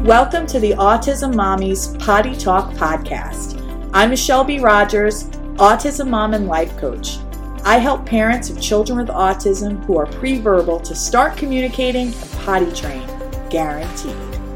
Welcome to the Autism Mommies Potty Talk podcast. I'm Michelle B. Rogers, Autism Mom and Life Coach. I help parents of children with autism who are pre-verbal to start communicating and potty train, guaranteed.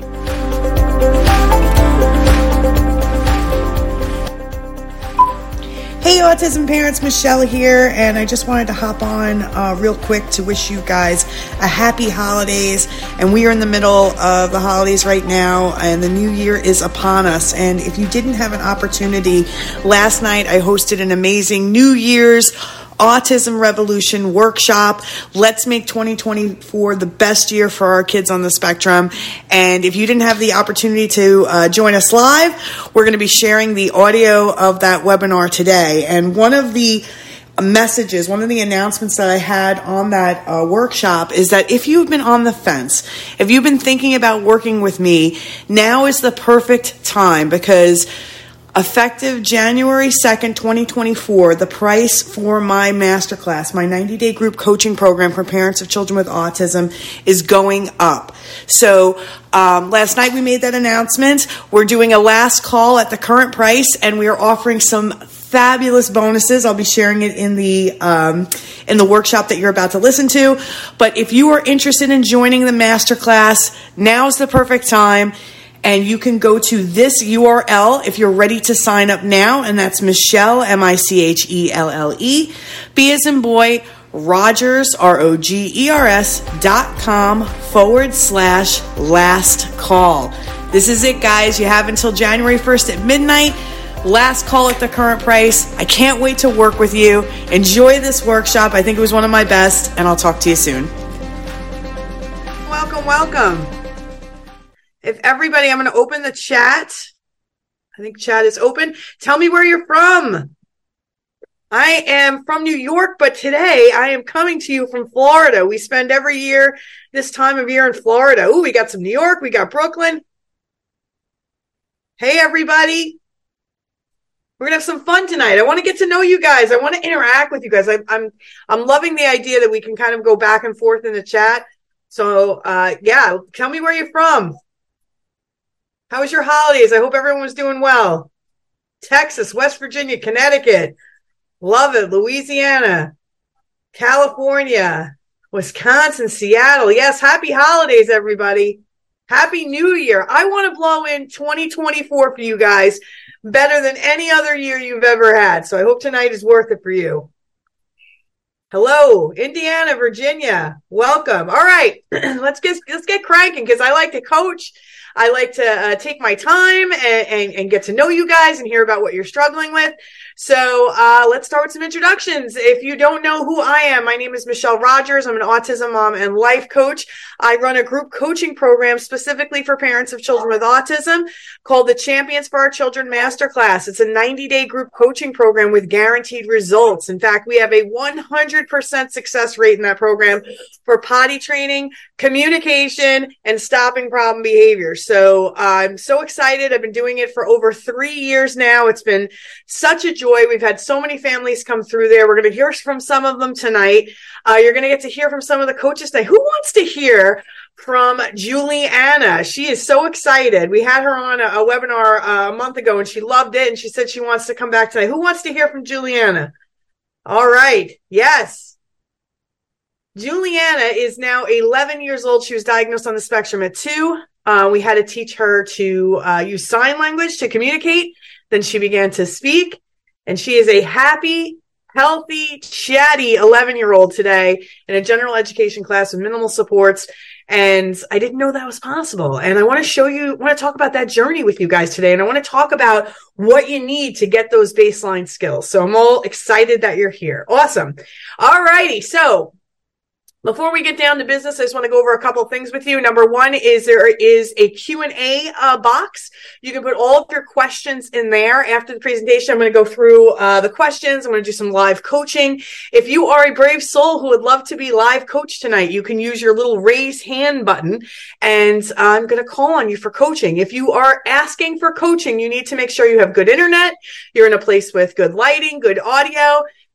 Hey autism parents, Michelle here, and I just wanted to hop on real quick to wish you guys a happy holidays. And we are in the middle of the holidays right now, and the new year is upon us. And if you didn't have an opportunity, last night I hosted an amazing New Year's Autism Revolution workshop. Let's make 2024 the best year for our kids on the spectrum. And if you didn't have the opportunity to join us live, we're going to be sharing the audio of that webinar today. And one of the messages, one of the announcements that I had on that workshop is that if you've been on the fence, if you've been thinking about working with me, now is the perfect time, because effective January 2nd, 2024, the price for my masterclass, my 90-day group coaching program for parents of children with autism, is going up. So last night we made that announcement. We're doing a last call at the current price, and we are offering some fabulous bonuses. I'll be sharing it in the workshop that you're about to listen to. But if you are interested in joining the masterclass, now's the perfect time. And you can go to this URL if you're ready to sign up now, and that's Michelle, Michelle, B as in boy, Rogers, ROGERS.com/last call. This is it, guys. You have until January 1st at midnight. Last call at the current price. I can't wait to work with you. Enjoy this workshop. I think it was one of my best, and I'll talk to you soon. Welcome. If everybody, I'm going to open the chat. I think chat is open. Tell me where you're from. I am from New York, but today I am coming to you from Florida. We spend every year this time of year in Florida. Ooh, we got some New York. We got Brooklyn. Hey, everybody. We're going to have some fun tonight. I want to get to know you guys. I want to interact with you guys. I'm loving the idea that we can kind of go back and forth in the chat. So, yeah, tell me where you're from. How was your holidays? I hope everyone was doing well. Texas, West Virginia, Connecticut. Love it. Louisiana, California, Wisconsin, Seattle. Yes, happy holidays, everybody. Happy New Year. I want to blow in 2024 for you guys better than any other year you've ever had. So I hope tonight is worth it for you. Hello, Indiana, Virginia. Welcome. All right, let's get cranking, because I like to coach. I like to take my time and get to know you guys and hear about what you're struggling with. So let's start with some introductions. If you don't know who I am, my name is Michelle Rogers. I'm an autism mom and life coach. I run a group coaching program specifically for parents of children with autism called the Champions for Our Children Masterclass. It's a 90-day group coaching program with guaranteed results. In fact, we have a 100% success rate in that program for potty training, communication, and stopping problem behaviors. So I'm so excited. I've been doing it for over 3 years now. It's been such a joy. We've had so many families come through there. We're going to hear from some of them tonight. You're going to get to hear from some of the coaches tonight. Who wants to hear from Juliana? She is so excited. We had her on a webinar a month ago, and she loved it, and she said she wants to come back tonight. Who wants to hear from Juliana? All right. Yes. Juliana is now 11 years old. She was diagnosed on the spectrum at 2. We had to teach her to use sign language to communicate. Then she began to speak, and she is a happy, healthy, chatty 11-year-old today in a general education class with minimal supports. And I didn't know that was possible. And I want to talk about that journey with you guys today. And I want to talk about what you need to get those baseline skills. So I'm all excited that you're here. Awesome. All righty. So before we get down to business, I just want to go over a couple of things with you. Number one is there is a Q&A box. You can put all of your questions in there. After the presentation, I'm going to go through the questions. I'm going to do some live coaching. If you are a brave soul who would love to be live coached tonight, you can use your little raise hand button, and I'm going to call on you for coaching. If you are asking for coaching, you need to make sure you have good internet, you're in a place with good lighting, good audio.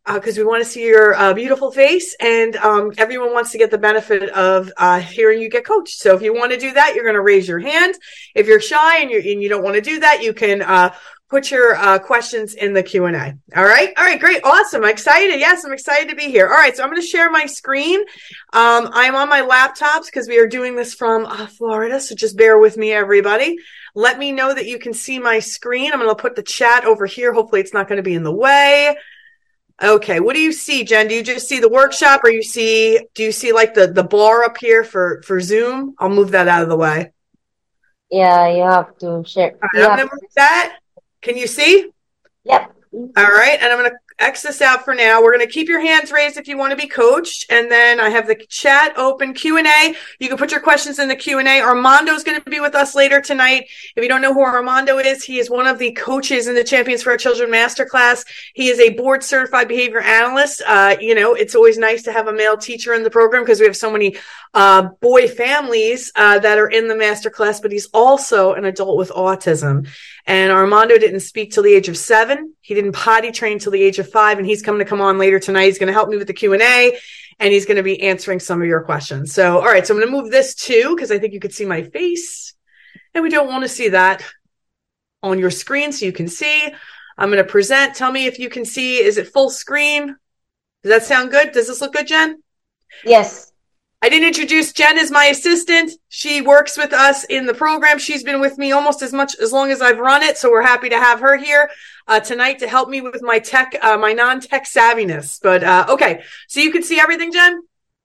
because we want to see your beautiful face, and everyone wants to get the benefit of hearing you get coached. So if you want to do that, you're going to raise your hand. If you're shy and you don't want to do that, you can put your questions in the Q&A. All right, great, awesome. I'm excited. Yes, I'm excited to be here. All right, so I'm going to share my screen. I'm on my laptops because we are doing this from Florida, so just bear with me, everybody. Let me know that you can see my screen. I'm going to put the chat over here. Hopefully it's not going to be in the way. Okay, what do you see, Jen? Do you just see the workshop, or do you see like the bar up here for Zoom? I'll move that out of the way. Yeah, you have to share. All right, I'm going to move that. Can you see? Yep. All right, and I'm going to X this out for now. We're going to keep your hands raised if you want to be coached, and then I have the chat open, Q&A. You can put your questions in the Q&A. Armando is going to be with us later tonight. If you don't know who Armando is, he is one of the coaches in the Champions for Our Children Masterclass. He is a board-certified behavior analyst. It's always nice to have a male teacher in the program because we have so many boy families that are in the masterclass, but he's also an adult with autism. And Armando didn't speak till the age of 7. He didn't potty train till the age of 5, and he's coming to come on later tonight. He's going to help me with the Q&A, and he's going to be answering some of your questions. So, all right, so I'm going to move this too, because I think you could see my face, and we don't want to see that on your screen so you can see. I'm going to present. Tell me if you can see. Is it full screen? Does that sound good? Does this look good, Jen? Yes. I didn't introduce Jen as my assistant. She works with us in the program. She's been with me almost as long as I've run it. So we're happy to have her here tonight to help me with my my non-tech savviness. But okay, so you can see everything, Jen?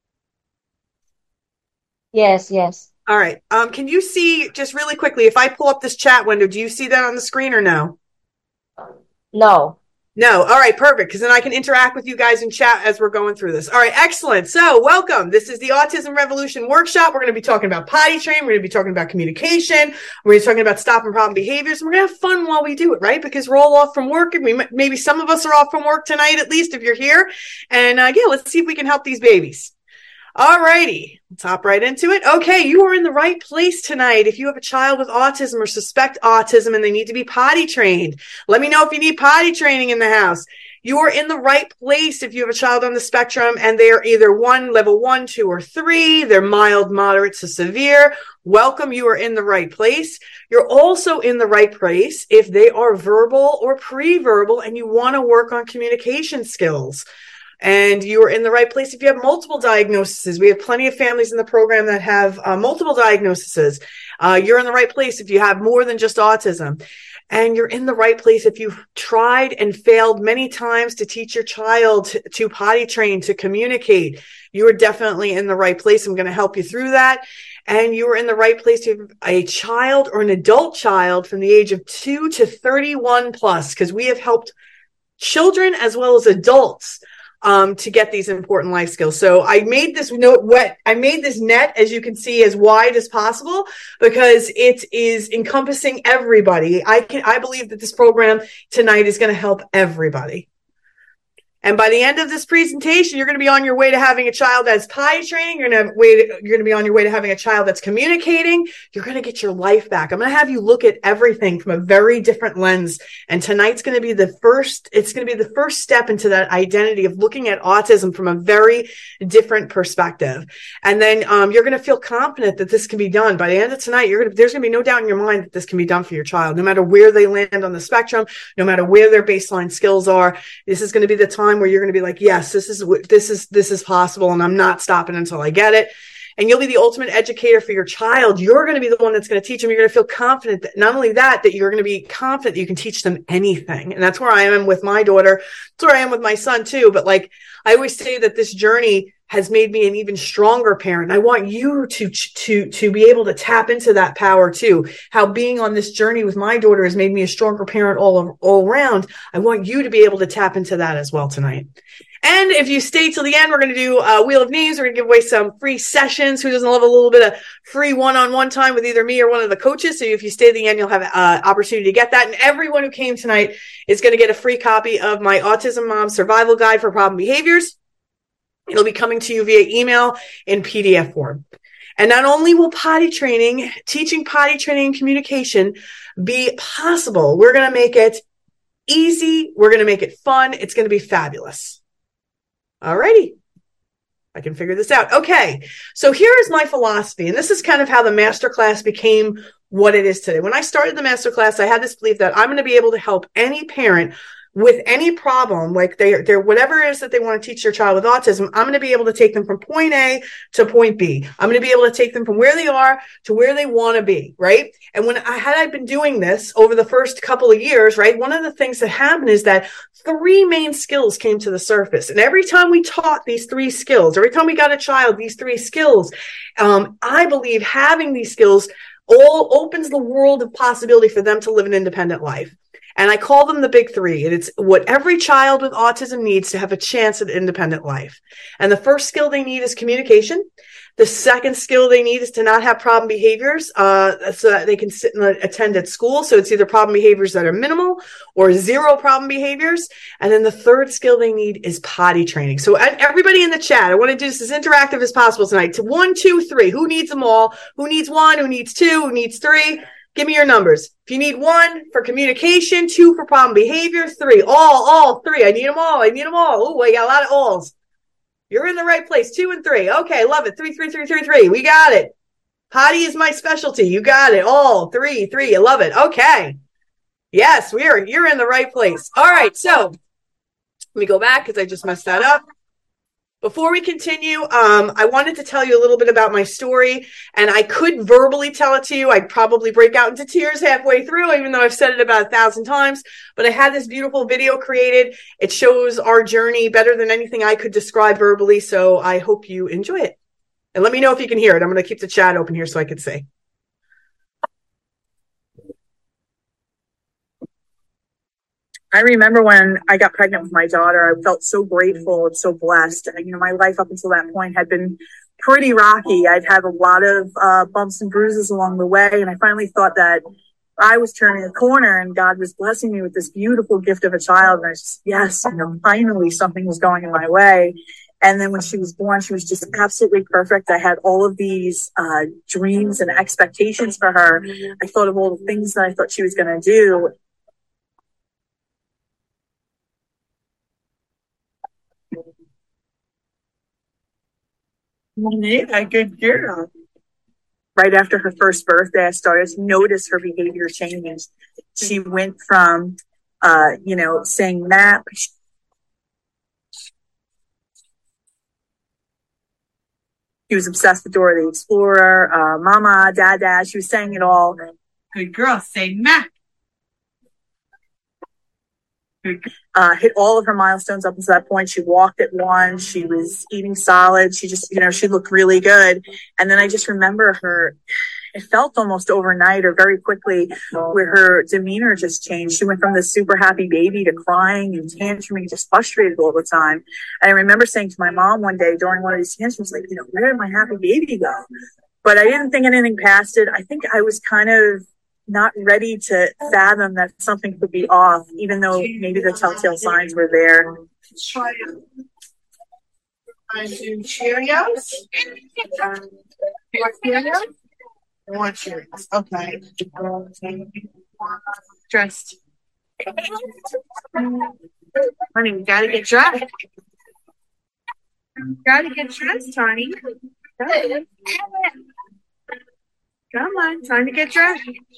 Yes. All right. Can you see, just really quickly, if I pull up this chat window, do you see that on the screen or no? No. All right, perfect. because then I can interact with you guys in chat as we're going through this. All right, excellent. So welcome. This is the Autism Revolution Workshop. We're going to be talking about potty training. We're going to be talking about communication. We're going to be talking about stopping problem behaviors. And we're going to have fun while we do it, right? Because we're all off from work. And maybe some of us are off from work tonight, at least if you're here. And let's see if we can help these babies. All righty, let's hop right into it. Okay, you are in the right place tonight. If you have a child with autism or suspect autism and they need to be potty trained, let me know if you need potty training in the house. You are in the right place if you have a child on the spectrum and they are either level 1, 2, or 3. They're mild, moderate to severe. Welcome, you are in the right place. You're also in the right place if they are verbal or pre-verbal and you want to work on communication skills. And you are in the right place if you have multiple diagnoses. We have plenty of families in the program that have multiple diagnoses. You're in the right place if you have more than just autism. And you're in the right place if you've tried and failed many times to teach your child to potty train, to communicate. You are definitely in the right place. I'm going to help you through that. And you are in the right place to have a child or an adult child from the age of 2 to 31 plus, because we have helped children as well as adults to get these important life skills. So I made this net, as you can see, as wide as possible because it is encompassing everybody. I believe that this program tonight is going to help everybody. And by the end of this presentation, you're going to be on your way to having a child that's potty training. You're going to be on your way to having a child that's communicating. You're going to get your life back. I'm going to have you look at everything from a very different lens. And tonight's going to be the first step into that identity of looking at autism from a very different perspective. And then you're going to feel confident that this can be done. By the end of tonight, there's going to be no doubt in your mind that this can be done for your child, no matter where they land on the spectrum, no matter where their baseline skills are. This is going to be the time where you're going to be like, yes, this is possible, and I'm not stopping until I get it. And you'll be the ultimate educator for your child. You're going to be the one that's going to teach them. You're going to feel confident that not only that you're going to be confident that you can teach them anything. And that's where I am with my daughter. That's where I am with my son too. But like I always say that this journey has made me an even stronger parent. I want you to be able to tap into that power too. How being on this journey with my daughter has made me a stronger parent all around. I want you to be able to tap into that as well tonight. And if you stay till the end, we're going to do a Wheel of Names. We're going to give away some free sessions. Who doesn't love a little bit of free one-on-one time with either me or one of the coaches? So if you stay to the end, you'll have an opportunity to get that. And everyone who came tonight is going to get a free copy of my Autism Mom Survival Guide for Problem Behaviors. It'll be coming to you via email in PDF form. And not only will teaching potty training and communication be possible, we're going to make it easy. We're going to make it fun. It's going to be fabulous. All righty. I can figure this out. Okay. So here is my philosophy. And this is kind of how the masterclass became what it is today. When I started the masterclass, I had this belief that I'm going to be able to help any parent with any problem, like they're whatever it is that they want to teach their child with autism. I'm going to be able to take them from point A to point B. I'm going to be able to take them from where they are to where they want to be, right? And when I've been doing this over the first couple of years, right, one of the things that happened is that 3 main skills came to the surface. And every time we taught these 3 skills, every time we got a child these 3 skills, I believe having these skills all opens the world of possibility for them to live an independent life. And I call them the big 3. And it's what every child with autism needs to have a chance at independent life. And the first skill they need is communication. The second skill they need is to not have problem behaviors, so that they can sit and attend at school. So it's either problem behaviors that are minimal or 0 problem behaviors. And then the third skill they need is potty training. So everybody in the chat, I want to do this as interactive as possible tonight. To 1, 2, 3. Who needs them all? Who needs 1? Who needs 2? Who needs 3? Give me your numbers. If you need 1 for communication, 2 for problem behavior, 3. All 3. I need them all. I need them all. Oh, I got a lot of alls. You're in the right place. 2 and 3. Okay, love it. 3, 3, 3, 3, 3. We got it. Potty is my specialty. You got it. All 3, 3. I love it. Okay. Yes, you're in the right place. All right. So let me go back because I just messed that up. Before we continue, I wanted to tell you a little bit about my story, and I could verbally tell it to you. I'd probably break out into tears halfway through, even though I've said it about 1,000 times, but I had this beautiful video created. It shows our journey better than anything I could describe verbally, so I hope you enjoy it. And let me know if you can hear it. I'm going to keep the chat open here so I can see. I remember when I got pregnant with my daughter, I felt so grateful and so blessed. You know, my life up until that point had been pretty rocky. I'd had a lot of bumps and bruises along the way. And I finally thought that I was turning a corner and God was blessing me with this beautiful gift of a child. And I was just, yes, you know, finally something was going in my way. And then when she was born, she was just absolutely perfect. I had all of these dreams and expectations for her. I thought of all the things that I thought she was going to do. Yeah, good girl. Right after her first birthday, I started to notice her behavior change. She went from, saying map. She was obsessed with Dora the Explorer, Mama, Dada. She was saying it all. Good girl, say map. Hit all of her milestones up until that point. She walked at 1. She was eating solid. She just, she looked really good. And then I just remember her, it felt almost overnight or very quickly where her demeanor just changed. She went from this super happy baby to crying and tantruming, just frustrated all the time. And I remember saying to my mom one day during one of these tantrums, like, where did my happy baby go? But I didn't think anything past it. I think I was kind of not ready to fathom that something could be off, even though maybe the telltale signs were there. Try to do Cheerios. Cheerios? I want Cheerios. Okay. Dressed. Honey, we gotta get dressed. Gotta get dressed, honey. Come on, time to get dressed.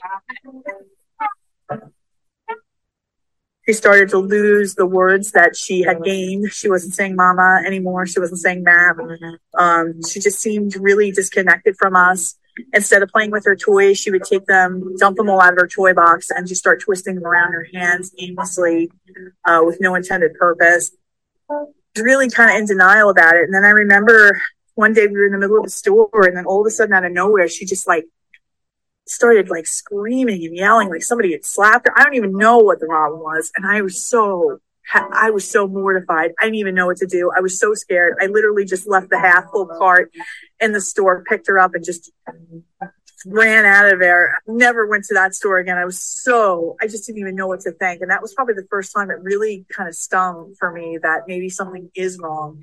She started to lose the words that she had gained. She wasn't saying mama anymore. She wasn't saying ma'am. She just seemed really disconnected from us. Instead of playing with her toys, she would take them, dump them all out of her toy box, and just start twisting them around her hands aimlessly with no intended purpose. She was really kind of in denial about it. And then I remember one day we were in the middle of the store, and then all of a sudden out of nowhere, she just started screaming and yelling like somebody had slapped her. I don't even know what the problem was. And I was so mortified. I didn't even know what to do. I was so scared. I literally just left the half full cart in the store, picked her up and just ran out of there. Never went to that store again. I just didn't even know what to think. And that was probably the first time it really kind of stung for me that maybe something is wrong.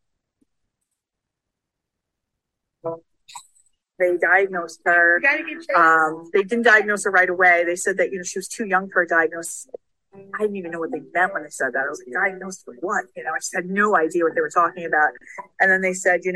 They diagnosed her. They didn't diagnose her right away. They said that, she was too young for a diagnosis. I didn't even know what they meant when they said that. I was like, diagnosed with what? You know, I just had no idea what they were talking about. And then they said,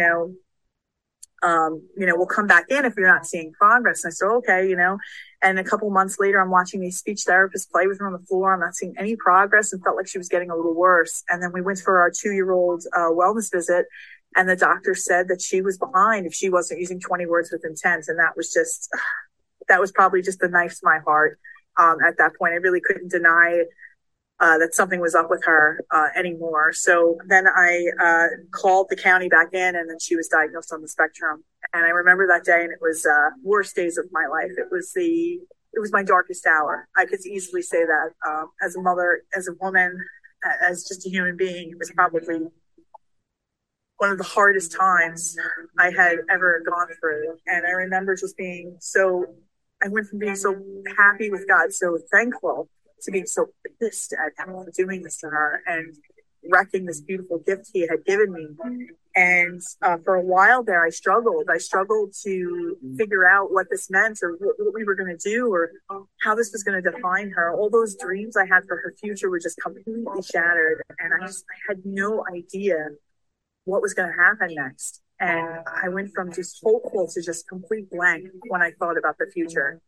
we'll come back in if you're not seeing progress. And I said, okay, and a couple months later, I'm watching these speech therapists play with her on the floor. I'm not seeing any progress and felt like she was getting a little worse. And then we went for our 2-year-old wellness visit. And the doctor said that she was behind if she wasn't using 20 words with intent. And that was probably just the knife to my heart. At that point, I really couldn't deny that something was up with her anymore. So then I called the county back in, and then she was diagnosed on the spectrum. And I remember that day, and it was worst days of my life. It was my darkest hour. I could easily say that as a mother, as a woman, as just a human being. It was probably one of the hardest times I had ever gone through. And I remember just I went from being so happy with God, so thankful, to being so pissed at him for doing this to her and wrecking this beautiful gift he had given me. And for a while there, I struggled. I struggled to figure out what this meant, or what we were going to do, or how this was going to define her. All those dreams I had for her future were just completely shattered. And I had no idea what was going to happen next. And I went from just hopeful to just complete blank when I thought about the future.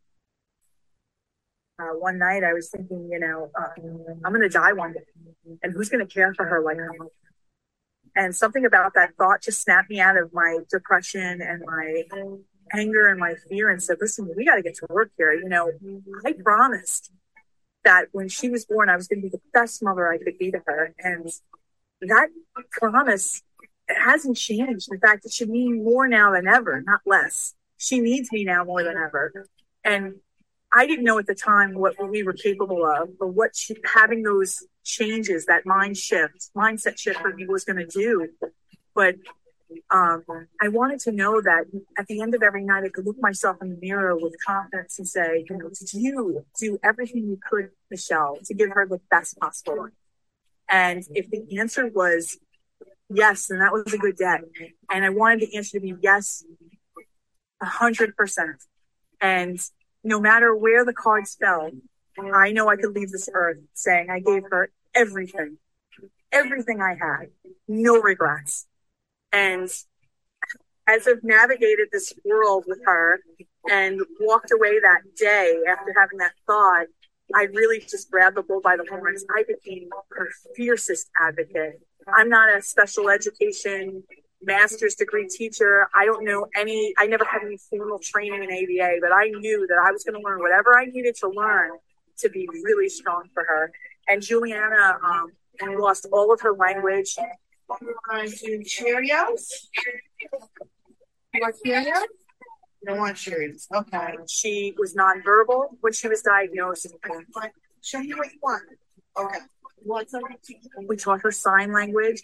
One night I was thinking, I'm going to die one day, and who's going to care for her like her mother? And something about that thought just snapped me out of my depression and my anger and my fear and said, listen, we got to get to work here. I promised that when she was born, I was going to be the best mother I could be to her. And that promise, it hasn't changed. In fact, it should mean more now than ever, not less. She needs me now more than ever. And I didn't know at the time what we were capable of, but what having those changes, that mindset shift for me was going to do. But I wanted to know that at the end of every night, I could look myself in the mirror with confidence and say, did you do everything you could, Michelle, to give her the best possible life? And if the answer was yes, then that was a good day. And I wanted the answer to be yes, 100%. And no matter where the cards fell, I know I could leave this earth saying I gave her everything I had, no regrets. And as I've navigated this world with her and walked away that day after having that thought, I really just grabbed the bull by the horns. I became her fiercest advocate. I'm not a special education master's degree teacher. I never had any formal training in ABA, but I knew that I was going to learn whatever I needed to learn to be really strong for her. And Juliana lost all of her language. You want Cheerios? You want Cheerios? You don't want Cheerios. Okay. She was nonverbal when she was diagnosed. Show me what you want. Okay. You want something? We taught her sign language.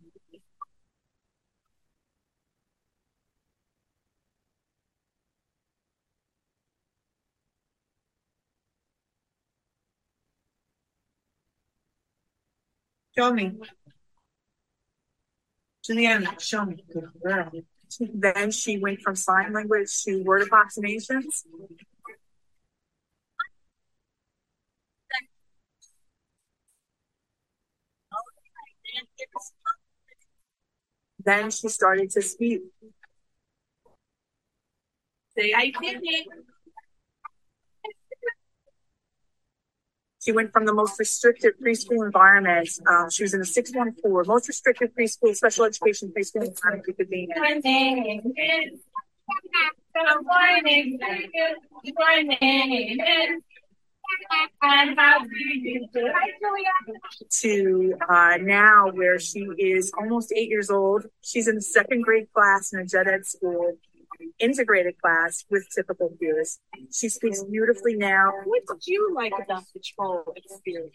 Show me. Juliana, show me. Good girl. Then she went from sign language to word approximations. Then she started to speak. Say, I did it. She went from the most restrictive preschool environment. She was in a 614, most restrictive preschool, special education preschool environment you could be in. To now where she is almost 8 years old. She's in the second grade class in a gen ed school, integrated class with typical peers. She speaks beautifully now. What did you like about the troll experience?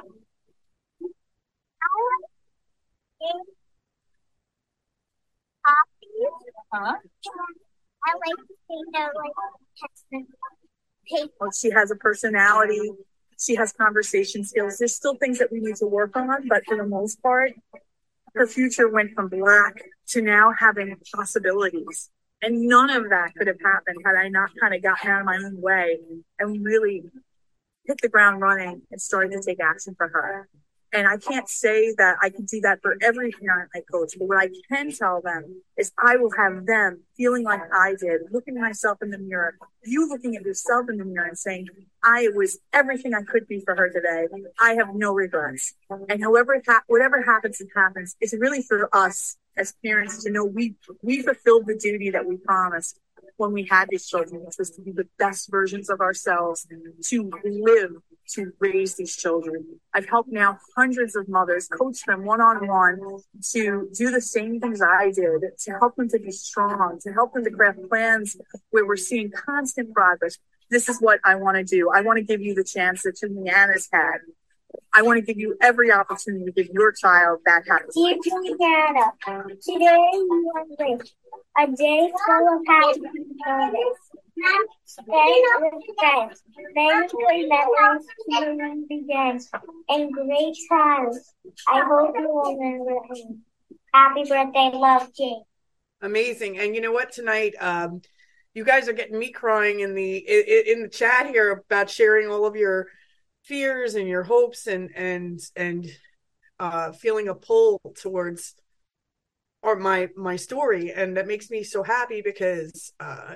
Huh? I like to think that like Well, she has a personality. She has conversation skills. There's still things that we need to work on, but for the most part, her future went from black to now having possibilities. And none of that could have happened had I not kind of gotten out of my own way and really hit the ground running and starting to take action for her. And I can't say that I can do that for every parent I coach, but what I can tell them is I will have them feeling like I did, looking at myself in the mirror, you looking at yourself in the mirror and saying, I was everything I could be for her today. I have no regrets. And whatever happens, it happens. It's really for us as parents to know we fulfilled the duty that we promised when we had these children, which was to be the best versions of ourselves, to live, to raise these children. I've helped now hundreds of mothers, coach them one-on-one to do the same things I did, to help them to be strong, to help them to craft plans where we're seeing constant progress. This is what I want to do. I want to give you the chance that Juliana's had. I want to give you every opportunity to give your child that happiness. Dear Juliana, today you are great. A day full of happiness. Day with friends. Many good memories to begin. And great times. I hope you will remember me. Happy birthday, love, Jane. Amazing. And you know what? Tonight, you guys are getting me crying in the chat here about sharing all of your fears and your hopes and feeling a pull towards my story. And that makes me so happy because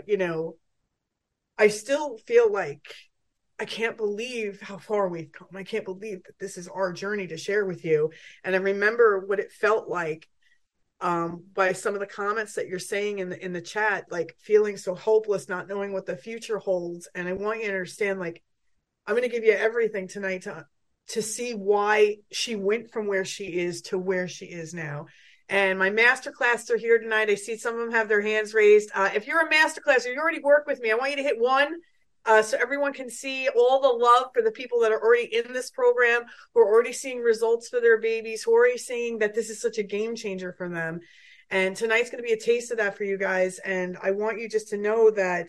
I still feel like I can't believe how far we've come. I can't believe that this is our journey to share with you. And I remember what it felt like by some of the comments that you're saying in the chat, like feeling so hopeless, not knowing what the future holds. And I want you to understand, like, I'm going to give you everything tonight to see why she went from where she is to where she is now. And my masterclass are here tonight. I see some of them have their hands raised. If you're a masterclass or you already work with me, I want you to hit 1 so everyone can see all the love for the people that are already in this program, who are already seeing results for their babies, who are already seeing that this is such a game changer for them. And tonight's going to be a taste of that for you guys. And I want you just to know that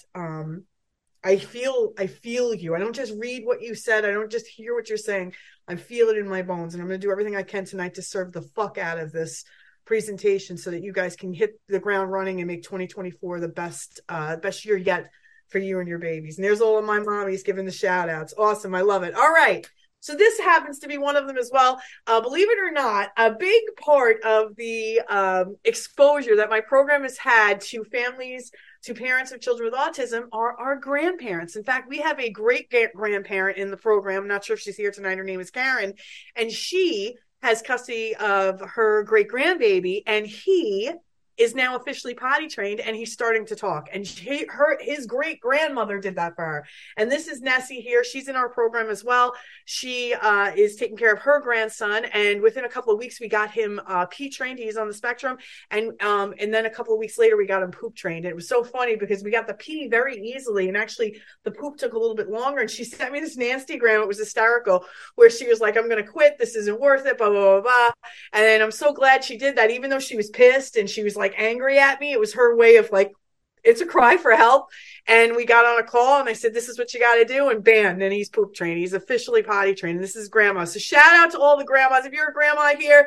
I feel you. I don't just read what you said. I don't just hear what you're saying. I feel it in my bones. And I'm going to do everything I can tonight to serve the fuck out of this presentation so that you guys can hit the ground running and make 2024 the best year yet for you and your babies. And there's all of my mommies giving the shout outs. Awesome. I love it. All right. So this happens to be one of them as well. Believe it or not, a big part of the exposure that my program has had to families, to parents of children with autism are our grandparents. In fact, we have a great grandparent in the program. I'm not sure if she's here tonight. Her name is Karen. And she has custody of her great grandbaby. And he is now officially potty trained and he's starting to talk. And his great grandmother did that for her. And this is Nessie here. She's in our program as well. She is taking care of her grandson. And within a couple of weeks, we got him pee trained. He's on the spectrum. And then a couple of weeks later, we got him poop trained. And it was so funny because we got the pee very easily. And actually the poop took a little bit longer. And she sent me this nasty gram. It was hysterical, where she was like, I'm going to quit. This isn't worth it, blah, blah, blah, blah. And then I'm so glad she did that, even though she was pissed and she was like angry at me. It was her way of like, it's a cry for help. And we got on a call and I said, this is what you got to do. And bam, then he's poop trained. He's officially potty trained. This is grandma. So shout out to all the grandmas. If you're a grandma here,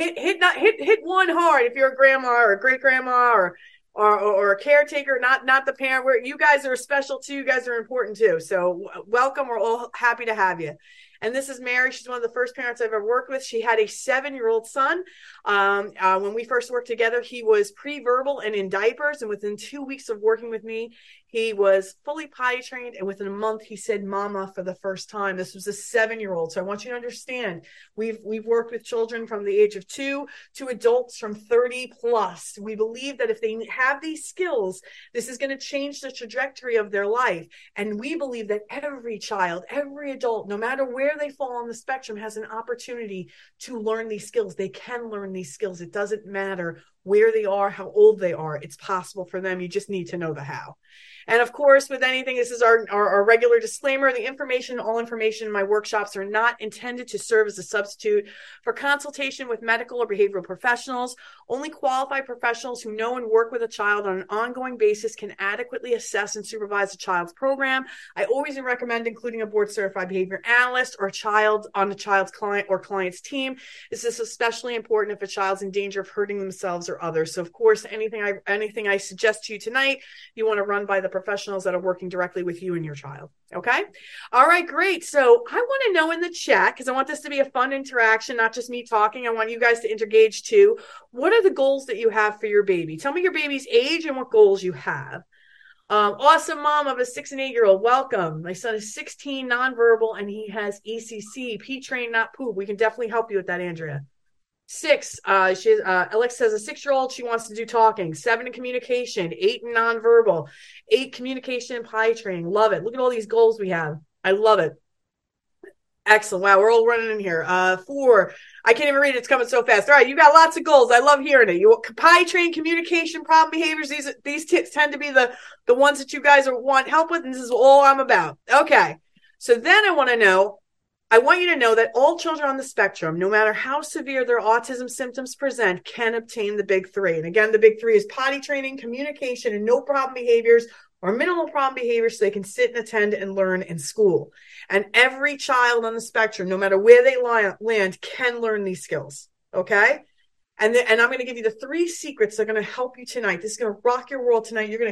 hit 1 hard. If you're a grandma or a great grandma or a caretaker, not the parent, you guys are special too. You guys are important too. So welcome. We're all happy to have you. And this is Mary. She's one of the first parents I've ever worked with. She had a 7-year-old son. When we first worked together, he was pre-verbal and in diapers. And within 2 weeks of working with me, he was fully potty trained. And within a month, he said mama for the first time. This was a 7-year-old. So I want you to understand, we've worked with children from the age of 2 to adults from 30 plus. We believe that if they have these skills, this is going to change the trajectory of their life. And we believe that every child, every adult, no matter where they fall on the spectrum, has an opportunity to learn these skills. They can learn these skills. It doesn't matter where they are, how old they are. It's possible for them. You just need to know the how. And of course, with anything, this is our regular disclaimer. All information in my workshops are not intended to serve as a substitute for consultation with medical or behavioral professionals. Only qualified professionals who know and work with a child on an ongoing basis can adequately assess and supervise a child's program. I always recommend including a board-certified behavior analyst or a child on the child's client or client's team. This is especially important if a child's in danger of hurting themselves or or others. So of course, anything I suggest to you tonight, you want to run by the professionals that are working directly with you and your child. Okay. All right, great. So I want to know in the chat, because I want this to be a fun interaction, not just me talking. I want you guys to engage too. What are the goals that you have for your baby? Tell me your baby's age and what goals you have. Awesome mom of a 6 and 8 year old. Welcome. My son is 16, nonverbal, and he has ECC, P train, not poop. We can definitely help you with that, Andrea. 6, Alexa has a 6-year-old. She wants to do talking. 7 in communication, 8 in nonverbal, 8 communication and potty training. Love it. Look at all these goals we have. I love it. Excellent. Wow, we're all running in here. 4, I can't even read it. It's coming so fast. All right, you got lots of goals. I love hearing it. You potty train, communication, problem behaviors. These tips tend to be the ones that you guys want help with, and this is all I'm about. Okay, so then I want you to know that all children on the spectrum, no matter how severe their autism symptoms present, can obtain the big 3. And again, the big 3 is potty training, communication, and no problem behaviors or minimal problem behaviors, so they can sit and attend and learn in school. And every child on the spectrum, no matter where they land, can learn these skills. Okay? And I'm going to give you the 3 secrets that are going to help you tonight. This is going to rock your world tonight. You're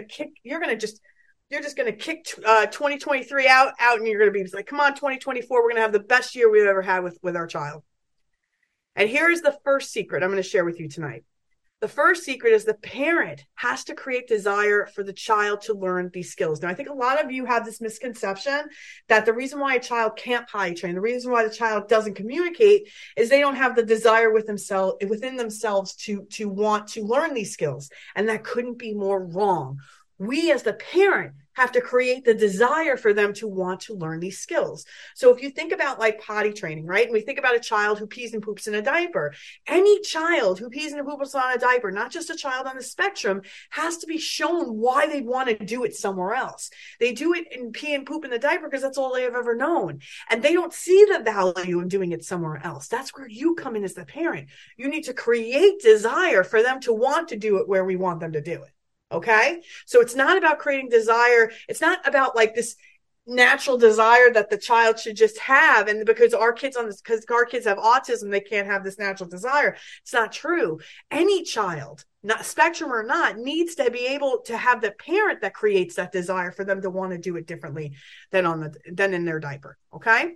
just going to kick 2023 out, and you're going to be like, come on, 2024, we're going to have the best year we've ever had with our child. And here's the first secret I'm going to share with you tonight. The first secret is the parent has to create desire for the child to learn these skills. Now, I think a lot of you have this misconception that the reason why a child can't potty train, the reason why the child doesn't communicate, is they don't have the desire within themselves to want to learn these skills. And that couldn't be more wrong. We as the parent have to create the desire for them to want to learn these skills. So if you think about like potty training, right? And we think about a child who pees and poops in a diaper. Any child who pees and poops on a diaper, not just a child on the spectrum, has to be shown why they want to do it somewhere else. They do it and pee and poop in the diaper because that's all they have ever known. And they don't see the value in doing it somewhere else. That's where you come in as the parent. You need to create desire for them to want to do it where we want them to do it. Okay. So it's not about creating desire. It's not about like this natural desire that the child should just have. And because our kids have autism, they can't have this natural desire. It's not true. Any child, not spectrum or not, needs to be able to have the parent that creates that desire for them to want to do it differently than in their diaper. Okay.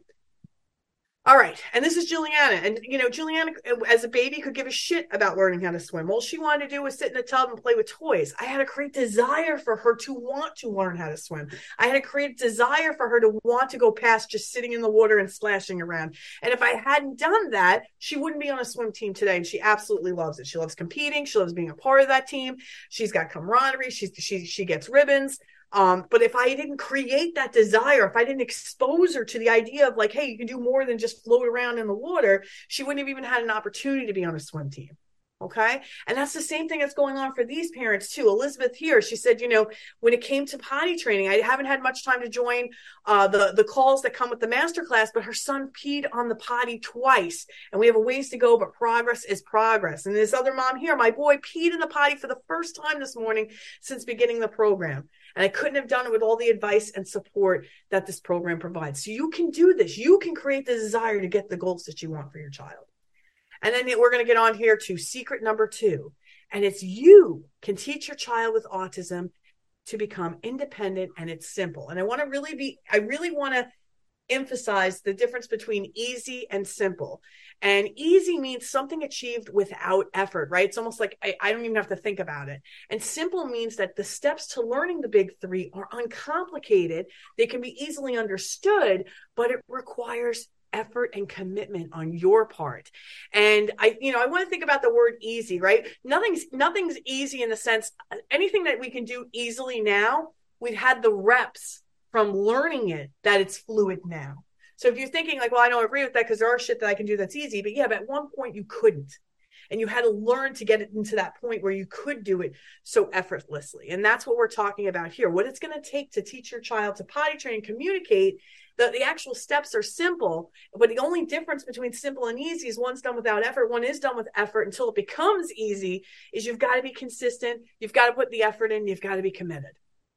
All right. And this is Juliana. And, Juliana, as a baby, could give a shit about learning how to swim. All she wanted to do was sit in the tub and play with toys. I had to create desire for her to want to learn how to swim. I had to create desire for her to want to go past just sitting in the water and splashing around. And if I hadn't done that, she wouldn't be on a swim team today. And she absolutely loves it. She loves competing. She loves being a part of that team. She's got camaraderie. She gets ribbons. But if I didn't create that desire, if I didn't expose her to the idea of like, hey, you can do more than just float around in the water, she wouldn't have even had an opportunity to be on a swim team. Okay. And that's the same thing that's going on for these parents too. Elizabeth here, she said, when it came to potty training, I haven't had much time to join the calls that come with the masterclass, but her son peed on the potty twice and we have a ways to go, but progress is progress. And this other mom here, my boy peed in the potty for the first time this morning since beginning the program. And I couldn't have done it with all the advice and support that this program provides. So you can do this. You can create the desire to get the goals that you want for your child. And then we're going to get on here to secret number 2. And it's you can teach your child with autism to become independent, and it's simple. And I really want to emphasize the difference between easy and simple. And easy means something achieved without effort, right? It's almost like I don't even have to think about it. And simple means that the steps to learning the big 3 are uncomplicated. They can be easily understood, but it requires effort and commitment on your part. And I want to think about the word easy, right? Nothing's easy in the sense, anything that we can do easily now, we've had the reps from learning it that it's fluid now. So if you're thinking like, well, I don't agree with that because there are shit that I can do that's easy, but at one point you couldn't. And you had to learn to get it into that point where you could do it so effortlessly. And that's what we're talking about here. What it's going to take to teach your child to potty train and communicate, the actual steps are simple, but the only difference between simple and easy is one's done without effort, one is done with effort until it becomes easy, is you've got to be consistent, you've got to put the effort in, you've got to be committed.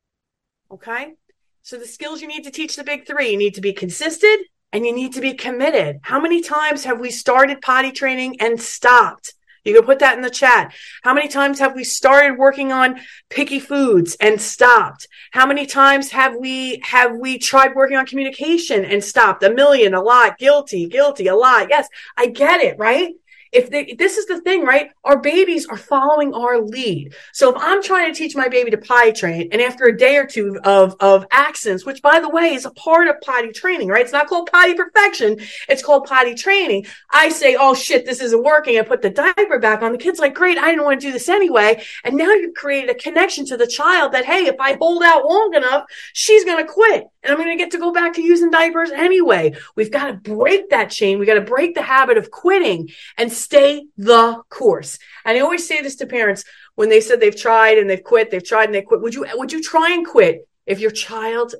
Okay? So the skills you need to teach the big 3, you need to be consistent and you need to be committed. How many times have we started potty training and stopped? You can put that in the chat. How many times have we started working on picky foods and stopped? How many times have we tried working on communication and stopped? A million, a lot, guilty, a lot. Yes, I get it, right? This is the thing, right? Our babies are following our lead. So if I'm trying to teach my baby to potty train, and after a day or two of accents, which by the way is a part of potty training, right? It's not called potty perfection. It's called potty training. I say, oh shit, this isn't working. I put the diaper back on. The kid's like, great, I didn't want to do this anyway. And now you've created a connection to the child that, hey, if I hold out long enough, she's going to quit. And I'm going to get to go back to using diapers anyway. We've got to break that chain. We got to break the habit of quitting and stay the course. And I always say this to parents when they said they've tried and they've quit, they've tried and they quit. Would you try and quit if your child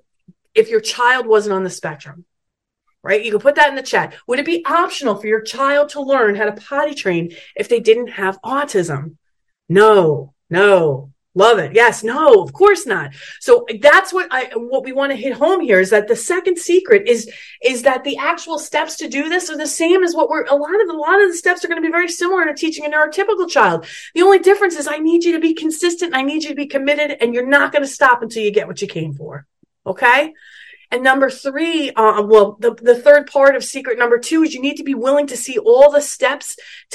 wasn't on the spectrum? Right? You can put that in the chat. Would it be optional for your child to learn how to potty train if they didn't have autism? No. Love it. Yes. No, of course not. So that's what we want to hit home here is that the second secret is that the actual steps to do this are the same as what a lot of the steps are going to be very similar to teaching a neurotypical child. The only difference is I need you to be consistent. I need you to be committed, and you're not going to stop until you get what you came for. Okay. And number three, the third part of secret number 2 is you need to be willing to see all the steps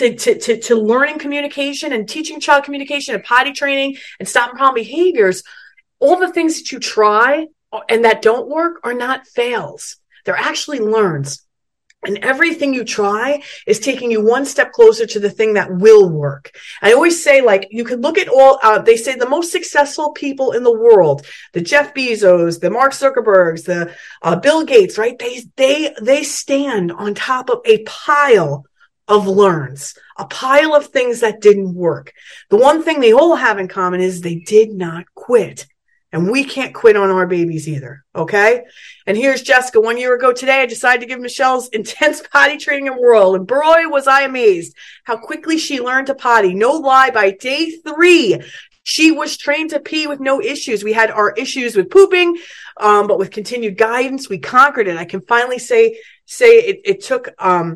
to learning communication and teaching child communication and potty training and stopping problem behaviors. All the things that you try and that don't work are not fails. They're actually learns. And everything you try is taking you one step closer to the thing that will work. I always say, like, you could look at they say the most successful people in the world, the Jeff Bezos, the Mark Zuckerbergs, the Bill Gates, right? They stand on top of a pile of learns, a pile of things that didn't work. The one thing they all have in common is they did not quit. And we can't quit on our babies either, okay? And here's Jessica. 1 year ago today, I decided to give Michelle's intense potty training a whirl. And boy, was I amazed how quickly she learned to potty. No lie, by day 3, she was trained to pee with no issues. We had our issues with pooping, but with continued guidance, we conquered it. I can finally say it took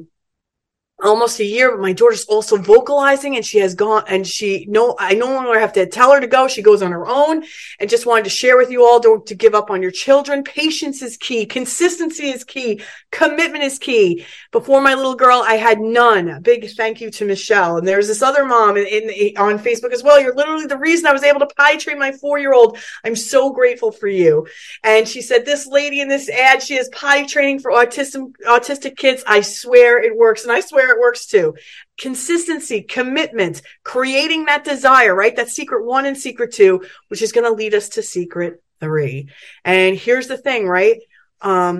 almost a year, but my daughter's also vocalizing, and she has gone, and I no longer have to tell her to go. She goes on her own. And just wanted to share with you all, don't to give up on your children. Patience is key. Consistency is key. Commitment is key. Before my little girl, I had none. A big thank you to Michelle. And there's this other mom on Facebook as well. You're literally the reason I was able to potty train my 4-year-old. I'm so grateful for you. And she said, this lady in this ad, she is potty training for autistic kids. I swear it works. And I swear it works too. Consistency, commitment, creating that desire, right? That's secret 1 and secret 2, which is going to lead us to secret 3. And here's the thing, right? The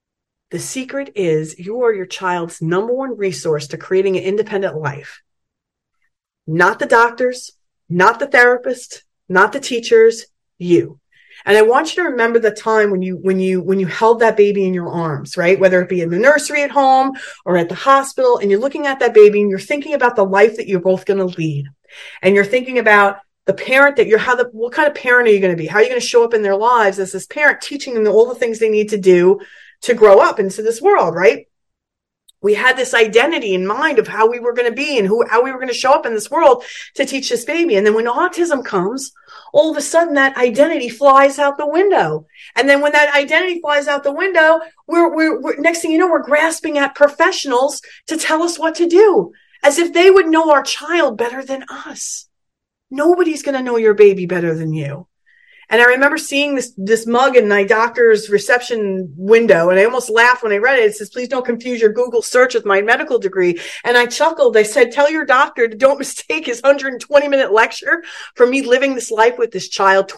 secret is you are your child's number 1 resource to creating an independent life. Not the doctors, not the therapist, not the teachers, you. And I want you to remember the time when you held that baby in your arms, right? Whether it be in the nursery at home or at the hospital, and you're looking at that baby and you're thinking about the life that you're both going to lead. And you're thinking about the parent that what kind of parent are you going to be? How are you going to show up in their lives as this parent, teaching them all the things they need to do to grow up into this world, right? We had this identity in mind of how we were going to be and how we were going to show up in this world to teach this baby. And then when autism comes, all of a sudden that identity flies out the window. And then when that identity flies out the window, we're next thing you know, we're grasping at professionals to tell us what to do, as if they would know our child better than us. Nobody's going to know your baby better than you. And I remember seeing this mug in my doctor's reception window, and I almost laughed when I read it. It says, please don't confuse your Google search with my medical degree. And I chuckled. I said, tell your doctor to don't mistake his 120-minute lecture for me living this life with this child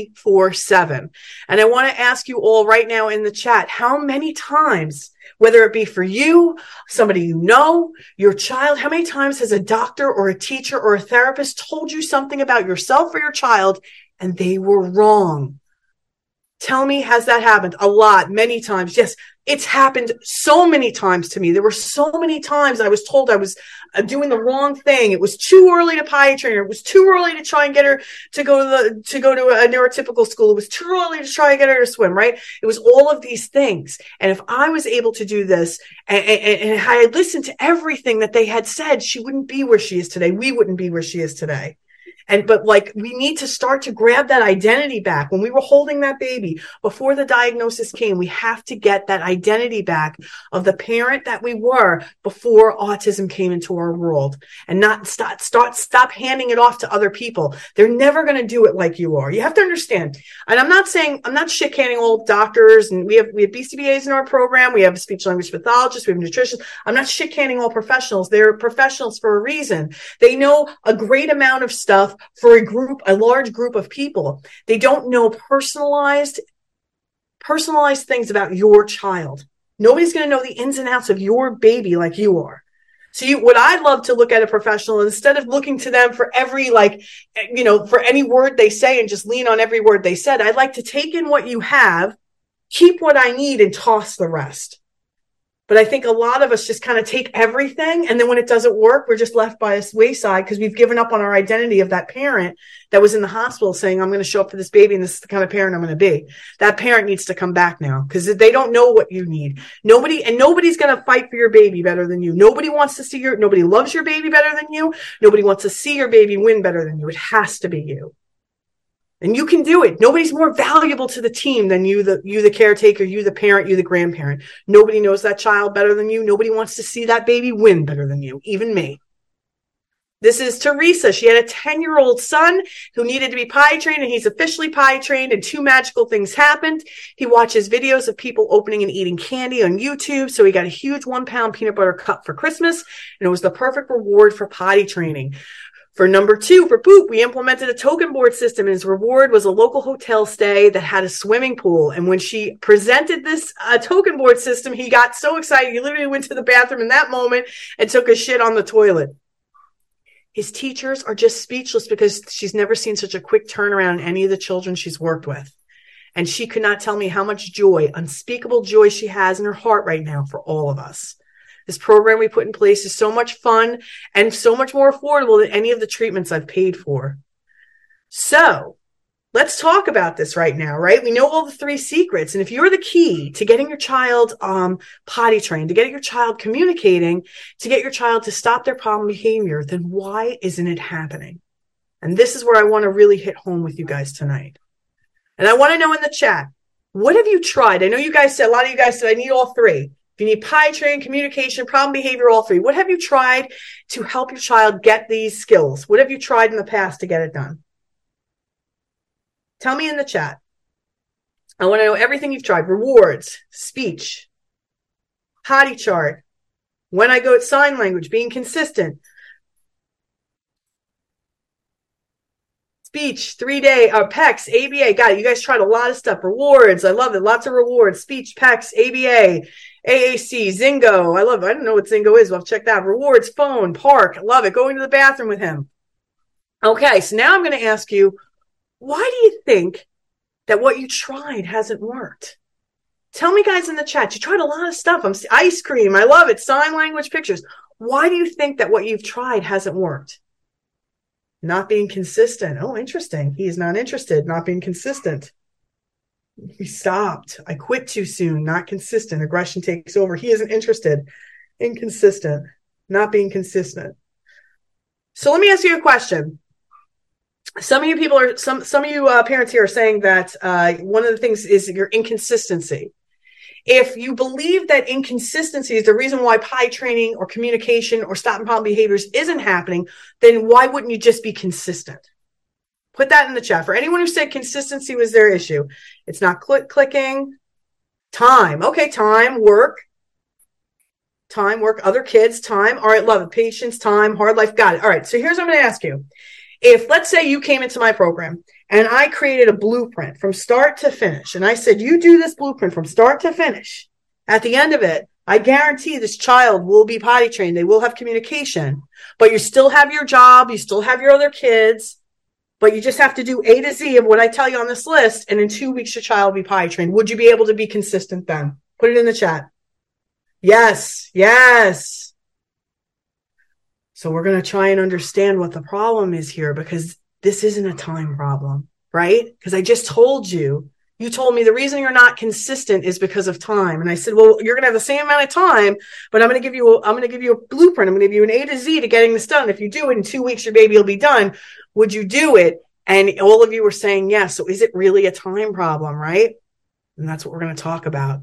24/7. And I want to ask you all right now in the chat, how many times, whether it be for you, somebody you know, your child, how many times has a doctor or a teacher or a therapist told you something about yourself or your child and they were wrong? Tell me, has that happened? A lot, many times. Yes, it's happened so many times to me. There were so many times I was told I was doing the wrong thing. It was too early to potty train her. It was too early to try and get her to go to a neurotypical school. It was too early to try and get her to swim, right? It was all of these things. And if I was able to do this and I had listened to everything that they had said, she wouldn't be where she is today. We wouldn't be where she is today. But like, we need to start to grab that identity back. When we were holding that baby before the diagnosis came, we have to get that identity back of the parent that we were before autism came into our world, and not stop handing it off to other people. They're never going to do it like you are. You have to understand. And I'm not shit canning all doctors, and we have BCBAs in our program. We have speech language pathologists. We have nutritionists. I'm not shit canning all professionals. They're professionals for a reason. They know a great amount of stuff for a large group of people. They don't know personalized things about your child. Nobody's going to know the ins and outs of your baby like you are. So what I'd love to look at a professional, instead of looking to them for every, for any word they say and just lean on every word they said, I'd like to take in what you have, keep what I need, and toss the rest. But I think a lot of us just kind of take everything, and then when it doesn't work, we're just left by a wayside because we've given up on our identity of that parent that was in the hospital saying, I'm going to show up for this baby, and this is the kind of parent I'm going to be. That parent needs to come back now because they don't know what you need. Nobody's going to fight for your baby better than you. Nobody loves your baby better than you. Nobody wants to see your baby win better than you. It has to be you. And you can do it. Nobody's more valuable to the team than you, the caretaker, you, the parent, you, the grandparent. Nobody knows that child better than you. Nobody wants to see that baby win better than you, even me. This is Teresa. She had a 10-year-old son who needed to be potty trained, and he's officially potty trained, and two magical things happened. He watches videos of people opening and eating candy on YouTube, so he got a huge 1-pound peanut butter cup for Christmas, and it was the perfect reward for potty training. For number 2, for poop, we implemented a token board system, and his reward was a local hotel stay that had a swimming pool. And when she presented this token board system, he got so excited, he literally went to the bathroom in that moment and took a shit on the toilet. His teachers are just speechless because she's never seen such a quick turnaround in any of the children she's worked with. And she could not tell me how much joy, unspeakable joy she has in her heart right now for all of us. This program we put in place is so much fun and so much more affordable than any of the treatments I've paid for. So let's talk about this right now, right? We know all the 3 secrets. And if you're the key to getting your child potty trained, to get your child communicating, to get your child to stop their problem behavior, then why isn't it happening? And this is where I want to really hit home with you guys tonight. And I want to know in the chat, what have you tried? I know you guys said, a lot of you guys said, I need all 3. If you need potty training, communication, problem behavior, all 3. What have you tried to help your child get these skills? What have you tried in the past to get it done? Tell me in the chat. I want to know everything you've tried. Rewards, speech, potty chart, when I go at sign language, being consistent. Speech, 3-day, PECS, ABA. Got it. You guys tried a lot of stuff. Rewards. I love it. Lots of rewards. Speech, PECS, ABA, AAC, Zingo. I love it. I don't know what Zingo is. Well, check that. Rewards, phone, park. I love it. Going to the bathroom with him. Okay, so now I'm going to ask you, why do you think that what you tried hasn't worked? Tell me, guys, in the chat. You tried a lot of stuff. Ice cream. I love it. Sign language, pictures. Why do you think that what you've tried hasn't worked? Not being consistent. Oh, interesting. He's not interested. Not being consistent. He stopped. I quit too soon. Not consistent. Aggression takes over. He isn't interested. Inconsistent. Not being consistent. So let me ask you a question. Some of you people are, some of you parents here are saying that one of the things is your inconsistency. If you believe that inconsistency is the reason why potty training or communication or stopping problem behaviors isn't happening, then why wouldn't you just be consistent? Put that in the chat. For anyone who said consistency was their issue, it's not clicking. Time. Okay, time, work, other kids, time. All right, love it. Patience, time, hard life. Got it. All right, so here's what I'm going to ask you. If, let's say, you came into my program and I created a blueprint from start to finish, and I said, you do this blueprint from start to finish, at the end of it, I guarantee this child will be potty trained. They will have communication, but you still have your job. You still have your other kids. but you just have to do A to Z of what I tell you on this list. And in 2 weeks, your child will be potty trained. Would you be able to be consistent then? Put it in the chat. Yes. Yes. So we're going to try and understand what the problem is here, because this isn't a time problem, right? Because I just told you, you told me the reason you're not consistent is because of time. And I said, well, you're going to have the same amount of time, but I'm going to give you a blueprint. I'm going to give you an A to Z to getting this done. If you do it in 2 weeks, your baby will be done. Would you do it? And all of you were saying yes. So is it really a time problem, right? And that's what we're going to talk about.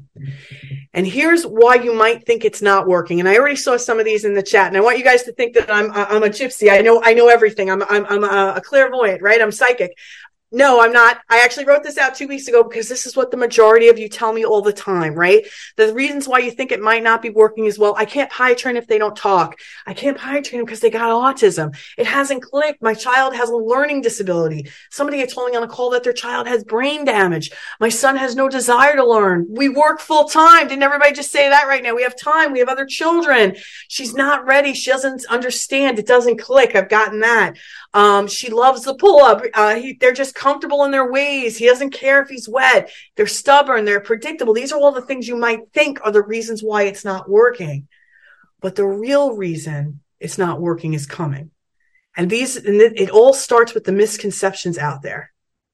And here's why you might think it's not working. And I already saw some of these in the chat. And I want you guys to think that I'm a gypsy. I know everything. I'm a clairvoyant, right? I'm psychic. No, I'm not. I actually wrote this out 2 weeks ago because this is what the majority of you tell me all the time, right? The reasons why you think it might not be working as well. I can't potty train if they don't talk. I can't potty train them because they got autism. It hasn't clicked. My child has a learning disability. Somebody had told me on a call that their child has brain damage. My son has no desire to learn. We work full time. Didn't everybody just say that right now? We have time. We have other children. She's not ready. She doesn't understand. It doesn't click. I've gotten that. She loves the pull up. They're just comfortable in their ways. He doesn't care if he's wet. They're stubborn. They're predictable. These are all the things you might think are the reasons why it's not working. But the real reason it's not working is coming. And it all starts with the misconceptions out there.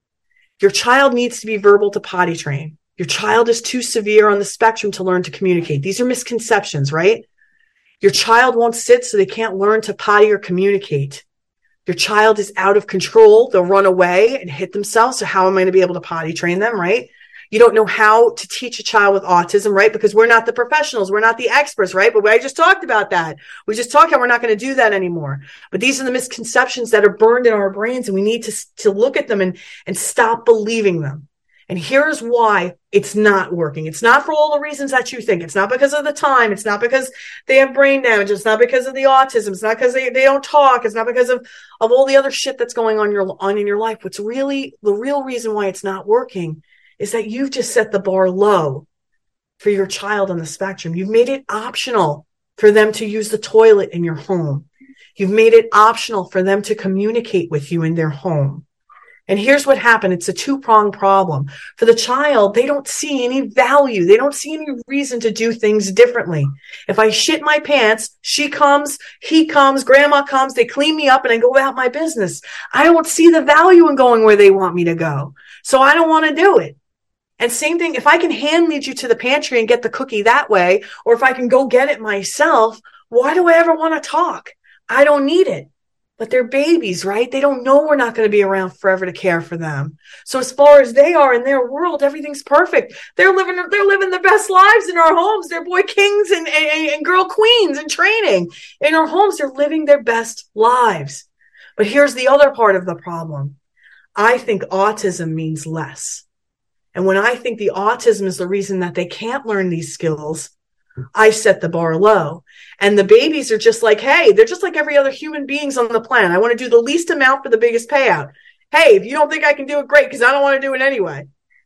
Your child needs to be verbal to potty train. Your child is too severe on the spectrum to learn to communicate. These are misconceptions, right? Your child won't sit, so they can't learn to potty or communicate. Your child is out of control. They'll run away and hit themselves. So how am I going to be able to potty train them, right? You don't know how to teach a child with autism, right? Because we're not the professionals. We're not the experts, right? But I just talked about that. We just talked how we're not going to do that anymore. But these are the misconceptions that are burned in our brains, and we need to look at them and stop believing them. And here's why it's not working. It's not for all the reasons that you think. It's not because of the time. It's not because they have brain damage. It's not because of the autism. It's not because they don't talk. It's not because of all the other shit that's going on in your life. What's really the real reason why it's not working is that you've just set the bar low for your child on the spectrum. You've made it optional for them to use the toilet in your home. You've made it optional for them to communicate with you in their home. And here's what happened. It's a two-pronged problem. For the child, they don't see any value. They don't see any reason to do things differently. If I shit my pants, she comes, he comes, grandma comes, they clean me up, and I go about my business. I don't see the value in going where they want me to go. So I don't want to do it. And same thing, if I can hand lead you to the pantry and get the cookie that way, or if I can go get it myself, why do I ever want to talk? I don't need it. But they're babies, right? They don't know we're not going to be around forever to care for them. So as far as they are in their world, everything's perfect. They're living the best lives in our homes. They're boy kings and girl queens in training. In our homes, they're living their best lives. But here's the other part of the problem. I think autism means less. And when I think the autism is the reason that they can't learn these skills, I set the bar low. And the babies are just like, hey, they're just like every other human beings on the planet. I want to do the least amount for the biggest payout. Hey, if you don't think I can do it, great, because I don't want to do it anyway.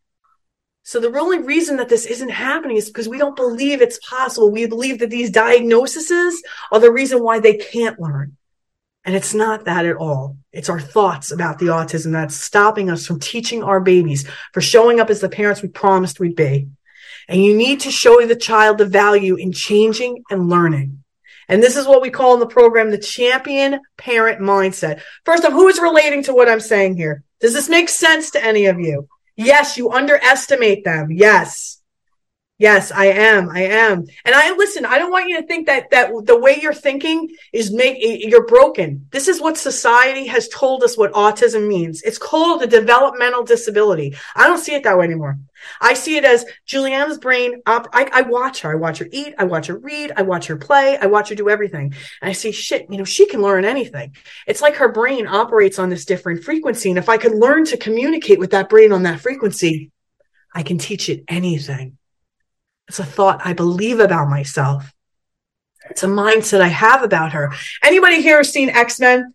So the only reason that this isn't happening is because we don't believe it's possible. We believe that these diagnoses are the reason why they can't learn. And it's not that at all. It's our thoughts about the autism that's stopping us from teaching our babies, for showing up as the parents we promised we'd be. And you need to show the child the value in changing and learning. And this is what we call in the program the champion parent mindset. First off, who is relating to what I'm saying here? Does this make sense to any of you? Yes, you underestimate them. Yes. Yes, I am. And I don't want you to think that the way you're thinking is you're broken. This is what society has told us what autism means. It's called a developmental disability. I don't see it that way anymore. I see it as Julianne's brain. I watch her. I watch her eat. I watch her read. I watch her play. I watch her do everything. And I see, shit, she can learn anything. It's like her brain operates on this different frequency. And if I can learn to communicate with that brain on that frequency, I can teach it anything. It's a thought I believe about myself. It's a mindset I have about her. Anybody here has seen X-Men?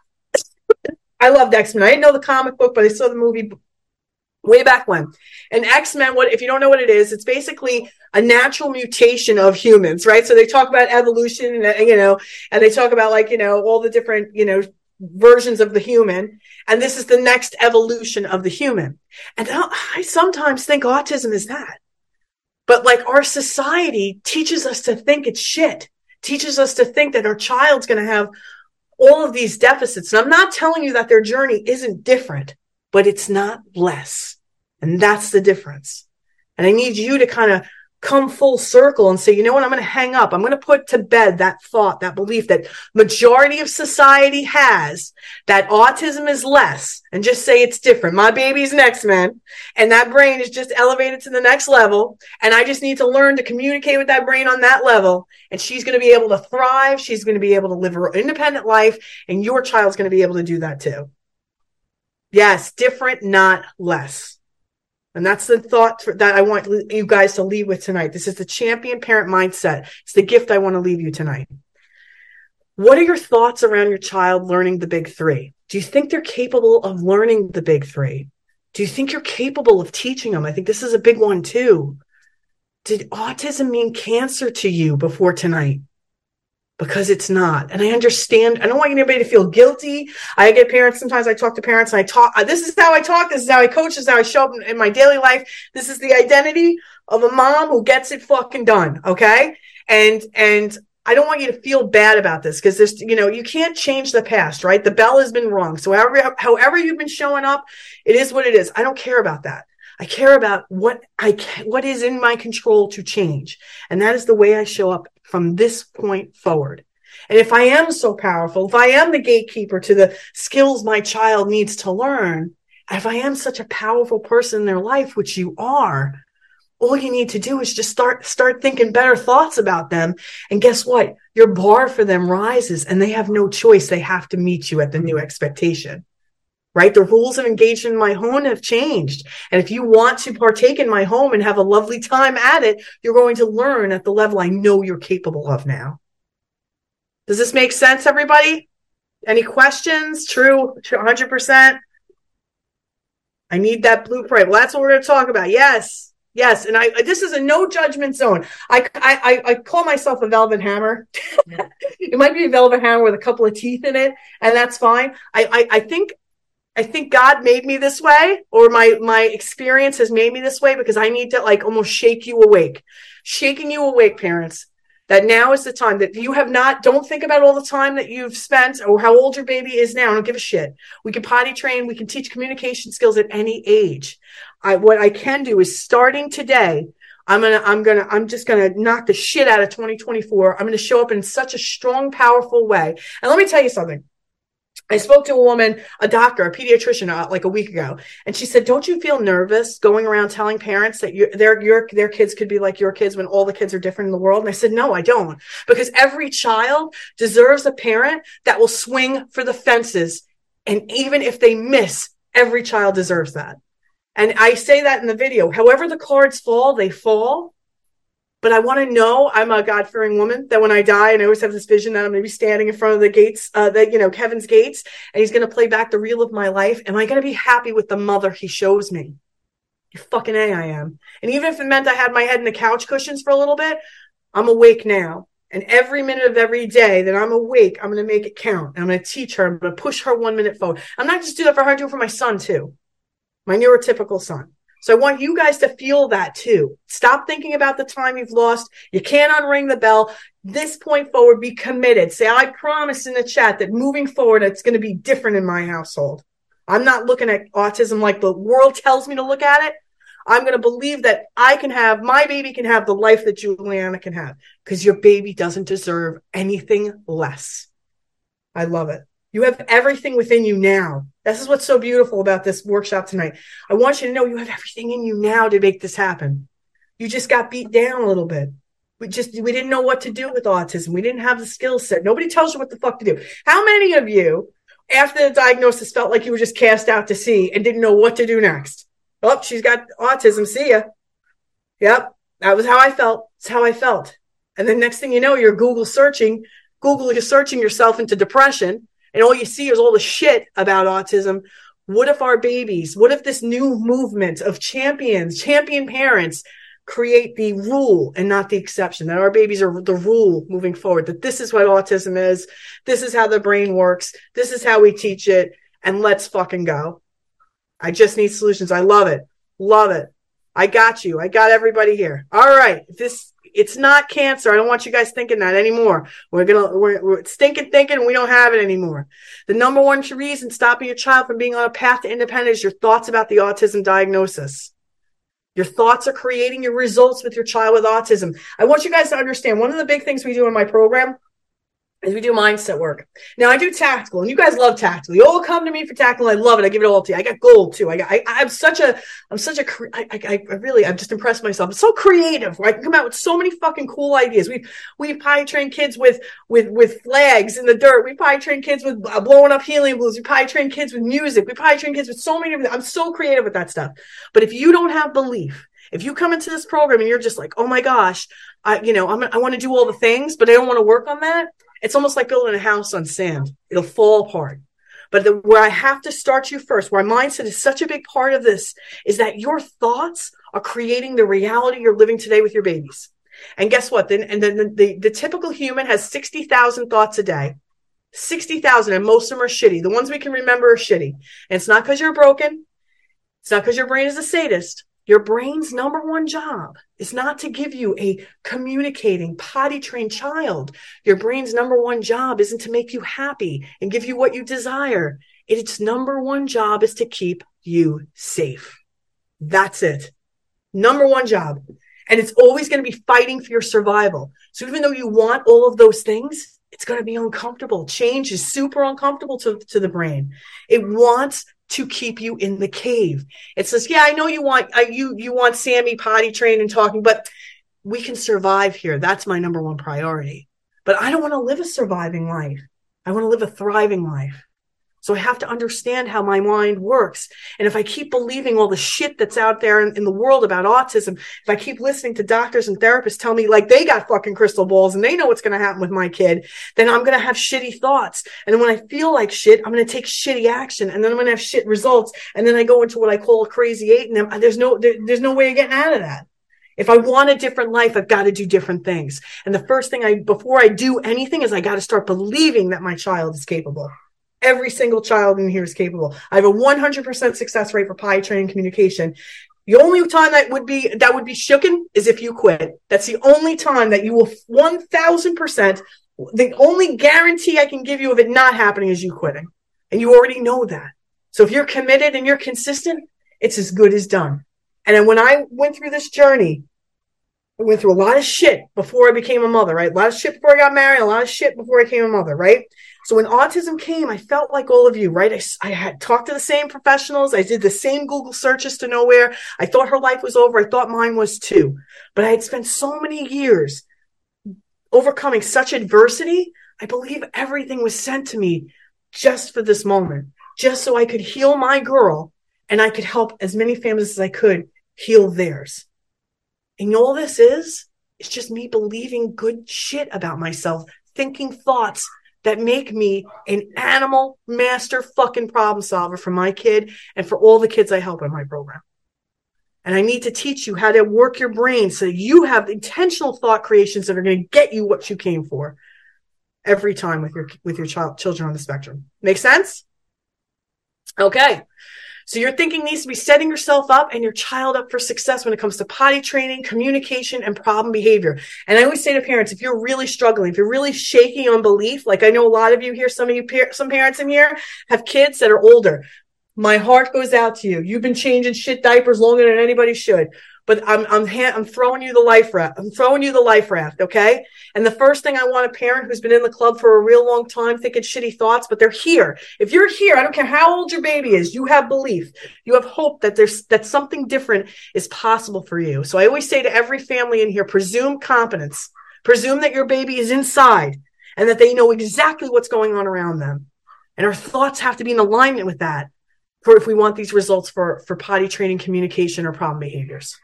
I loved X-Men. I didn't know the comic book, but I saw the movie way back when. And X-Men, if you don't know what it is, it's basically a natural mutation of humans, right? So they talk about evolution and they talk about all the different, versions of the human, and this is the next evolution of the human. And I sometimes think autism is that. But like our society teaches us to think it's shit, teaches us to think that our child's going to have all of these deficits. And I'm not telling you that their journey isn't different, but it's not less. And that's the difference. And I need you to kind of come full circle and say, you know what, I'm going to hang up. I'm going to put to bed that thought, that belief that majority of society has, that autism is less, and just say it's different. My baby's next, man. And that brain is just elevated to the next level. And I just need to learn to communicate with that brain on that level. And she's going to be able to thrive. She's going to be able to live her independent life. And your child's going to be able to do that too. Yes, different, not less. And that's the thought that I want you guys to leave with tonight. This is the champion parent mindset. It's the gift I want to leave you tonight. What are your thoughts around your child learning the big three? Do you think they're capable of learning the big three? Do you think you're capable of teaching them? I think this is a big one too. Did autism mean cancer to you before tonight? Because it's not. And I understand. I don't want anybody to feel guilty. I get parents. Sometimes I talk to parents and I talk. This is how I talk. This is how I coach. This is how I show up in my daily life. This is the identity of a mom who gets it fucking done. Okay. And I don't want you to feel bad about this because there's, you can't change the past, right? The bell has been rung. So however you've been showing up, it is what it is. I don't care about that. I care about what is in my control to change. And that is the way I show up from this point forward. And if I am so powerful, if I am the gatekeeper to the skills my child needs to learn, if I am such a powerful person in their life, which you are, all you need to do is just start thinking better thoughts about them. And guess what? Your bar for them rises and they have no choice. They have to meet you at the new expectation. Right? The rules of engagement in my home have changed. And if you want to partake in my home and have a lovely time at it, you're going to learn at the level I know you're capable of now. Does this make sense, everybody? Any questions? True, 100%. I need that blueprint. Well, that's what we're going to talk about. Yes. Yes. And this is a no judgment zone. I call myself a velvet hammer. It might be a velvet hammer with a couple of teeth in it, and that's fine. I think God made me this way, or my experience has made me this way because I need to almost shake you awake. Shaking you awake, parents, that now is the time that you have don't think about all the time that you've spent or how old your baby is now. I don't give a shit. We can potty train. We can teach communication skills at any age. What I can do is starting today, I'm just going to knock the shit out of 2024. I'm going to show up in such a strong, powerful way. And let me tell you something. I spoke to a woman, a doctor, a pediatrician, a week ago, and she said, "Don't you feel nervous going around telling parents that their kids could be like your kids when all the kids are different in the world?" And I said, "No, I don't, because every child deserves a parent that will swing for the fences, and even if they miss, every child deserves that." And I say that in the video. However the cards fall, they fall. But I want to know, I'm a God-fearing woman, that when I die, and I always have this vision that I'm going to be standing in front of the gates, Kevin's gates, and he's going to play back the reel of my life. Am I going to be happy with the mother he shows me? You fucking A, I am. And even if it meant I had my head in the couch cushions for a little bit, I'm awake now. And every minute of every day that I'm awake, I'm going to make it count. I'm going to teach her. I'm going to push her 1 minute forward. I'm not just doing that for her, I'm doing it for my son too. My neurotypical son. So I want you guys to feel that too. Stop thinking about the time you've lost. You can't unring the bell. This point forward, be committed. Say, I promise in the chat that moving forward, it's going to be different in my household. I'm not looking at autism like the world tells me to look at it. I'm going to believe that my baby can have the life that Juliana can have, because your baby doesn't deserve anything less. I love it. You have everything within you now. This is what's so beautiful about this workshop tonight. I want you to know you have everything in you now to make this happen. You just got beat down a little bit. We didn't know what to do with autism. We didn't have the skill set. Nobody tells you what the fuck to do. How many of you, after the diagnosis, felt like you were just cast out to sea and didn't know what to do next? Oh, she's got autism. See ya. Yep. That was how I felt. That's how I felt. And then next thing you know, you're Google searching yourself into depression. And all you see is all the shit about autism. What if this new movement of champion parents create the rule and not the exception, that our babies are the rule moving forward, that this is what autism is. This is how the brain works. This is how we teach it. And let's fucking go. I just need solutions. I love it. Love it. I got you. I got everybody here. All right. It's not cancer. I don't want you guys thinking that anymore. We're stinking thinking and we don't have it anymore. The number one reason stopping your child from being on a path to independence is your thoughts about the autism diagnosis. Your thoughts are creating your results with your child with autism. I want you guys to understand, one of the big things we do in my program is we do mindset work. Now I do tactical, and you guys love tactical. You all come to me for tactical. I love it. I give it all to you. I got gold too. I'm just impressed myself. I'm so creative. I can come out with so many fucking cool ideas. We've potty trained kids with flags in the dirt. We potty trained kids with blowing up helium balloons. We potty trained kids with music. We potty trained kids with so many different. I'm so creative with that stuff. But if you don't have belief, if you come into this program and you're just like, oh my gosh, I want to do all the things, but I don't want to work on that. It's almost like building a house on sand. It'll fall apart. But where I have to start you first, where mindset is such a big part of this, is that your thoughts are creating the reality you're living today with your babies. And guess what? The typical human has 60,000 thoughts a day. 60,000, and most of them are shitty. The ones we can remember are shitty. And it's not because you're broken. It's not because your brain is a sadist. Your brain's number one job is not to give you a communicating, potty-trained child. Your brain's number one job isn't to make you happy and give you what you desire. Its number one job is to keep you safe. That's it. Number one job. And it's always going to be fighting for your survival. So even though you want all of those things, it's going to be uncomfortable. Change is super uncomfortable to the brain. It wants to keep you in the cave. It says, yeah, I know you want Sammy potty trained and talking, but we can survive here. That's my number one priority. But I don't want to live a surviving life. I want to live a thriving life. So I have to understand how my mind works. And if I keep believing all the shit that's out there in the world about autism, if I keep listening to doctors and therapists tell me like they got fucking crystal balls and they know what's going to happen with my kid, then I'm going to have shitty thoughts. And when I feel like shit, I'm going to take shitty action. And then I'm going to have shit results. And then I go into what I call a crazy eight. And there's no way of getting out of that. If I want a different life, I've got to do different things. And the first thing before I do anything is I got to start believing that my child is capable. Every single child in here is capable. I have a 100% success rate for potty training communication. The only time that would be shooken is if you quit. That's the only time that you will 1000%. The only guarantee I can give you of it not happening is you quitting. And you already know that. So if you're committed and you're consistent, it's as good as done. And then when I went through this journey, I went through a lot of shit before I became a mother, right? A lot of shit before I got married, a lot of shit before I became a mother, right? So when autism came, I felt like all of you, right? I had talked to the same professionals. I did the same Google searches to nowhere. I thought her life was over. I thought mine was too. But I had spent so many years overcoming such adversity. I believe everything was sent to me just for this moment, just so I could heal my girl and I could help as many families as I could heal theirs. And all this is, it's just me believing good shit about myself, thinking thoughts that make me an animal master fucking problem solver for my kid and for all the kids I help in my program. And I need to teach you how to work your brain so you have intentional thought creations that are going to get you what you came for every time with your children on the spectrum. Make sense? Okay. So your thinking needs to be setting yourself up and your child up for success when it comes to potty training, communication, and problem behavior. And I always say to parents, if you're really struggling, if you're really shaky on belief, like I know a lot of you here, some parents in here have kids that are older. My heart goes out to you. You've been changing shit diapers longer than anybody should. But I'm throwing you the life raft. I'm throwing you the life raft, okay? And the first thing I want a parent who's been in the club for a real long time thinking shitty thoughts, but they're here. If you're here, I don't care how old your baby is, you have belief. You have hope that something different is possible for you. So I always say to every family in here, presume competence. Presume that your baby is inside and that they know exactly what's going on around them. And our thoughts have to be in alignment with that for if we want these results for potty training, communication, or problem behaviors.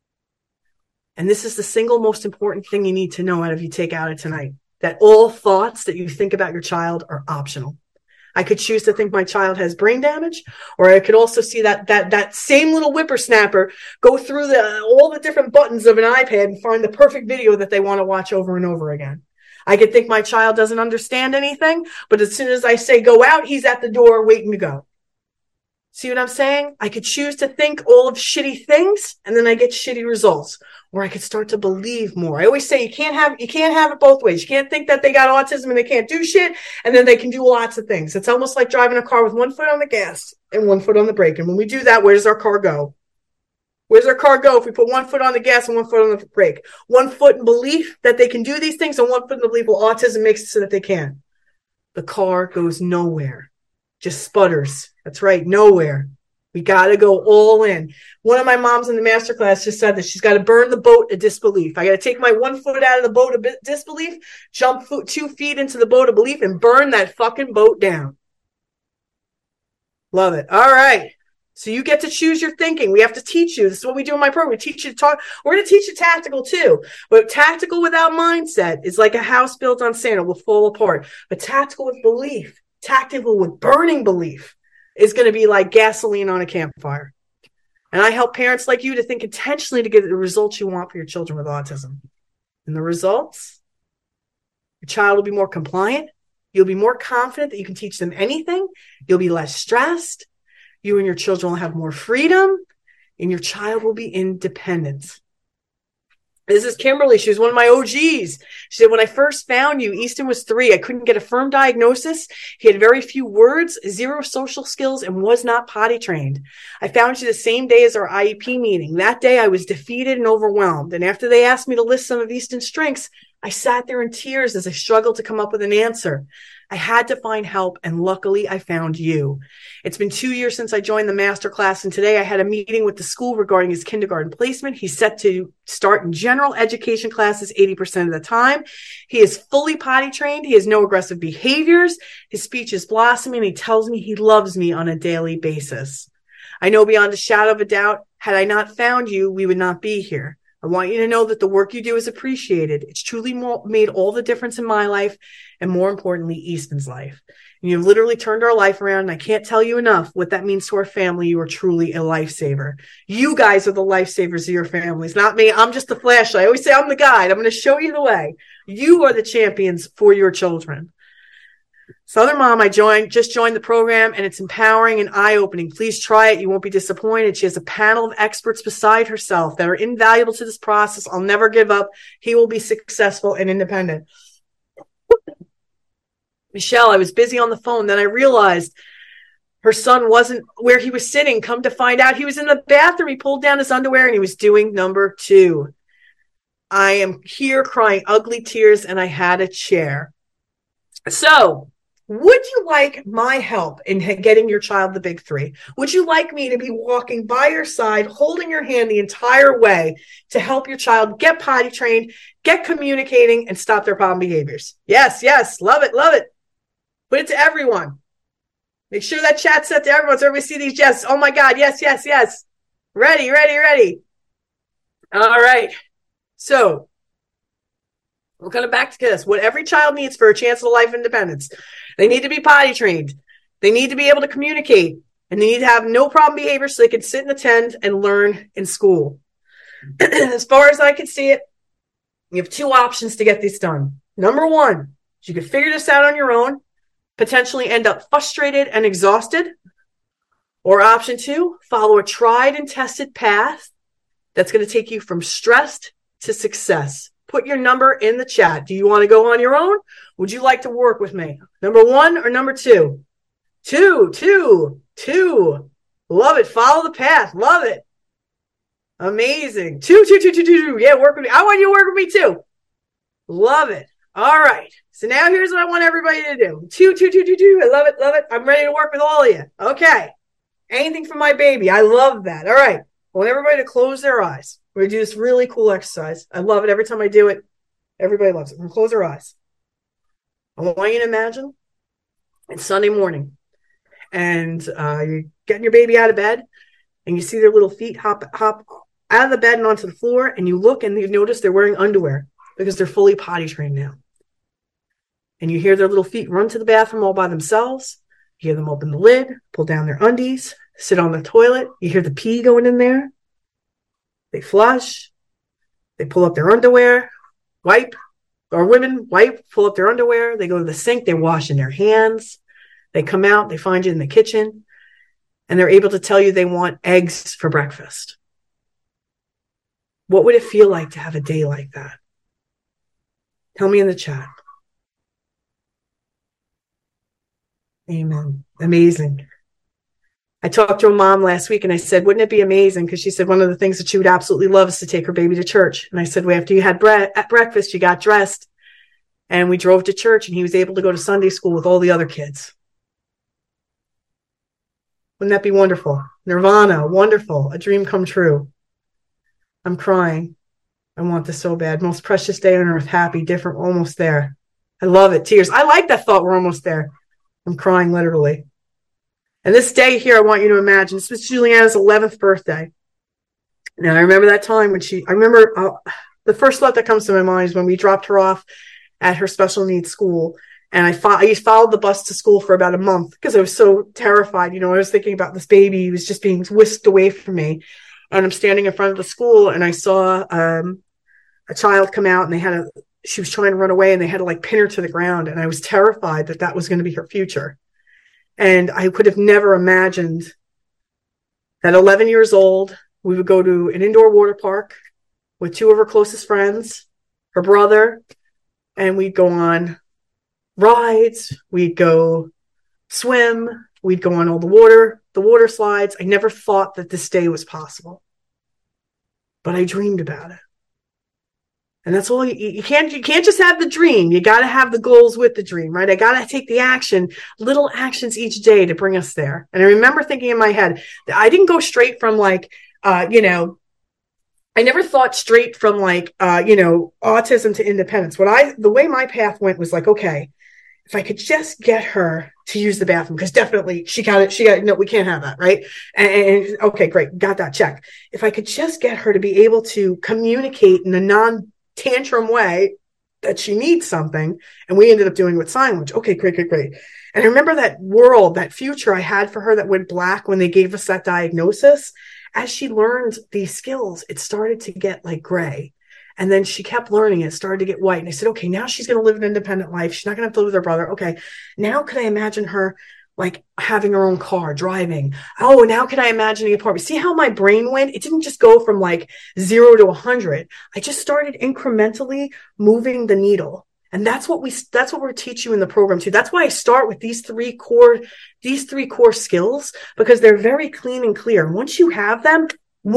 And this is the single most important thing you need to know out of you take out of tonight, that all thoughts that you think about your child are optional. I could choose to think my child has brain damage, or I could also see that same little whippersnapper go through all the different buttons of an iPad and find the perfect video that they want to watch over and over again. I could think my child doesn't understand anything, but as soon as I say go out, he's at the door waiting to go. See what I'm saying? I could choose to think all of shitty things, and then I get shitty results. Or I could start to believe more. I always say you can't have it both ways. You can't think that they got autism and they can't do shit, and then they can do lots of things. It's almost like driving a car with one foot on the gas and one foot on the brake. And when we do that, where does our car go? Where does our car go if we put one foot on the gas and one foot on the brake? One foot in belief that they can do these things, and one foot in the belief, well, autism makes it so that they can. The car goes nowhere. Just sputters. That's right, nowhere. We got to go all in. One of my moms in the masterclass just said that she's got to burn the boat of disbelief. I got to take my 1 foot out of the boat of disbelief, jump 2 feet into the boat of belief, and burn that fucking boat down. Love it. All right. So you get to choose your thinking. We have to teach you. This is what we do in my program. We teach you to talk. We're going to teach you tactical too. But tactical without mindset is like a house built on sand. It will fall apart. But tactical with belief, tactical with burning belief, is going to be like gasoline on a campfire. And I help parents like you to think intentionally to get the results you want for your children with autism. And the results? Your child will be more compliant. You'll be more confident that you can teach them anything. You'll be less stressed. You and your children will have more freedom, and your child will be independent. This is Kimberly. She was one of my OGs. She said, when I first found you, Easton was 3. I couldn't get a firm diagnosis. He had very few words, 0 social skills, and was not potty trained. I found you the same day as our IEP meeting. That day, I was defeated and overwhelmed. And after they asked me to list some of Easton's strengths, I sat there in tears as I struggled to come up with an answer. I had to find help, and luckily I found you. It's been 2 years since I joined the master class, and today I had a meeting with the school regarding his kindergarten placement. He's set to start in general education classes 80% of the time. He is fully potty trained. He has no aggressive behaviors. His speech is blossoming. He tells me he loves me on a daily basis. I know beyond a shadow of a doubt, had I not found you, we would not be here. I want you to know that the work you do is appreciated. It's truly made all the difference in my life, and more importantly, Easton's life. And you've literally turned our life around, and I can't tell you enough what that means to our family. You are truly a lifesaver. You guys are the lifesavers of your families, not me. I'm just the flashlight. I always say I'm the guide. I'm going to show you the way. You are the champions for your children. Southern Mom, just joined the program, and it's empowering and eye-opening. Please try it. You won't be disappointed. She has a panel of experts beside herself that are invaluable to this process. I'll never give up. He will be successful and independent. Michelle, I was busy on the phone. Then I realized her son wasn't where he was sitting. Come to find out, he was in the bathroom. He pulled down his underwear, and he was doing number 2. I am here crying ugly tears, and I had a chair. So, would you like my help in getting your child the big 3? Would you like me to be walking by your side, holding your hand the entire way to help your child get potty trained, get communicating, and stop their problem behaviors? Yes, yes. Love it, love it. Put it to everyone. Make sure that chat's set to everyone so everybody see these yes. Oh my God, yes, yes, yes. Ready, ready, ready. All right. So, we're going to back to this. What every child needs for a chance of life independence. They need to be potty trained. They need to be able to communicate. And they need to have no problem behavior so they can sit and attend and learn in school. As far as I can see it, you have 2 options to get this done. Number 1, you can figure this out on your own, potentially end up frustrated and exhausted. Or option 2, follow a tried and tested path that's going to take you from stressed to success. Put your number in the chat. Do you want to go on your own? Would you like to work with me? Number 1 or number 2? 2. Love it. Follow the path. Love it. Amazing. 2. Yeah, work with me. I want you to work with me too. Love it. All right. So now here's what I want everybody to do. 2. I love it. Love it. I'm ready to work with all of you. Okay. Anything for my baby. I love that. All right. I want everybody to close their eyes. We're going to do this really cool exercise. I love it. Every time I do it, everybody loves it. We're going to close our eyes. I want you to imagine it's Sunday morning, and you're getting your baby out of bed, and you see their little feet hop out of the bed and onto the floor, and you look and you notice they're wearing underwear because they're fully potty trained now. And you hear their little feet run to the bathroom all by themselves. You hear them open the lid, pull down their undies, sit on the toilet. You hear the pee going in there. They flush. They pull up their underwear, wipe, or women wipe, pull up their underwear. They go to the sink. They're washing their hands. They come out. They find you in the kitchen. And they're able to tell you they want eggs for breakfast. What would it feel like to have a day like that? Tell me in the chat. Amen. Amazing. I talked to a mom last week and I said, wouldn't it be amazing? Because she said one of the things that she would absolutely love is to take her baby to church. And I said, well, after you had at breakfast, you got dressed and we drove to church and he was able to go to Sunday school with all the other kids. Wouldn't that be wonderful? Nirvana, wonderful, a dream come true. I'm crying. I want this so bad. Most precious day on earth, happy, different, almost there. I love it. Tears. I like that thought. We're almost there. I'm crying literally. And this day here, I want you to imagine, this was Juliana's 11th birthday. Now, I remember that time when the first thought that comes to my mind is when we dropped her off at her special needs school. And I followed the bus to school for about a month because I was so terrified. You know, I was thinking about this baby. He was just being whisked away from me. And I'm standing in front of the school and I saw a child come out and she was trying to run away and they had to like pin her to the ground. And I was terrified that that was going to be her future. And I could have never imagined that 11 years old, we would go to an indoor water park with two of her closest friends, her brother, and we'd go on rides, we'd go swim, we'd go on all the water slides. I never thought that this day was possible, but I dreamed about it. And that's all you can't just have the dream. You got to have the goals with the dream, right? I got to take the action, little actions each day to bring us there. And I remember thinking in my head, I didn't go straight from like, I never thought straight from like, autism to independence. The way my path went was like, okay, if I could just get her to use the bathroom, because definitely she got, no, we can't have that. Right. And okay, great. Got that check. If I could just get her to be able to communicate in a non-tantrum way that she needs something. And we ended up doing with sign language. Okay, great. And I remember that world, that future I had for her that went black when they gave us that diagnosis. As she learned these skills, it started to get like gray. And then she kept learning it, started to get white. And I said, okay, now she's going to live an independent life. She's not going to have to live with her brother. Okay, now could I imagine her like having her own car, driving? Oh, now can I imagine the apartment? See how my brain went? It didn't just go from like 0 to 100. I just started incrementally moving the needle. And that's what we're teaching you in the program too. That's why I start with these three core skills, because they're very clean and clear. Once you have them,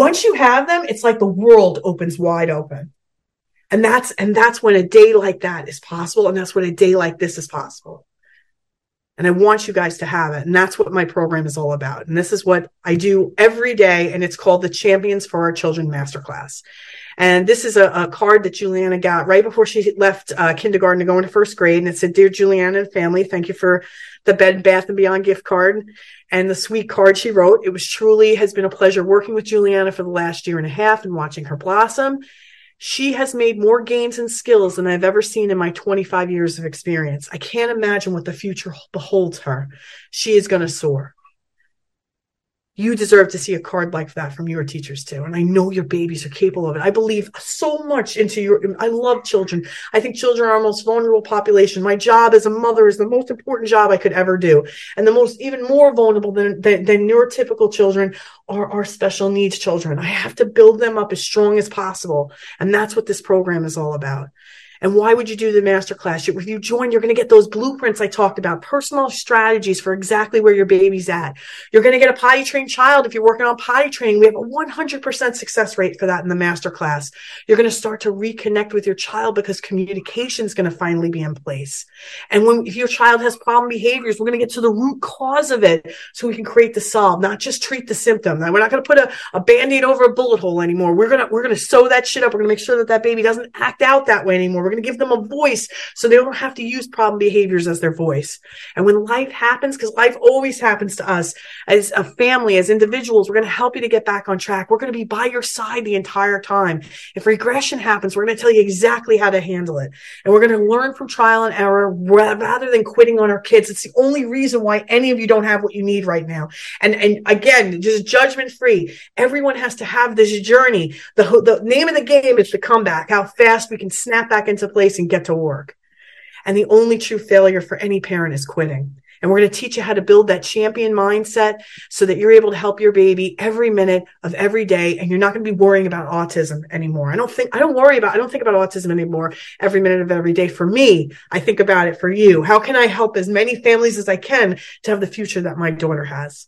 it's like the world opens wide open. And that's when a day like that is possible. And that's when a day like this is possible. And I want you guys to have it. And that's what my program is all about. And this is what I do every day. And it's called the Champions for Our Children Masterclass. And this is a card that Juliana got right before she left kindergarten to go into first grade. And it said, "Dear Juliana and family, thank you for the Bed Bath & Beyond gift card and the sweet card she wrote. It has been a pleasure working with Juliana for the last year and a half and watching her blossom. She has made more gains and skills than I've ever seen in my 25 years of experience. I can't imagine what the future beholds her. She is going to soar. You deserve to see a card like that from your teachers too. And I know your babies are capable of it. I believe so much I love children. I think children are our most vulnerable population. My job as a mother is the most important job I could ever do. And even more vulnerable than neurotypical children are our special needs children. I have to build them up as strong as possible. And that's what this program is all about. And why would you do the masterclass? If you join, you're going to get those blueprints I talked about, personal strategies for exactly where your baby's at. You're going to get a potty trained child if you're working on potty training. We have a 100% success rate for that in the masterclass. You're going to start to reconnect with your child because communication is going to finally be in place. And if your child has problem behaviors, we're going to get to the root cause of it so we can create the solve, not just treat the symptom. Now, we're not going to put a Band-Aid over a bullet hole anymore. We're going to sew that shit up. We're going to make sure that baby doesn't act out that way anymore. We're going to give them a voice so they don't have to use problem behaviors as their voice. And when life happens, because life always happens to us as a family, as individuals, we're going to help you to get back on track. We're going to be by your side the entire time. If regression happens, we're going to tell you exactly how to handle it. And we're going to learn from trial and error rather than quitting on our kids. It's the only reason why any of you don't have what you need right now. And again, just judgment free. Everyone has to have this journey. The name of the game is the comeback, how fast we can snap back into place and get to work. And the only true failure for any parent is quitting. And we're going to teach you how to build that champion mindset so that you're able to help your baby every minute of every day. And you're not going to be worrying about autism anymore. I don't think about autism anymore every minute of every day. For me, I think about it for you. How can I help as many families as I can to have the future that my daughter has?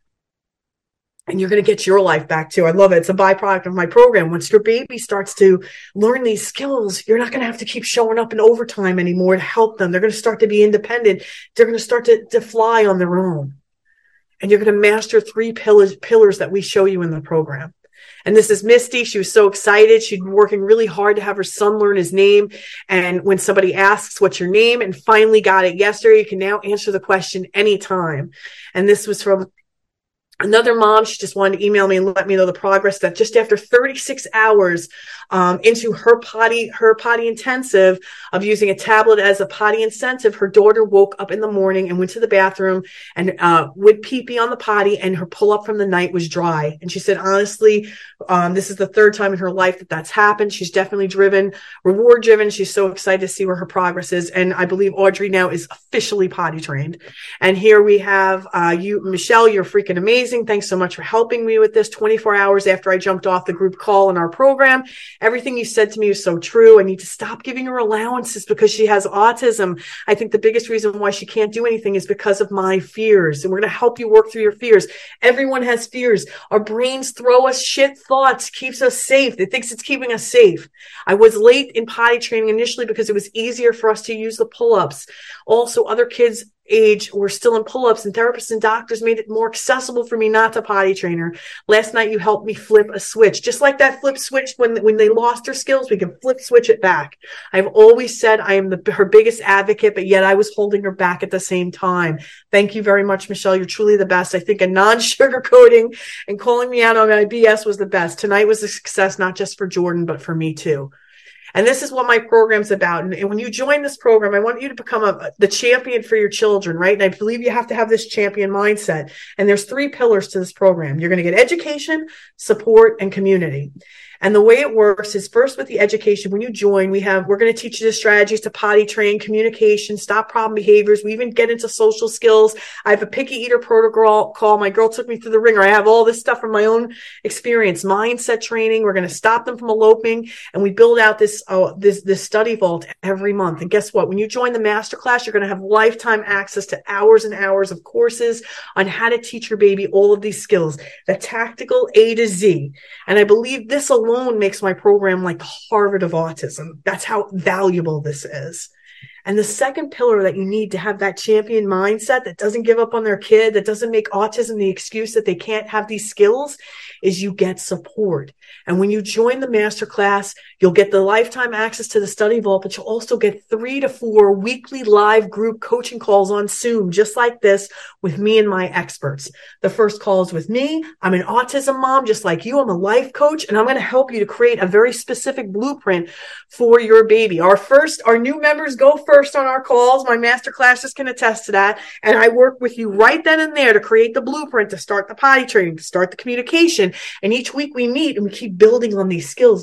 And you're going to get your life back too. I love it. It's a byproduct of my program. Once your baby starts to learn these skills, you're not going to have to keep showing up in overtime anymore to help them. They're going to start to be independent. They're going to start to fly on their own. And you're going to master 3 pillars that we show you in the program. And this is Misty. She was so excited. She'd been working really hard to have her son learn his name. And when somebody asks, what's your name? And finally got it yesterday, you can now answer the question anytime. And this was from another mom. She just wanted to email me and let me know the progress that just after 36 hours into her potty intensive of using a tablet as a potty incentive, her daughter woke up in the morning and went to the bathroom and would pee on the potty, and her pull up from the night was dry. And she said, honestly, this is the 3rd time in her life that's happened. She's definitely reward driven. She's so excited to see where her progress is. And I believe Audrey now is officially potty trained. And here we have you, Michelle. You're freaking amazing. Thanks so much for helping me with this 24 hours after I jumped off the group call in our program. Everything you said to me is so true. I need to stop giving her allowances because she has autism. I think the biggest reason why she can't do anything is because of my fears. And we're going to help you work through your fears. Everyone has fears. Our brains throw us shit thoughts, keeps us safe. It thinks it's keeping us safe. I was late in potty training initially because it was easier for us to use the pull-ups. Also, other kids age were still in pull-ups, and therapists and doctors made it more accessible for me not to potty train her. Last night you helped me flip a switch, just like that flip switch when they lost their skills, we can flip switch it back. I've always said I am her biggest advocate, but yet I was holding her back at the same time. Thank you very much, Michelle. You're truly the best. I think a non-sugarcoating and calling me out on my BS was the best. Tonight was a success, not just for Jordan, but for me too. And this is what my program's about. And when you join this program, I want you to become the champion for your children, right? And I believe you have to have this champion mindset. And there's 3 pillars to this program. You're going to get education, support, and community. And the way it works is first with the education. When you join, we're going to teach you the strategies to potty train, communication, stop problem behaviors. We even get into social skills. I have a picky eater protocol. My girl took me through the ringer. I have all this stuff from my own experience. Mindset training. We're going to stop them from eloping. And we build out this study vault every month. And guess what? When you join the masterclass, you're going to have lifetime access to hours and hours of courses on how to teach your baby all of these skills, the tactical A to Z. And I believe this alone makes my program like the Harvard of autism. That's how valuable this is. And the second pillar that you need to have that champion mindset that doesn't give up on their kid, that doesn't make autism the excuse that they can't have these skills, is you get support. And when you join the masterclass, you'll get the lifetime access to the study vault, but you'll also get 3 to 4 weekly live group coaching calls on Zoom, just like this, with me and my experts. The first call is with me. I'm an autism mom, just like you. I'm a life coach, and I'm going to help you to create a very specific blueprint for your baby. Our new members go first on our calls. My masterclasses can attest to that. And I work with you right then and there to create the blueprint, to start the potty training, to start the communication. And each week we meet and we keep building on these skills.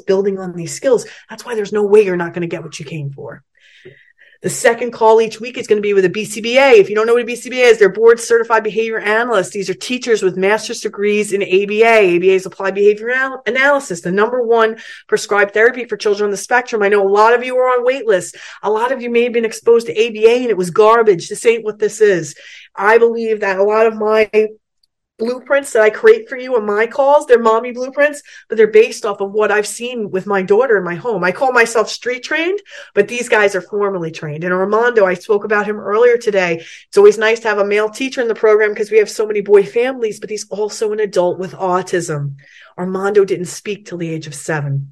That's why there's no way you're not going to get what you came for. The second call each week is going to be with a BCBA. If you don't know what a BCBA is, they're board certified behavior analysts. These are teachers with master's degrees in ABA. ABA is applied behavior analysis, the #1 prescribed therapy for children on the spectrum. I know a lot of you are on wait lists. A lot of you may have been exposed to ABA and it was garbage. This ain't what this is. I believe that a lot of my blueprints that I create for you on my calls, they're mommy blueprints, but they're based off of what I've seen with my daughter in my home. I call myself street trained, but these guys are formally trained. And Armando, I spoke about him earlier today. It's always nice to have a male teacher in the program because we have so many boy families, but he's also an adult with autism. Armando didn't speak till the age of 7.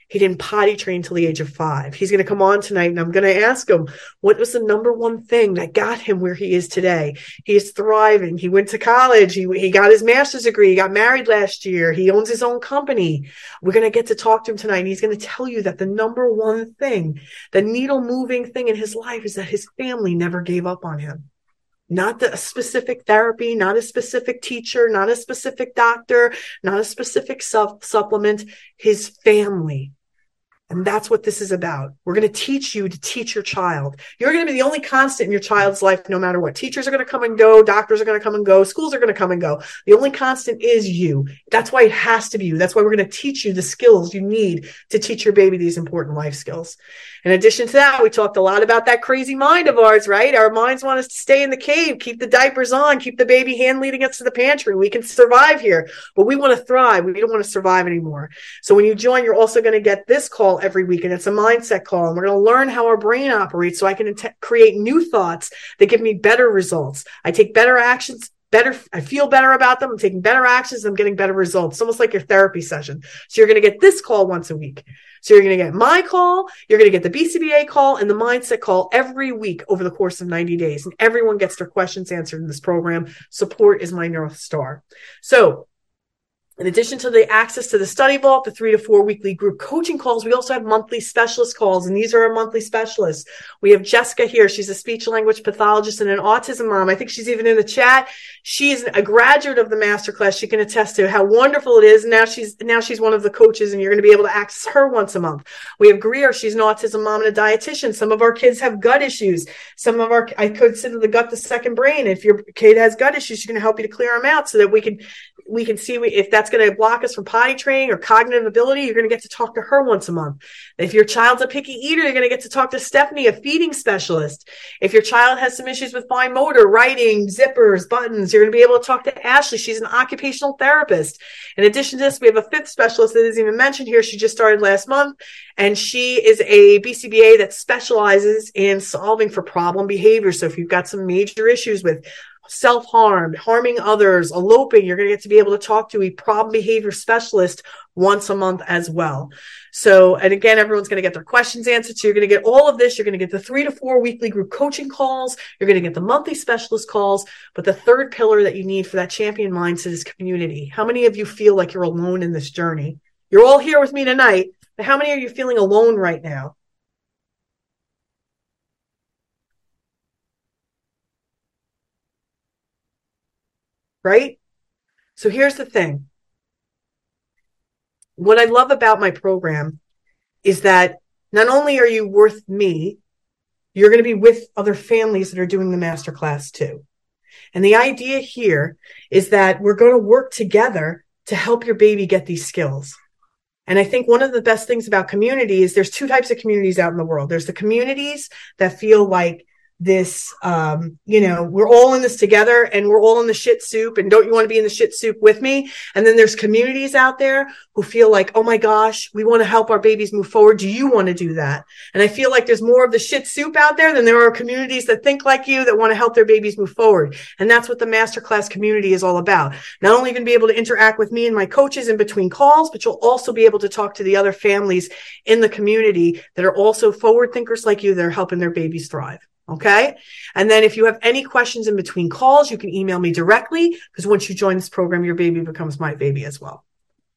He didn't potty train till the age of 5. He's going to come on tonight, and I'm going to ask him, what was the number one thing that got him where he is today? He is thriving. He went to college. He got his master's degree. He got married last year. He owns his own company. We're going to get to talk to him tonight, and he's going to tell you that the number one thing, the needle moving thing in his life, is that his family never gave up on him. Not a specific therapy, not a specific teacher, not a specific doctor, not a specific supplement, his family. And that's what this is about. We're going to teach you to teach your child. You're going to be the only constant in your child's life, no matter what. Teachers are going to come and go. Doctors are going to come and go. Schools are going to come and go. The only constant is you. That's why it has to be you. That's why we're going to teach you the skills you need to teach your baby these important life skills. In addition to that, we talked a lot about that crazy mind of ours, right? Our minds want us to stay in the cave, keep the diapers on, keep the baby hand leading us to the pantry. We can survive here, but we want to thrive. We don't want to survive anymore. So when you join, you're also going to get this call every week, and it's a mindset call. And we're going to learn how our brain operates so I can create new thoughts that give me better results. I take better actions. I feel better about them. I'm taking better actions. I'm getting better results. It's almost like your therapy session. So you're going to get this call once a week. So you're going to get my call, you're going to get the BCBA call, and the mindset call every week over the course of 90 days. And everyone gets their questions answered in this program. Support is my North Star. So in addition to the access to the study vault, the 3 to 4 weekly group coaching calls, we also have monthly specialist calls, and these are our monthly specialists. We have Jessica here. She's a speech language pathologist and an autism mom. I think she's even in the chat. She's a graduate of the masterclass. She can attest to how wonderful it is. Now she's one of the coaches, and you're going to be able to access her once a month. We have Greer. She's an autism mom and a dietitian. Some of our kids have gut issues. I consider the gut the second brain. If your kid has gut issues, she's going to help you to clear them out so that we can see if that's going to block us from potty training or cognitive ability. You're going to get to talk to her once a month. If your child's a picky eater, you're going to get to talk to Stephanie, a feeding specialist. If your child has some issues with fine motor, writing, zippers, buttons, you're going to be able to talk to Ashley. She's an occupational therapist. In addition to this, we have a 5th specialist that isn't even mentioned here. She just started last month, and she is a BCBA that specializes in solving for problem behavior. So if you've got some major issues with self-harm, harming others, eloping, you're going to get to be able to talk to a problem behavior specialist once a month as well. So, and again, everyone's going to get their questions answered. So you're going to get all of this. You're going to get the 3 to 4 weekly group coaching calls. You're going to get the monthly specialist calls. But the third pillar that you need for that champion mindset is community. How many of you feel like you're alone in this journey? You're all here with me tonight, but how many are you feeling alone right now? Right? So here's the thing. What I love about my program is that not only are you worth me, you're going to be with other families that are doing the masterclass too. And the idea here is that we're going to work together to help your baby get these skills. And I think one of the best things about community is there's 2 types of communities out in the world. There's the communities that feel like this, we're all in this together and we're all in the shit soup, and don't you want to be in the shit soup with me? And then there's communities out there who feel like, oh my gosh, we want to help our babies move forward. Do you want to do that? And I feel like there's more of the shit soup out there than there are communities that think like you, that want to help their babies move forward. And that's what the masterclass community is all about. Not only going to be able to interact with me and my coaches in between calls, but you'll also be able to talk to the other families in the community that are also forward thinkers like you that are helping their babies thrive. Okay. And then if you have any questions in between calls, you can email me directly, because once you join this program, your baby becomes my baby as well.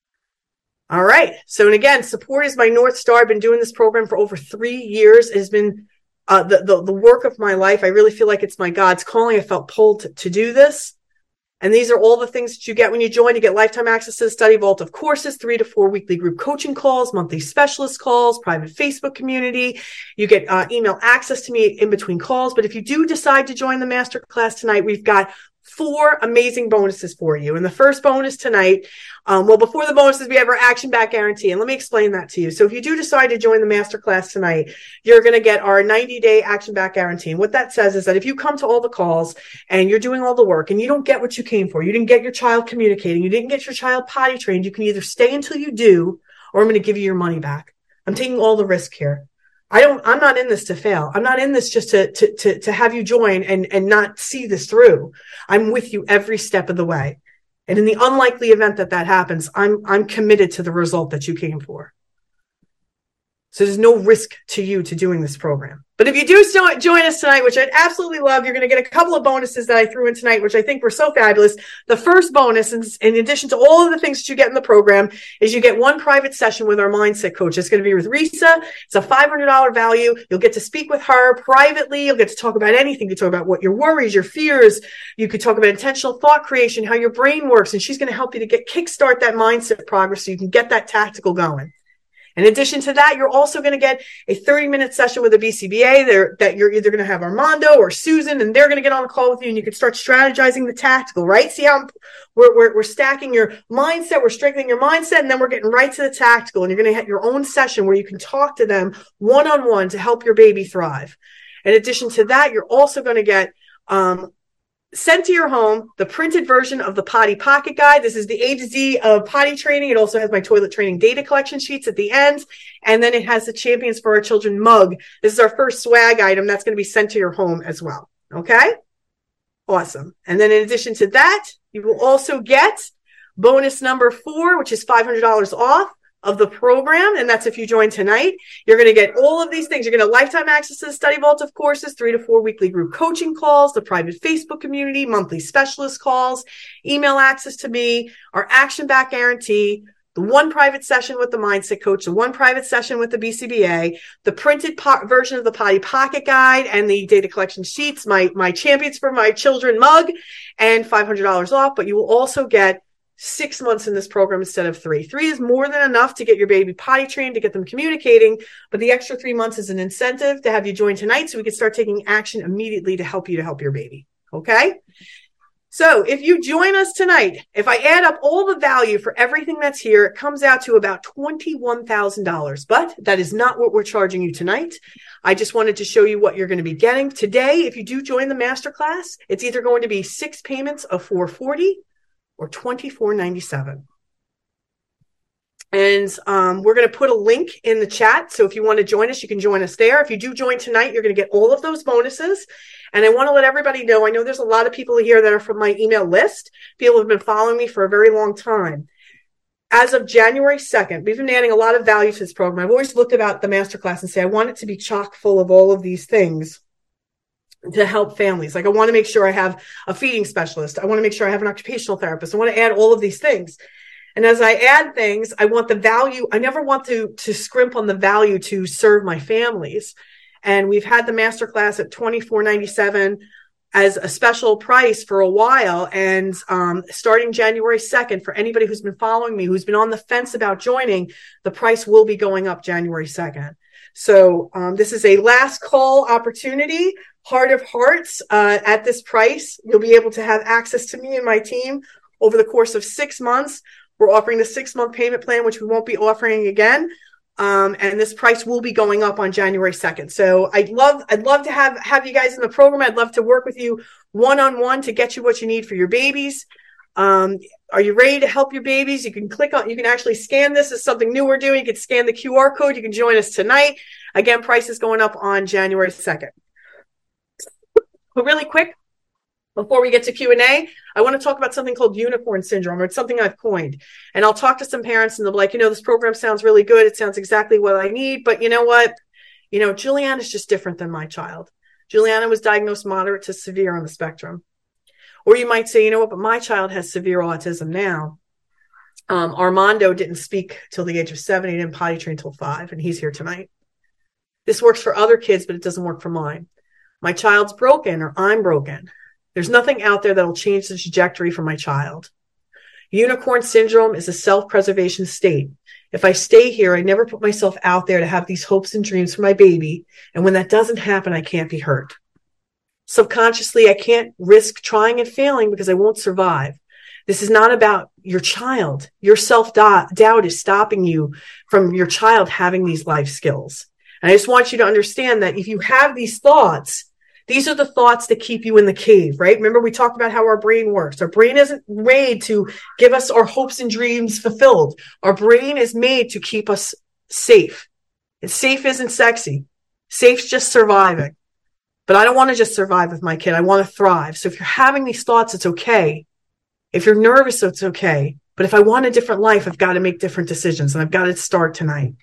All right. So, and again, support is my North Star. I've been doing this program for over 3 years. It has been the work of my life. I really feel like it's my God's calling. I felt pulled to do this. And these are all the things that you get when you join. You get lifetime access to the study vault of courses, 3 to 4 weekly group coaching calls, monthly specialist calls, private Facebook community. You get email access to me in between calls. But if you do decide to join the masterclass tonight, we've got 4 amazing bonuses for you. And the first bonus tonight, before the bonuses, we have our action back guarantee. And let me explain that to you. So if you do decide to join the masterclass tonight, you're going to get our 90-day action back guarantee. And what that says is that if you come to all the calls and you're doing all the work and you don't get what you came for, you didn't get your child communicating, you didn't get your child potty trained, you can either stay until you do, or I'm going to give you your money back. I'm taking all the risk here. I'm not in this to fail. I'm not in this just to have you join and not see this through. I'm with you every step of the way. And in the unlikely event that happens, I'm committed to the result that you came for. So there's no risk to you to doing this program. But if you do join us tonight, which I'd absolutely love, you're going to get a couple of bonuses that I threw in tonight, which I think were so fabulous. The first bonus, in addition to all of the things that you get in the program, is you get one private session with our mindset coach. It's going to be with Risa. It's a $500 value. You'll get to speak with her privately. You'll get to talk about anything. You talk about what your worries, your fears. You could talk about intentional thought creation, how your brain works, and she's going to help you to kickstart that mindset progress so you can get that tactical going. In addition to that, you're also going to get a 30-minute session with a BCBA that you're either going to have Armando or Susan, and they're going to get on a call with you, and you can start strategizing the tactical, right? See how we're stacking your mindset, we're strengthening your mindset, and then we're getting right to the tactical, and you're going to have your own session where you can talk to them one-on-one to help your baby thrive. In addition to that, you're also going to get sent to your home the printed version of the Potty Pocket Guide. This is the A to Z of potty training. It also has my toilet training data collection sheets at the end. And then it has the Champions for Our Children mug. This is our first swag item that's going to be sent to your home as well. Okay? Awesome. And then in addition to that, you will also get bonus number 4, which is $500 off of the program, and that's if you join tonight. You're going to get all of these things. You're going to lifetime access to the Study Vault of courses, 3 to 4 weekly group coaching calls, the private Facebook community, monthly specialist calls, email access to me, our action back guarantee, the one private session with the mindset coach, the one private session with the BCBA, the printed version of the Potty Pocket Guide and the data collection sheets, my Champions for My Children mug, and $500 off. But you will also get 6 months in this program instead of 3. 3 is more than enough to get your baby potty trained, to get them communicating, but the extra 3 months is an incentive to have you join tonight so we can start taking action immediately to help your baby. Okay? So if you join us tonight, if I add up all the value for everything that's here, it comes out to about $21,000, but that is not what we're charging you tonight. I just wanted to show you what you're going to be getting. Today, if you do join the masterclass, it's either going to be 6 payments of $440 or $24.97. And we're going to put a link in the chat. So if you want to join us, you can join us there. If you do join tonight, you're going to get all of those bonuses. And I want to let everybody know, I know there's a lot of people here that are from my email list. People have been following me for a very long time. As of January 2nd, we've been adding a lot of value to this program. I've always looked about the masterclass and say, I want it to be chock full of all of these things to help families. Like I want to make sure I have a feeding specialist. I want to make sure I have an occupational therapist. I want to add all of these things. And as I add things, I want the value. I never want to scrimp on the value to serve my families. And we've had the masterclass at $24.97 as a special price for a while. And starting January 2nd, for anybody who's been following me, who's been on the fence about joining, the price will be going up January 2nd. So this is a last call opportunity. Heart of Hearts, at this price, you'll be able to have access to me and my team over the course of 6 months. We're offering the 6-month payment plan, which we won't be offering again. And this price will be going up on January 2nd. So I'd love to have you guys in the program. I'd love to work with you one-on-one to get you what you need for your babies. Are you ready to help your babies? You can actually scan this. It's something new we're doing. You can scan the QR code. You can join us tonight. Again, price is going up on January 2nd. But really quick, before we get to Q&A, I want to talk about something called unicorn syndrome, or it's something I've coined. And I'll talk to some parents and they'll be like, this program sounds really good. It sounds exactly what I need. But you know what? Juliana's just different than my child. Juliana was diagnosed moderate to severe on the spectrum. Or you might say, but my child has severe autism now. Armando didn't speak till the age of 7. He didn't potty train till 5, and he's here tonight. This works for other kids, but it doesn't work for mine. My child's broken, or I'm broken. There's nothing out there that'll change the trajectory for my child. Unicorn syndrome is a self-preservation state. If I stay here, I never put myself out there to have these hopes and dreams for my baby. And when that doesn't happen, I can't be hurt. Subconsciously, I can't risk trying and failing because I won't survive. This is not about your child. Your self-doubt is stopping you from your child having these life skills. And I just want you to understand that if you have these thoughts, these are the thoughts that keep you in the cave, right? Remember, we talked about how our brain works. Our brain isn't made to give us our hopes and dreams fulfilled. Our brain is made to keep us safe. And safe isn't sexy. Safe's just surviving. But I don't want to just survive with my kid. I want to thrive. So if you're having these thoughts, it's okay. If you're nervous, it's okay. But if I want a different life, I've got to make different decisions, and I've got to start tonight.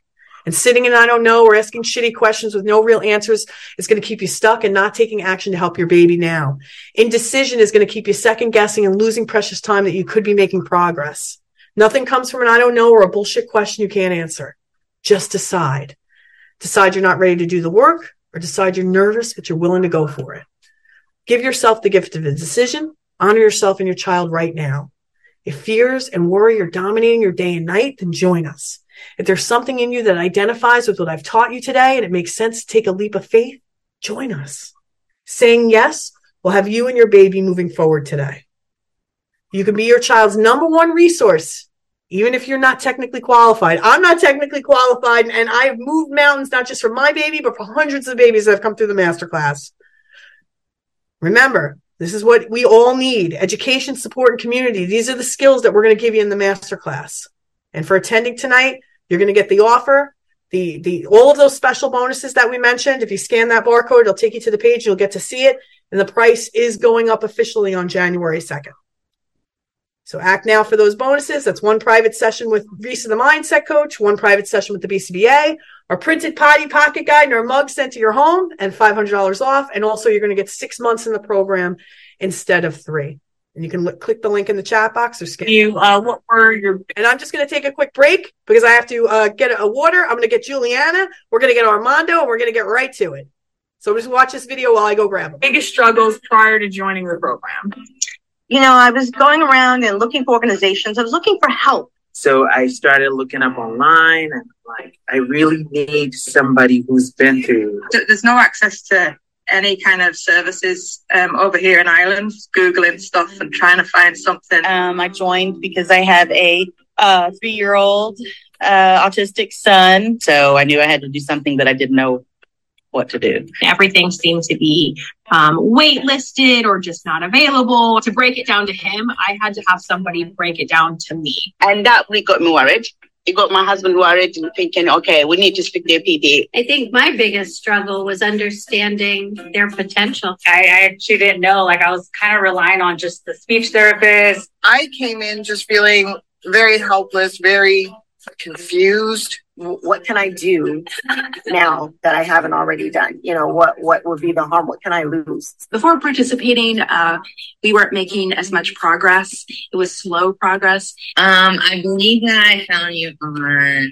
And sitting in I don't know or asking shitty questions with no real answers is going to keep you stuck and not taking action to help your baby now. Indecision is going to keep you second guessing and losing precious time that you could be making progress. Nothing comes from an I don't know or a bullshit question you can't answer. Just decide. Decide you're not ready to do the work, or decide you're nervous but you're willing to go for it. Give yourself the gift of a decision. Honor yourself and your child right now. If fears and worry are dominating your day and night, then join us. If there's something in you that identifies with what I've taught you today and it makes sense to take a leap of faith, join us. Saying yes will have you and your baby moving forward today. You can be your child's number one resource, even if you're not technically qualified. I'm not technically qualified, and I've moved mountains not just for my baby, but for hundreds of babies that have come through the masterclass. Remember, this is what we all need: education, support, and community. These are the skills that we're going to give you in the masterclass. And for attending tonight, you're going to get the offer, all of those special bonuses that we mentioned. If you scan that barcode, it'll take you to the page. You'll get to see it. And the price is going up officially on January 2nd. So act now for those bonuses. That's one private session with Risa the Mindset Coach, one private session with the BCBA, our printed potty pocket guide, and our mug sent to your home, and $500 off. And also, you're going to get 6 months in the program instead of 3. And you can click the link in the chat box or scan. What were your? And I'm just going to take a quick break because I have to get a water. I'm going to get Juliana. We're going to get Armando, and we're going to get right to it. So just watch this video while I go grab them. Biggest struggles prior to joining the program? You know, I was going around and looking for organizations. I was looking for help. So I started looking up online, and like, I really need somebody who's been through. There's no access to any kind of services over here in Ireland. Googling stuff and trying to find something. I joined because I have a 3-year-old autistic son, so I knew I had to do something that I didn't know what to do. Everything seemed to be waitlisted or just not available. To break it down to him, I had to have somebody break it down to me. And that really got me worried. It got my husband worried and thinking, okay, we need to speak to a PD. I think my biggest struggle was understanding their potential. I actually didn't know. Like, I was kind of relying on just the speech therapist. I came in just feeling very helpless, very confused. What can I do now that I haven't already done? You know, what would be the harm? What can I lose? Before participating, we weren't making as much progress. It was slow progress. I believe that I found you on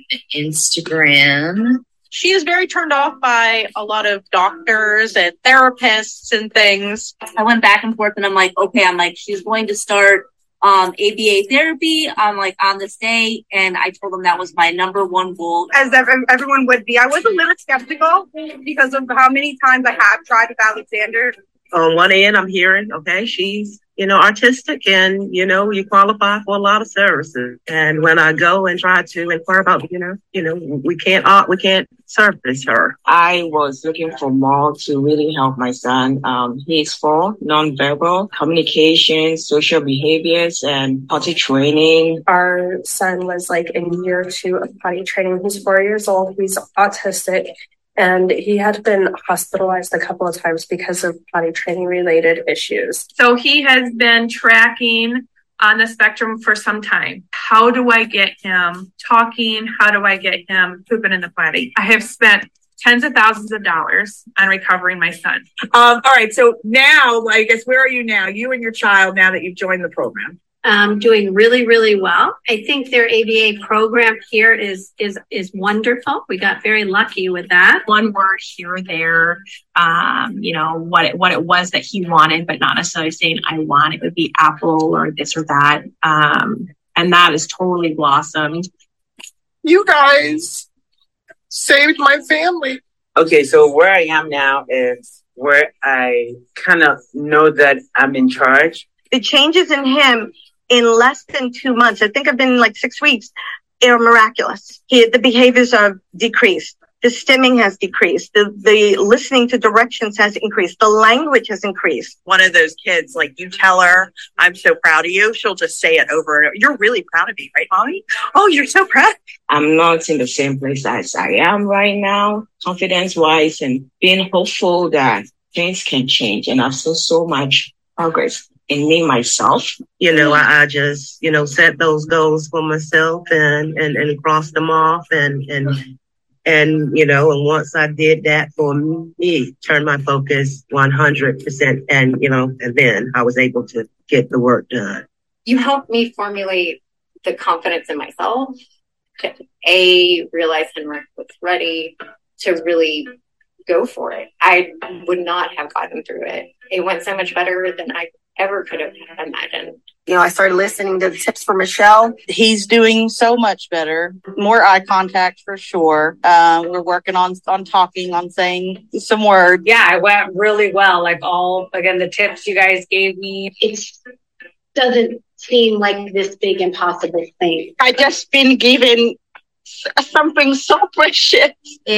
Instagram. She is very turned off by a lot of doctors and therapists and things. I went back and forth, and I'm like, she's going to start ABA therapy on this day, and I told them that was my number one goal. As everyone would be, I was a little skeptical because of how many times I have tried with Alexander. On one end, I'm hearing, okay, she's, artistic, and, you qualify for a lot of services. And when I go and try to inquire about, we can't service her. I was looking for more to really help my son. He's 4, nonverbal, communication, social behaviors, and potty training. Our son was in year 2 of potty training. He's 4 years old. He's autistic. And he had been hospitalized a couple of times because of potty training related issues. So he has been tracking on the spectrum for some time. How do I get him talking? How do I get him pooping in the potty? I have spent tens of thousands of dollars on recovering my son. All right. So now, I guess, where are you now? You and your child, now that you've joined the program? Doing really, really well. I think their ABA program here is wonderful. We got very lucky with that. One word here or there, what it was that he wanted, but not necessarily saying I want it would be apple or this or that. And that has totally blossomed. You guys saved my family. Okay, so where I am now is where I kind of know that I'm in charge. The changes in him in less than 2 months, I think I've been 6 weeks, are miraculous. The behaviors are decreased. The stimming has decreased. The listening to directions has increased. The language has increased. One of those kids, you tell her, I'm so proud of you. She'll just say it over and over. You're really proud of me, right, Mommy? Oh, you're so proud. I'm not in the same place as I am right now, confidence-wise, and being hopeful that things can change. And I've seen so much progress in me, myself. I just, set those goals for myself and cross them off and And, you know, and once I did that for me, turned my focus 100%. And, you know, and then I was able to get the work done. You helped me formulate the confidence in myself to realize Henrik was ready to really go for it. I would not have gotten through it. It went so much better than I ever could have imagined. You know, I started listening to the tips from Michelle. He's doing so much better. More eye contact for sure. We're working on talking, on saying some words. Yeah, it went really well. Like the tips you guys gave me. It doesn't seem like this big impossible thing. I just been given something so precious.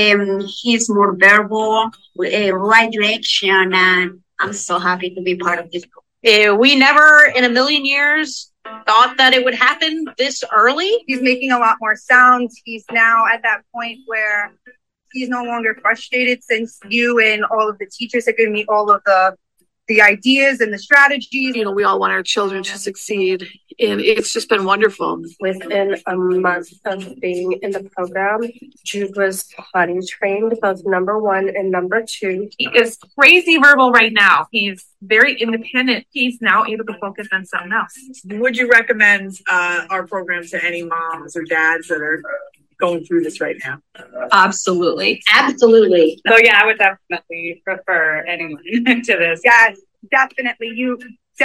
He's more verbal, right direction, and I'm so happy to be part of this. We never in a million years thought that it would happen this early. He's making a lot more sounds. He's now at that point where he's no longer frustrated, since you and all of the teachers have given me all of the ideas and the strategies. You know, we all want our children to succeed, and it's just been wonderful. Within a month of being in the program, Jude was potty trained, both number 1 and number 2. He is crazy verbal right now. He's very independent. He's now able to focus on something else. Would you recommend our program to any moms or dads that are going through this right now? Absolutely. Absolutely. So yeah, I would definitely prefer anyone to this. Yes, definitely. You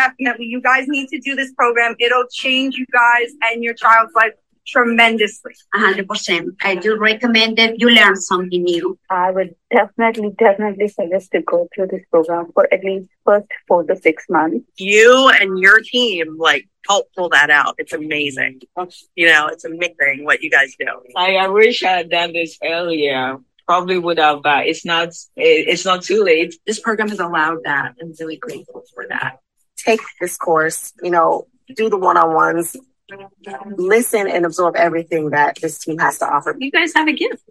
guys need to do this program. It'll change you guys and your child's life tremendously. 100%. I do recommend that you learn something new. I would definitely suggest to go through this program for at least first 4 to 6 months. You and your team help pull that out. It's amazing. You know, it's amazing what you guys do. I wish I had done this earlier. Probably would have, but it's not too late. This program has allowed that. I'm really grateful for that. Take this course, you know, do the one-on-ones, listen and absorb everything that this team has to offer. You guys have a gift,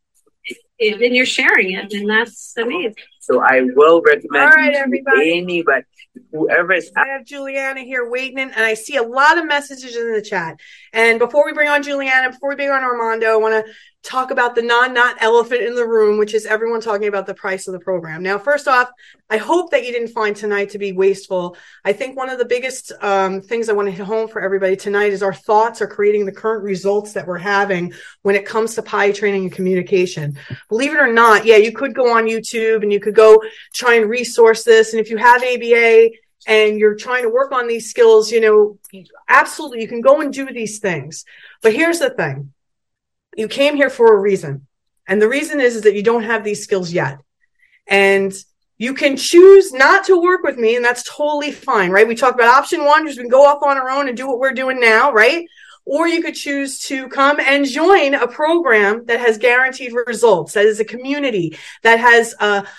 and you're sharing it, and that's amazing. So I will recommend All right, everybody. Amy, but whoever is. I have Juliana here waiting, and I see a lot of messages in the chat. And before we bring on Juliana, before we bring on Armando, I want to talk about the not elephant in the room, which is everyone talking about the price of the program. Now, first off, I hope that you didn't find tonight to be wasteful. I think one of the biggest things I want to hit home for everybody tonight is our thoughts are creating the current results that we're having when it comes to potty training and communication. Believe it or not, yeah, you could go on YouTube and you could go try and resource this. And if you have ABA and you're trying to work on these skills, you know, absolutely, you can go and do these things. But here's the thing. You came here for a reason. And the reason is that you don't have these skills yet. And you can choose not to work with me, and that's totally fine, right? We talk about option 1, just we can go off on our own and do what we're doing now, right? Or you could choose to come and join a program that has guaranteed results, that is a community, that has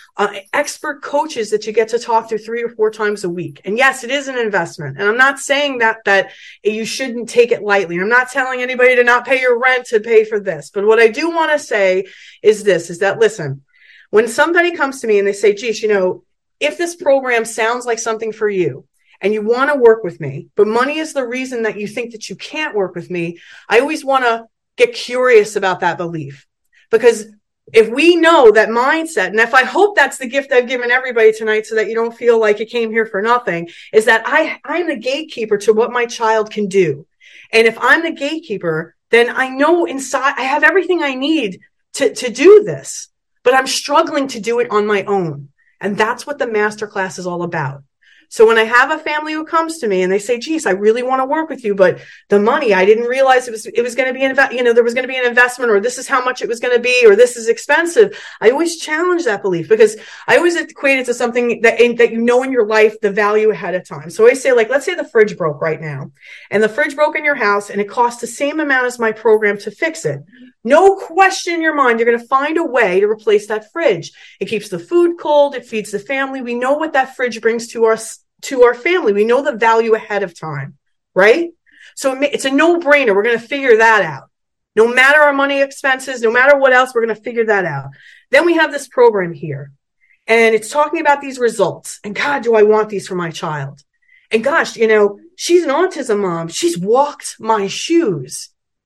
expert coaches that you get to talk to 3 or 4 times a week. And yes, it is an investment. And I'm not saying that you shouldn't take it lightly. I'm not telling anybody to not pay your rent to pay for this. But what I do want to say is that, listen, when somebody comes to me and they say, geez, you know, if this program sounds like something for you, and you want to work with me, but money is the reason that you think that you can't work with me, I always want to get curious about that belief. Because if we know that mindset, and if I hope that's the gift I've given everybody tonight so that you don't feel like you came here for nothing, is that I'm the gatekeeper to what my child can do. And if I'm the gatekeeper, then I know inside I have everything I need to do this, but I'm struggling to do it on my own. And that's what the masterclass is all about. So when I have a family who comes to me and they say, geez, I really want to work with you, but the money, I didn't realize it was going to be, there was going to be an investment, or this is how much it was going to be, or this is expensive. I always challenge that belief, because I always equate it to something that you know in your life, the value ahead of time. So I say, like, let's say the fridge broke right now, and the fridge broke in your house, and it costs the same amount as my program to fix it. No question in your mind, you're going to find a way to replace that fridge. It keeps the food cold. It feeds the family. We know what that fridge brings to our family. We know the value ahead of time, right? So it's a no-brainer. We're going to figure that out. No matter our money expenses, no matter what else, we're going to figure that out. Then we have this program here, and it's talking about these results. And God, do I want these for my child? And gosh, you know, she's an autism mom. She's walked my shoes,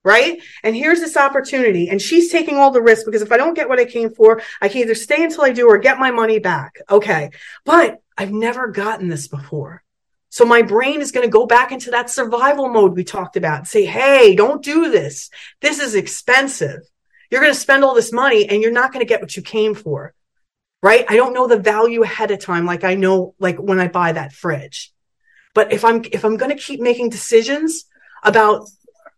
right? And here's this opportunity. And she's taking all the risk because if I don't get what I came for, I can either stay until I do or get my money back. Okay. But I've never gotten this before. So my brain is going to go back into that survival mode we talked about and say, hey, don't do this. This is expensive. You're going to spend all this money and you're not going to get what you came for, right? I don't know the value ahead of time like I know like when I buy that fridge. But if I'm going to keep making decisions from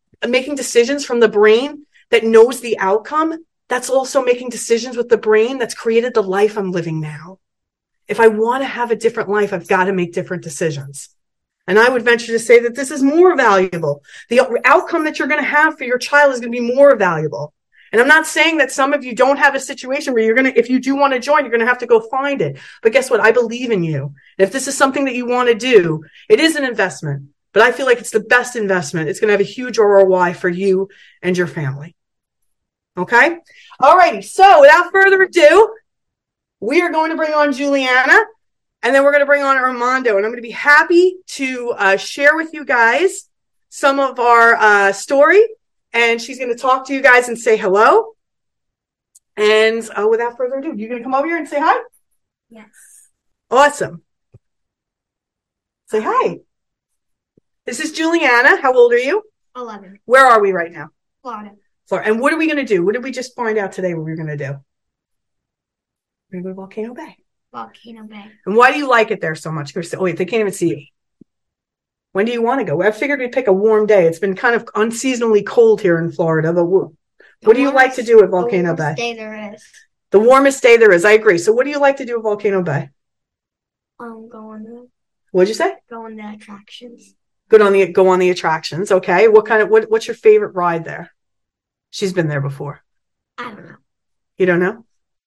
the brain that knows the outcome, that's also making decisions with the brain that's created the life I'm living now. If I want to have a different life, I've got to make different decisions. And I would venture to say that this is more valuable. The outcome that you're going to have for your child is going to be more valuable. And I'm not saying that some of you don't have a situation where if you do want to join, you're going to have to go find it. But guess what? I believe in you. And if this is something that you want to do, it is an investment. But I feel like it's the best investment. It's going to have a huge ROI for you and your family. Okay? All righty. So without further ado, we are going to bring on Juliana, and then we're going to bring on Armando. And I'm going to be happy to share with you guys some of our story. And she's going to talk to you guys and say hello. And without further ado, you going to come over here and say hi? Yes. Awesome. Say hi. This is Juliana. How old are you? 11. Where are we right now? Florida. Florida. And what are we going to do? What did we just find out today what we were going to do? We're going to go to Volcano Bay. Volcano Bay. And why do you like it there so much? Oh, wait, they can't even see you. When do you want to go? I figured we'd pick a warm day. It's been kind of unseasonably cold here in Florida. But what do you like to do at Volcano Bay? The warmest day there is. The warmest day there is. I agree. So what do you like to do at Volcano Bay? What'd you say? Go on the attractions. Go on the attractions. Okay. What's your favorite ride there? She's been there before. I don't know. You don't know?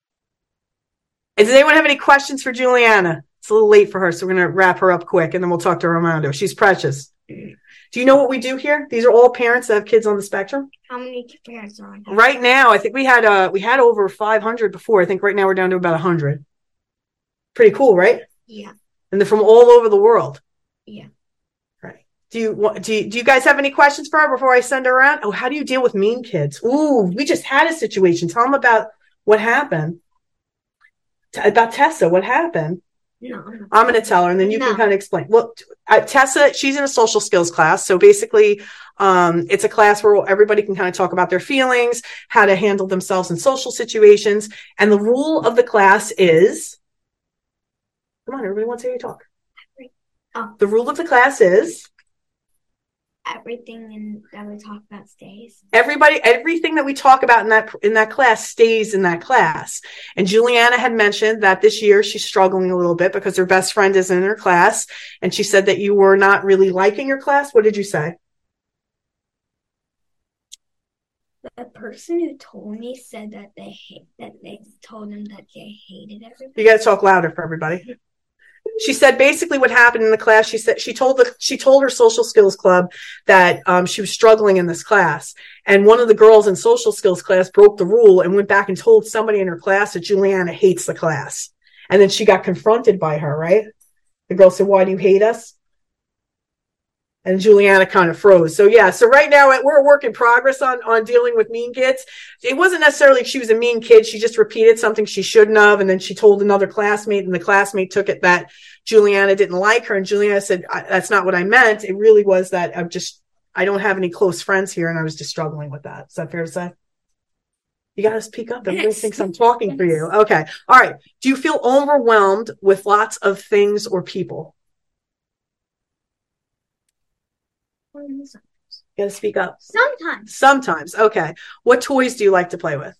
And does anyone have any questions for Juliana? It's a little late for her, so we're going to wrap her up quick, and then we'll talk to Armando. She's precious. Do you know what we do here? These are all parents that have kids on the spectrum. How many parents are on here? Right now, I think we had over 500 before. I think right now we're down to about 100. Pretty cool, right? Yeah. And they're from all over the world. Yeah. Right. Do you guys have any questions for her before I send her around? Oh, how do you deal with mean kids? Ooh, we just had a situation. Tell them about what happened. About Tessa, what happened? No. I'm going to tell her, and then you can kind of explain. Well, Tessa, she's in a social skills class. So basically, it's a class where everybody can kind of talk about their feelings, how to handle themselves in social situations. And the rule of the class is, come on, everybody wants to hear you talk. The rule of the class is, everything that we talk about stays. Everything that we talk about in that class stays in that class. And Juliana had mentioned that this year she's struggling a little bit because her best friend is in her class. And she said that you were not really liking your class. What did you say? The person who told me said that they told them that they hated everybody. You got to talk louder for everybody. She said basically what happened in the class. She said she told her social skills club that she was struggling in this class, and one of the girls in social skills class broke the rule and went back and told somebody in her class that Juliana hates the class, and then she got confronted by her. Right? The girl said, "Why do you hate us?" And Juliana kind of froze. So yeah, so right now we're a work in progress on dealing with mean kids. It wasn't necessarily she was a mean kid. She just repeated something she shouldn't have. And then she told another classmate, and the classmate took it that Juliana didn't like her. And Juliana said, that's not what I meant. It really was that I don't have any close friends here. And I was just struggling with that. Is that fair to say? You got to speak up. Everybody thinks I'm talking for you. Okay. All right. Do you feel overwhelmed with lots of things or people? You got to speak up. Sometimes. Okay. What toys do you like to play with?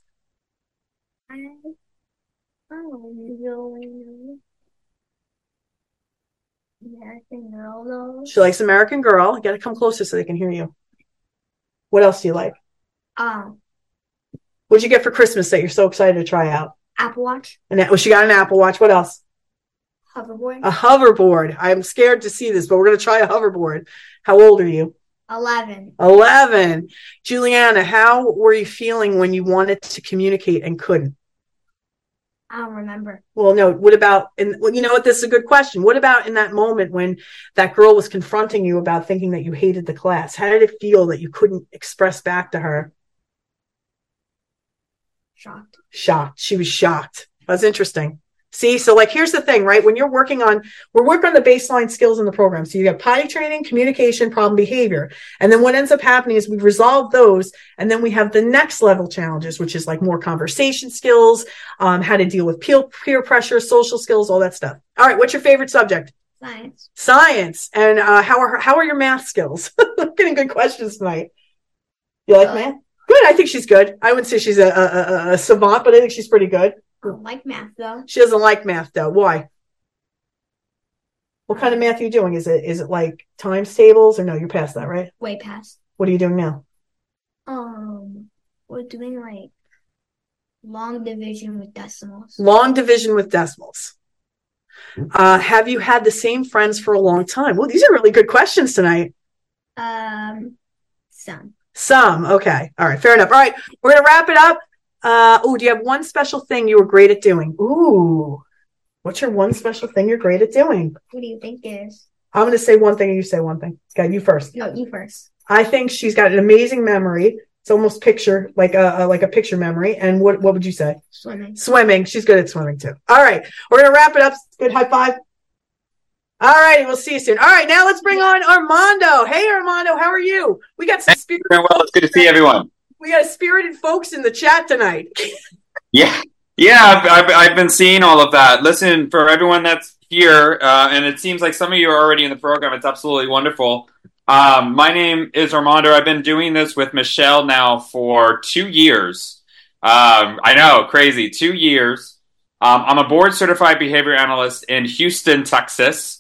American Girl dolls. She likes American Girl. You got to come closer so they can hear you. What else do you like? What'd you get for Christmas that you're so excited to try out? Apple Watch. And she got an Apple Watch. What else? Hoverboard. A hoverboard. I'm scared to see this, but we're going to try a hoverboard. How old are you? 11. 11. Juliana, how were you feeling when you wanted to communicate and couldn't? I don't remember. Well, no. What about, well, you know what? This is a good question. What about in that moment when that girl was confronting you about thinking that you hated the class? How did it feel that you couldn't express back to her? Shocked. Shocked. She was shocked. That's interesting. See, so like, here's the thing, right? When we're working on the baseline skills in the program. So you got potty training, communication, problem behavior. And then what ends up happening is we resolve those. And then we have the next level challenges, which is like more conversation skills, how to deal with peer pressure, social skills, all that stuff. All right. What's your favorite subject? Science. Science. And how are your math skills? I'm getting good questions tonight. You like math? Good. I think she's good. I wouldn't say she's a savant, but I think she's pretty good. I don't like math though. She doesn't like math though. Why? What kind of math are you doing? Is it like times tables or no? You're past that, right? Way past. What are you doing now? We're doing like long division with decimals. Long division with decimals. Have you had the same friends for a long time? Well, these are really good questions tonight. Some. Okay. All right. Fair enough. All right. We're going to wrap it up. Do you have one special thing you were great at doing? Ooh. What's your one special thing you're great at doing? What do you think it is? I'm going to say one thing and you say one thing. Okay, you first. No, you first. I think she's got an amazing memory. It's almost picture, like a picture memory. And what would you say? Swimming. Swimming. She's good at swimming too. All right. We're going to wrap it up. Good high five. All right. We'll see you soon. All right. Now let's bring on Armando. Hey, Armando. How are you? We got some spirit. Well, it's good to see everyone. We got spirited folks in the chat tonight. Yeah. I've been seeing all of that. Listen, for everyone that's here, and it seems like some of you are already in the program. It's absolutely wonderful. My name is Armando. I've been doing this with Michelle now for 2 years. I know, crazy, 2 years. I'm a board certified behavior analyst in Houston, Texas.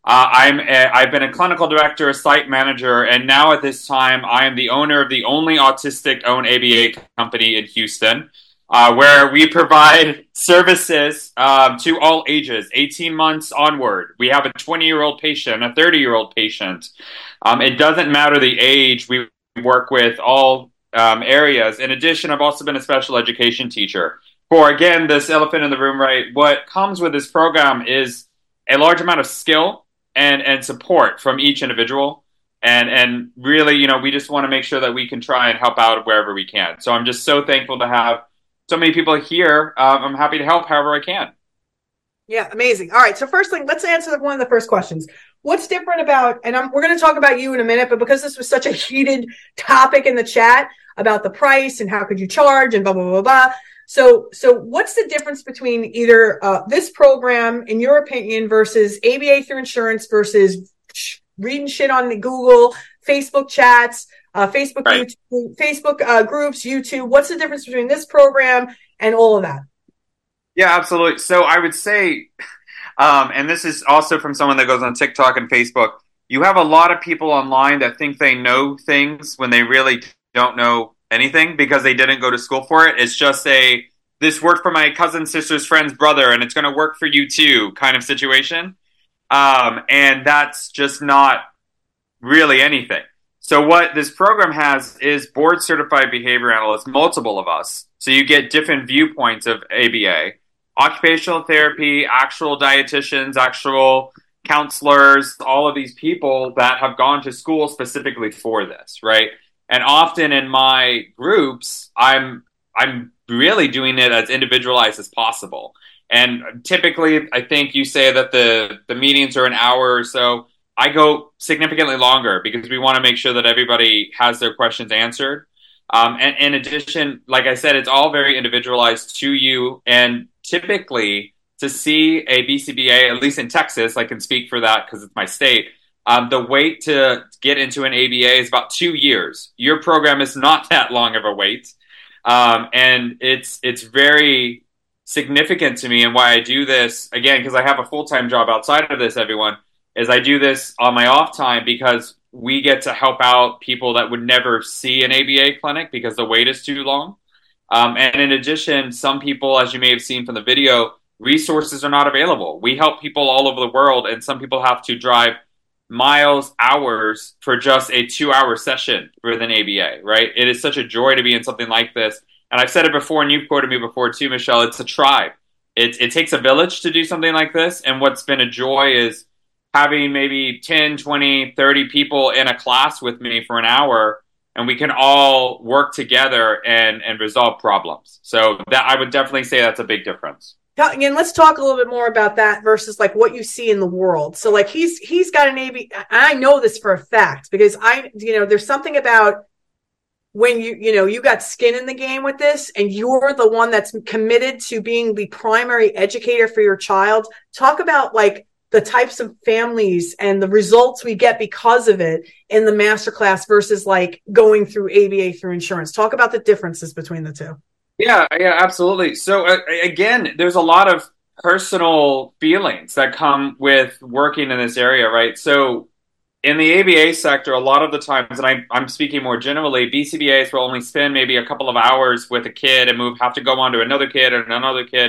I've been a clinical director, a site manager, and now at this time, I am the owner of the only autistic-owned ABA company in Houston, where we provide services to all ages, 18 months onward. We have a 20-year-old patient, a 30-year-old patient. It doesn't matter the age. We work with all areas. In addition, I've also been a special education teacher. For, again, this elephant in the room, right, what comes with this program is a large amount of skill and support from each individual. And really, we just want to make sure that we can try and help out wherever we can. So I'm just so thankful to have so many people here. I'm happy to help however I can. Yeah, amazing. All right. So first thing, let's answer one of the first questions. What's different about, and we're going to talk about you in a minute, but because this was such a heated topic in the chat about the price and how could you charge and blah, blah, blah, blah. So what's the difference between either this program, in your opinion, versus ABA through insurance versus reading shit on the Google, Facebook chats, Facebook, right. YouTube, Facebook groups, YouTube? What's the difference between this program and all of that? Yeah, absolutely. So I would say, and this is also from someone that goes on TikTok and Facebook, you have a lot of people online that think they know things when they really don't know anything because they didn't go to school for it. It's just this worked for my cousin, sister's friend's brother, and it's going to work for you too kind of situation. And that's just not really anything. So what this program has is board certified behavior analysts, multiple of us. So you get different viewpoints of ABA, occupational therapy, actual dietitians, actual counselors, all of these people that have gone to school specifically for this, right? And often in my groups, I'm really doing it as individualized as possible. And typically, I think you say that the meetings are an hour or so. I go significantly longer because we want to make sure that everybody has their questions answered. And in addition, like I said, it's all very individualized to you. And typically, to see a BCBA, at least in Texas, I can speak for that because it's my state, the wait to get into an ABA is about 2 years. Your program is not that long of a wait. And it's very significant to me, and why I do this, again, because I have a full-time job outside of this, everyone, is I do this on my off time because we get to help out people that would never see an ABA clinic because the wait is too long. And in addition, some people, as you may have seen from the video, resources are not available. We help people all over the world, and some people have to drive miles, hours for just a 2-hour session with an ABA, right? It is such a joy to be in something like this. And I've said it before, and you've quoted me before too, Michelle, it's a tribe. it takes a village to do something like this. And what's been a joy is having maybe 10, 20, 30 people in a class with me for an hour, and we can all work together and resolve problems. So that I would definitely say that's a big difference. Again, let's talk a little bit more about that versus like what you see in the world. So like he's got an ABA. I know this for a fact because there's something about when you got skin in the game with this and you're the one that's committed to being the primary educator for your child. Talk about like the types of families and the results we get because of it in the masterclass versus like going through ABA through insurance. Talk about the differences between the two. Yeah, absolutely. So again, there's a lot of personal feelings that come with working in this area, right? So in the ABA sector, a lot of the times, and I'm speaking more generally, BCBAs will only spend maybe a couple of hours with a kid and have to go on to another kid and another kid,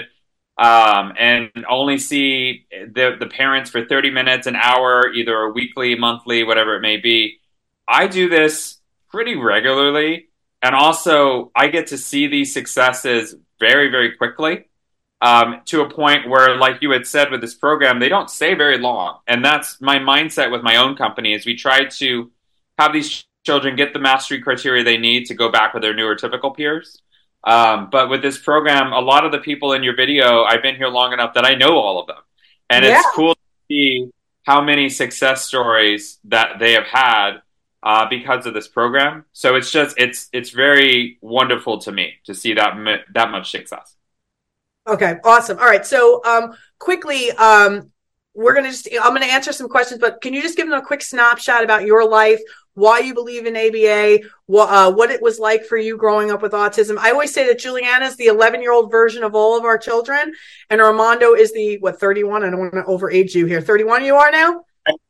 and only see the parents for 30 minutes, an hour, either weekly, monthly, whatever it may be. I do this pretty regularly. And also, I get to see these successes very, very quickly to a point where, like you had said with this program, they don't stay very long. And that's my mindset with my own company is we try to have these children get the mastery criteria they need to go back with their neurotypical peers. But with this program, a lot of the people in your video, I've been here long enough that I know all of them. And it's cool to see how many success stories that they have had because of this program. So it's very wonderful to me to see that much success. Okay, awesome. All right. So quickly, I'm going to answer some questions, but can you just give them a quick snapshot about your life, why you believe in ABA, what it was like for you growing up with autism? I always say that Juliana is the 11-year-old version of all of our children, and Armando is the, 31? I don't want to overage you here. 31 you are now?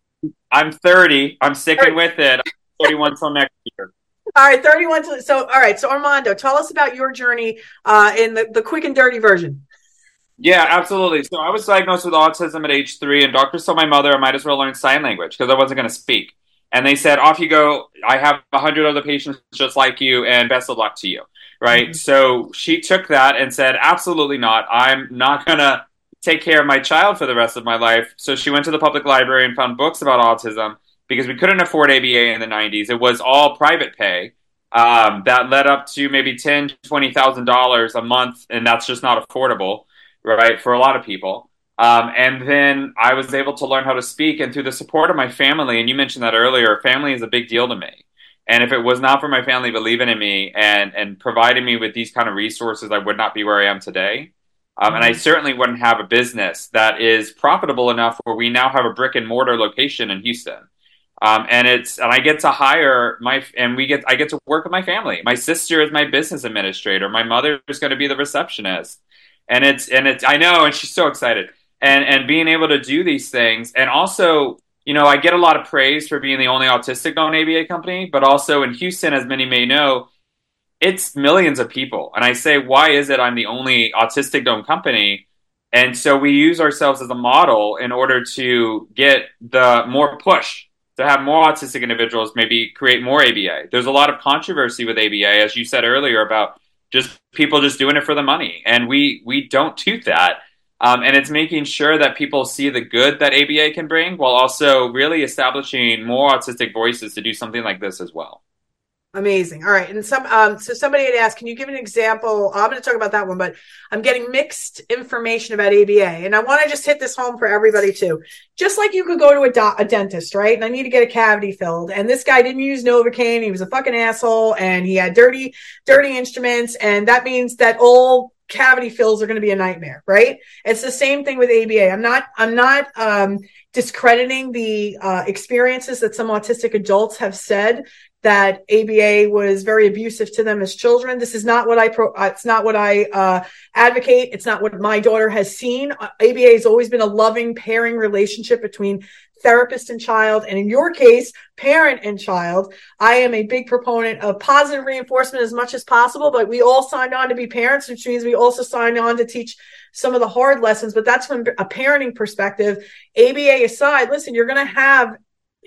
I'm 30. I'm sticking with it. 31 till next year. All right, 31. So Armando, tell us about your journey in the quick and dirty version. Yeah, absolutely. So I was diagnosed with autism at age 3, and doctors told my mother I might as well learn sign language because I wasn't going to speak. And they said, off you go. I have 100 other patients just like you, and best of luck to you. Right? Mm-hmm. So she took that and said, absolutely not. I'm not going to take care of my child for the rest of my life. So she went to the public library and found books about autism. Because we couldn't afford ABA in the 90s. It was all private pay that led up to maybe $10,000 to $20,000 a month, and that's just not affordable, right, for a lot of people. And then I was able to learn how to speak, and through the support of my family, and you mentioned that earlier, family is a big deal to me. And if it was not for my family believing in me and providing me with these kind of resources, I would not be where I am today. And I certainly wouldn't have a business that is profitable enough where we now have a brick and mortar location in Houston. And I get to hire I get to work with my family. My sister is my business administrator. My mother is going to be the receptionist. And I know, and she's so excited. And being able to do these things. And also, I get a lot of praise for being the only autistic-owned ABA company, but also in Houston, as many may know, it's millions of people. And I say, why is it I'm the only autistic-owned company? And so we use ourselves as a model in order to get the more push to have more autistic individuals maybe create more ABA. There's a lot of controversy with ABA, as you said earlier, about just people just doing it for the money. And we don't do that. And it's making sure that people see the good that ABA can bring while also really establishing more autistic voices to do something like this as well. Amazing. All right. And so somebody had asked, can you give an example? I'm going to talk about that one, but I'm getting mixed information about ABA. And I want to just hit this home for everybody too. Just like you could go to a dentist, right? And I need to get a cavity filled. And this guy didn't use Novocaine. He was a fucking asshole and he had dirty instruments. And that means that all cavity fills are going to be a nightmare, right? It's the same thing with ABA. I'm not discrediting the experiences that some autistic adults have said that ABA was very abusive to them as children. This is not what it's not what I advocate. It's not what my daughter has seen. ABA has always been a loving pairing relationship between therapist and child. And in your case, parent and child. I am a big proponent of positive reinforcement as much as possible, but we all signed on to be parents, which means we also signed on to teach some of the hard lessons, but that's from a parenting perspective. ABA aside, listen, you're going to have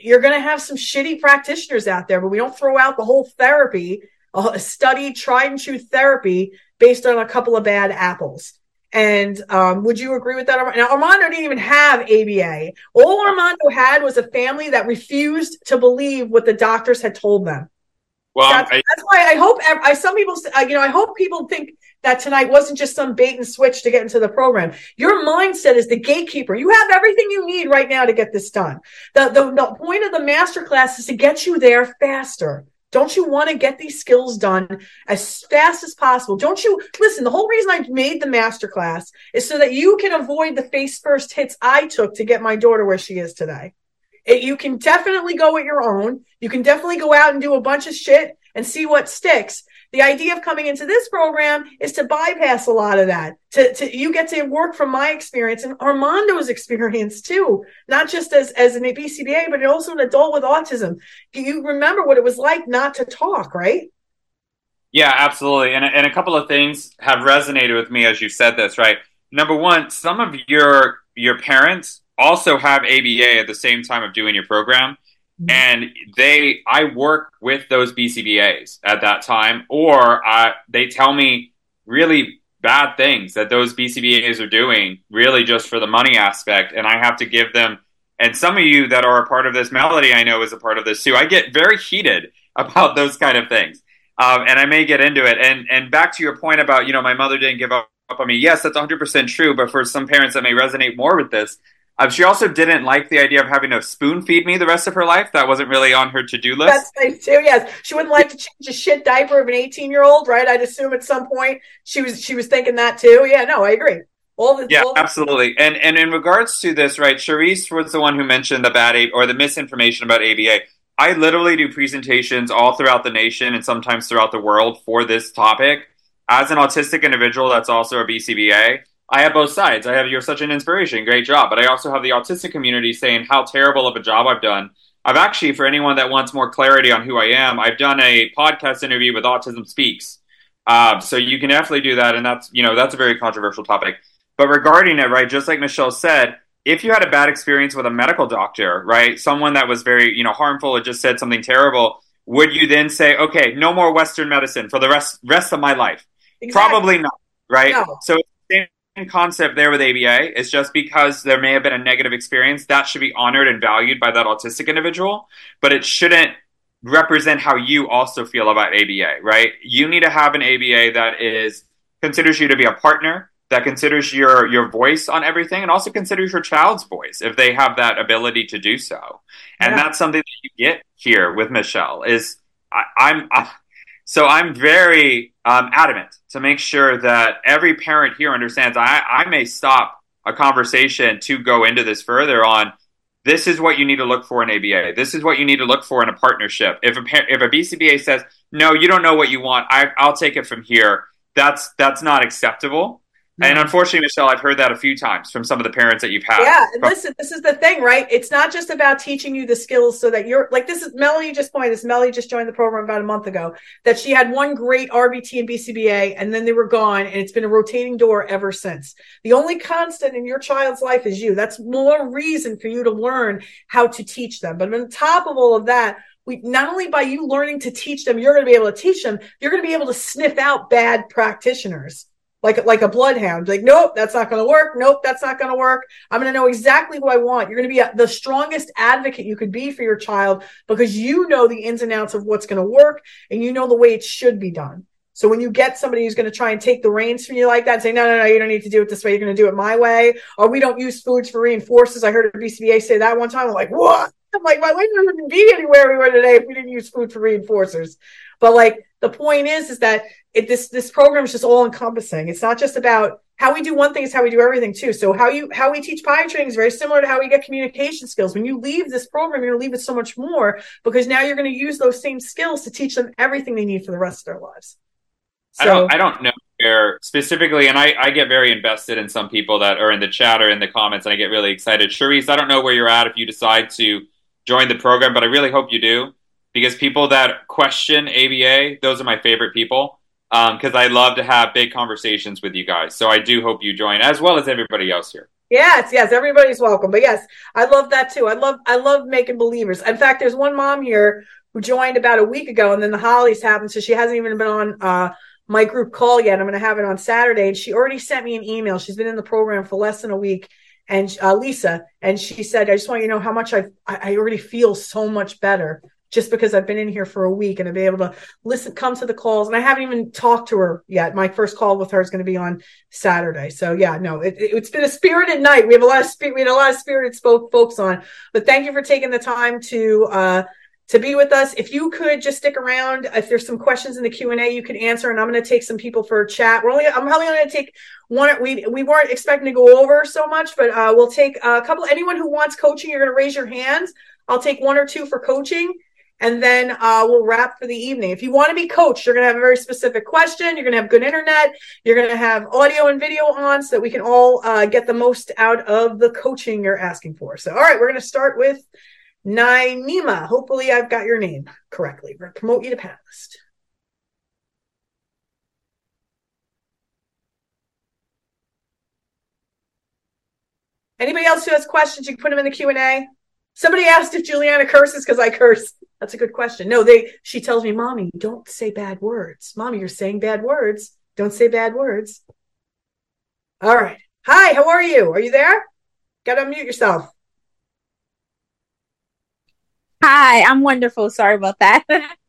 some shitty practitioners out there, but we don't throw out the whole therapy, a studied, tried and true therapy based on a couple of bad apples. And would you agree with that? Now, Armando didn't even have ABA. All Armando had was a family that refused to believe what the doctors had told them. Well, that's why I hope some people, I hope people think that tonight wasn't just some bait and switch to get into the program. Your mindset is the gatekeeper. You have everything you need right now to get this done. The point of the masterclass is to get you there faster. Don't you want to get these skills done as fast as possible? Don't you listen? The whole reason I made the masterclass is so that you can avoid the face first hits I took to get my daughter where she is today. You can definitely go at your own. You can definitely go out and do a bunch of shit and see what sticks. The idea of coming into this program is to bypass a lot of that. You get to work from my experience and Armando's experience too, not just as an BCBA, but also an adult with autism. You remember what it was like not to talk, right? Yeah, absolutely. And a couple of things have resonated with me as you said this, right? Number one, some of your parents also have ABA at the same time of doing your program. And I work with those BCBAs at that time, or they tell me really bad things that those BCBAs are doing really just for the money aspect. And I have to give them, and some of you that are a part of this, Melody, I know is a part of this too. I get very heated about those kind of things. And I may get into it. And back to your point about, my mother didn't give up on me. Yes, that's 100% true. But for some parents that may resonate more with this, she also didn't like the idea of having to spoon feed me the rest of her life. That wasn't really on her to-do list. That's nice too. Yes, she wouldn't like to change a shit diaper of an 18-year-old, right? I'd assume at some point she was thinking that too. Yeah, no, I agree. Absolutely. And in regards to this, right? Charisse was the one who mentioned the bad or the misinformation about ABA. I literally do presentations all throughout the nation and sometimes throughout the world for this topic. As an autistic individual, that's also a BCBA. I have both sides. I have, you're such an inspiration, great job. But I also have the autistic community saying how terrible of a job I've done. I've actually, for anyone that wants more clarity on who I am, I've done a podcast interview with Autism Speaks. So you can definitely do that. And that's a very controversial topic. But regarding it, right, just like Michelle said, if you had a bad experience with a medical doctor, right, someone that was very, harmful or just said something terrible, would you then say, okay, no more Western medicine for the rest of my life? Exactly. Probably not, right? No. So concept there with ABA is just because there may have been a negative experience that should be honored and valued by that autistic individual, but it shouldn't represent how you also feel about ABA, right? You need to have an ABA that considers you to be a partner, that considers your voice on everything, and also considers your child's voice if they have that ability to do so. And that's something that you get here with Michelle is I'm very adamant to make sure that every parent here understands I may stop a conversation to go into this further on this is what you need to look for in ABA. This is what you need to look for in a partnership. If a BCBA says, no, you don't know what you want, I'll take it from here, that's not acceptable. And unfortunately, Michelle, I've heard that a few times from some of the parents that you've had. Yeah, listen, this is the thing, right? It's not just about teaching you the skills so that you're like, this is Melody just pointed this. Melody just joined the program about a month ago, that she had one great RBT and BCBA and then they were gone. And it's been a rotating door ever since. The only constant in your child's life is you. That's more reason for you to learn how to teach them. But on top of all of that, not only by you learning to teach them, you're going to be able to teach them, you're going to be able to sniff out bad practitioners. Like a bloodhound, like, nope, that's not going to work. Nope, that's not going to work. I'm going to know exactly who I want. You're going to be the strongest advocate you could be for your child because you know the ins and outs of what's going to work and you know the way it should be done. So when you get somebody who's going to try and take the reins from you like that and say, no, you don't need to do it this way. You're going to do it my way. Or we don't use foods for reinforcers. I heard a BCBA say that one time. I'm like, what? I'm like, my life wouldn't be anywhere we were today if we didn't use food for reinforcers. But like, the point is that this program is just all encompassing. It's not just about how we do one thing, it's how we do everything too. So how we teach potty training is very similar to how we get communication skills. When you leave this program, you're going to leave with so much more because now you're going to use those same skills to teach them everything they need for the rest of their lives. So, I don't know where specifically, and I get very invested in some people that are in the chat or in the comments, and I get really excited. Charisse, I don't know where you're at if you decide to join the program, but I really hope you do. Because people that question ABA, those are my favorite people. Because I love to have big conversations with you guys. So I do hope you join, as well as everybody else here. Yes, everybody's welcome. But yes, I love that too. I love making believers. In fact, there's one mom here who joined about a week ago, and then the holidays happened, so she hasn't even been on my group call yet. I'm going to have it on Saturday. And she already sent me an email. She's been in the program for less than a week. And Lisa, and she said, I just want you to know how much I already feel so much better just because I've been in here for a week and I've been able to come to the calls. And I haven't even talked to her yet. My first call with her is going to be on Saturday. So yeah, no, it's been a spirited night. We had a lot of spirited folks on, but thank you for taking the time to be with us. If you could just stick around, if there's some questions in the Q&A, you can answer, and I'm going to take some people for a chat. I'm probably going to take one. We weren't expecting to go over so much, but we'll take a couple. Anyone who wants coaching, you're going to raise your hands. I'll take one or two for coaching, and then we'll wrap for the evening. If you want to be coached, you're going to have a very specific question. You're going to have good internet. You're going to have audio and video on so that we can all get the most out of the coaching you're asking for. So, all right, we're going to start with Naima. Hopefully I've got your name correctly. We're going to promote you to panelist. Anybody else who has questions, you can put them in the Q&A. Somebody asked if Juliana curses because I curse. That's a good question. No, she tells me, Mommy, don't say bad words. Mommy, you're saying bad words. Don't say bad words. All right. Hi, how are you? Are you there? Got to unmute yourself. Hi, I'm wonderful. Sorry about that.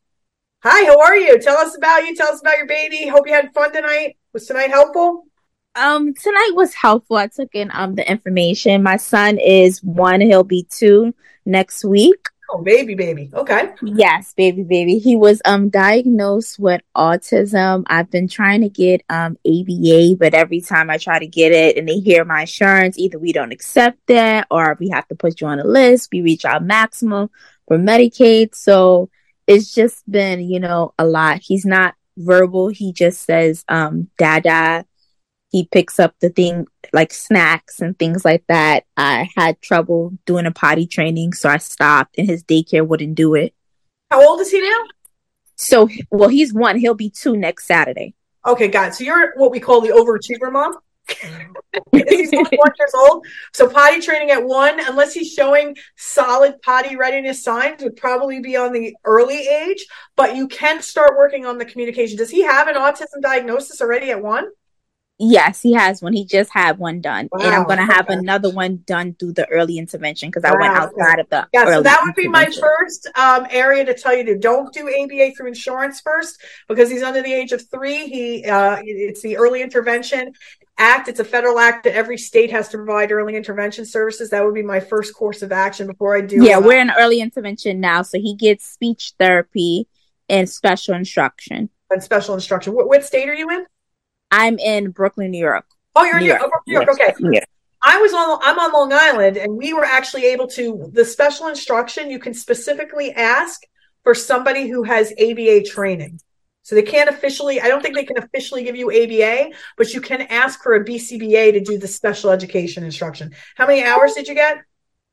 Hi, how are you? Tell us about you. Tell us about your baby. Hope you had fun tonight. Was tonight helpful? Tonight was helpful. I took in the information. My son is 1. He'll be 2 next week. Oh, baby. Okay. Yes, baby. He was diagnosed with autism. I've been trying to get ABA, but every time I try to get it and they hear my insurance, either we don't accept that or we have to put you on a list. We reach out maximum for Medicaid. So it's just been, a lot. He's not verbal. He just says, dada. He picks up the thing like snacks and things like that. I had trouble doing a potty training, so I stopped and his daycare wouldn't do it. How old is he now? So, he's 1. He'll be 2 next Saturday. Okay, got it. So you're what we call the overachiever mom? He's 1 years old. So potty training at 1, unless he's showing solid potty readiness signs, would probably be on the early age, but you can start working on the communication. Does he have an autism diagnosis already at 1? Yes, he has one. He just had one done. Wow, and I'm going to have another one done through the early intervention because I went outside of the early so that would be my first area to tell you to don't do ABA through insurance first because he's under the age of 3. It's the Early Intervention Act. It's a federal act that every state has to provide early intervention services. That would be my first course of action before I do. Yeah, we're in early intervention now. So he gets speech therapy and special instruction. And special instruction. What state are you in? I'm in Brooklyn, New York. Oh, you're in New York. Yes. Okay. Yeah. I'm on Long Island, and we were actually able to, the special instruction, you can specifically ask for somebody who has ABA training. So they can't officially, I don't think they can officially give you ABA, but you can ask for a BCBA to do the special education instruction. How many hours did you get?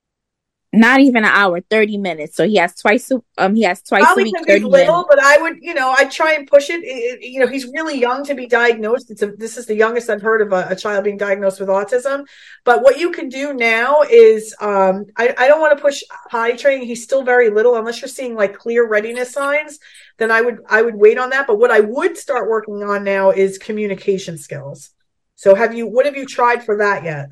Not even an hour, 30 minutes. So he has twice a week, 30 minutes. But I would, I'd try and push it. He's really young to be diagnosed. This is the youngest I've heard of a child being diagnosed with autism. But what you can do now is, I don't want to push potty training. He's still very little. Unless you're seeing like clear readiness signs, then I would wait on that. But what I would start working on now is communication skills. So what have you tried for that yet?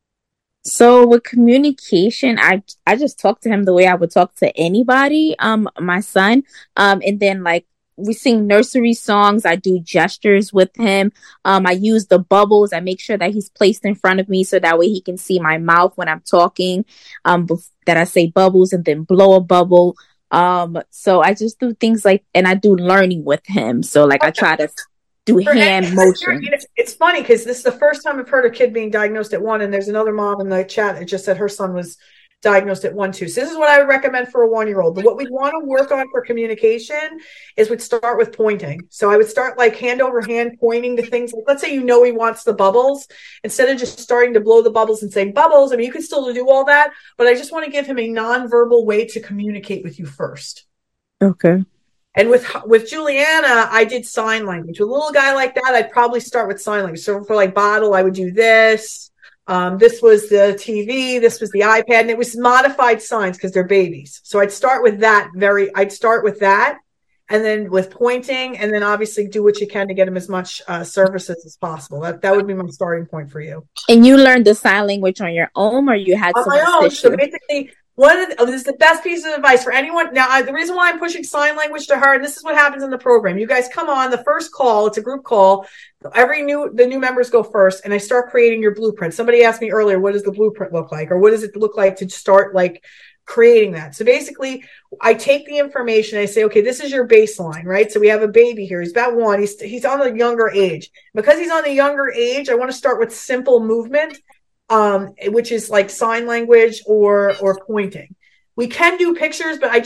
So with communication, I just talk to him the way I would talk to anybody, my son. And then like we sing nursery songs. I do gestures with him. I use the bubbles. I make sure that he's placed in front of me so that way he can see my mouth when I'm talking. That I say bubbles and then blow a bubble. So I just do things like, and I do learning with him. So like I try to do hand motion. It's funny because this is the first time I've heard a kid being diagnosed at 1, and there's another mom in the chat that just said her son was diagnosed at 1 too. So this is what I would recommend for a 1-year-old. But what we want to work on for communication is we'd start with pointing. So I would start like hand over hand pointing to things. Like, let's say he wants the bubbles. Instead of just starting to blow the bubbles and saying bubbles, I mean, you can still do all that, but I just want to give him a nonverbal way to communicate with you first. Okay. And with Juliana, I did sign language. With a little guy like that, I'd probably start with sign language. So for like bottle, I would do this. This was the TV. This was the iPad. And it was modified signs because they're babies. So I'd start with that. and then with pointing, and then obviously do what you can to get him as much services as possible. That would be my starting point for you. And you learned the sign language on your own, or you had On someone my own. assist So you? basically, this is the best piece of advice for anyone. Now, the reason why I'm pushing sign language to her, and this is what happens in the program. You guys come on the first call. It's a group call. The new members go first, and I start creating your blueprint. Somebody asked me earlier, what does the blueprint look like, or what does it look like to start like creating that? So basically, I take the information. I say, okay, this is your baseline, right? So we have a baby here. He's about 1. He's on the younger age. Because he's on the younger age, I want to start with simple movement, which is like sign language or pointing. We can do pictures, but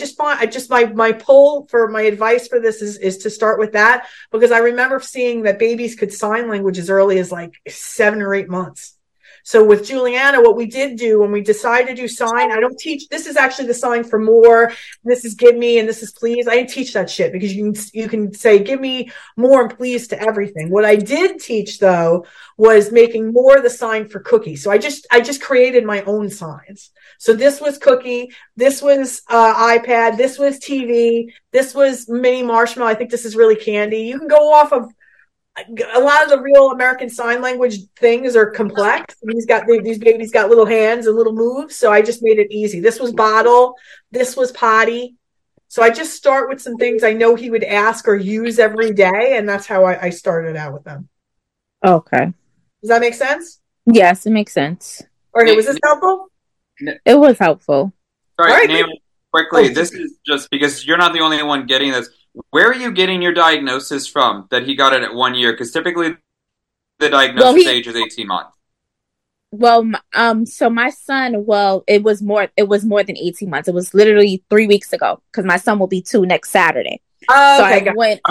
my poll for my advice for this is to start with that, because I remember seeing that babies could sign language as early as like 7 or 8 months. So with Juliana, what we did do when we decided to do sign, I don't teach, this is actually the sign for more, this is give me, and this is please. I didn't teach that shit, because you can say give me more and please to everything. What I did teach though was making more the sign for cookie. So I just created my own signs. So this was cookie, this was iPad, this was TV, this was mini marshmallow. I think this is really candy. You can go off of a lot of the real American Sign Language things are complex. These babies got little hands and little moves, so I just made it easy. This was bottle, this was potty. So I just start with some things I know he would ask or use every day, and that's how I started out with them. Okay. Does that make sense? Yes, it makes sense. Okay, was this helpful? It was helpful. Sorry, Naomi, quickly, this is just because you're not the only one getting this. Where are you getting your diagnosis from that he got it at 1 year? Because typically the diagnosis age is 18 months. Well, so my son, it was more than 18 months. It was literally 3 weeks ago, because my son will be 2 next Saturday. Oh, so okay, I went,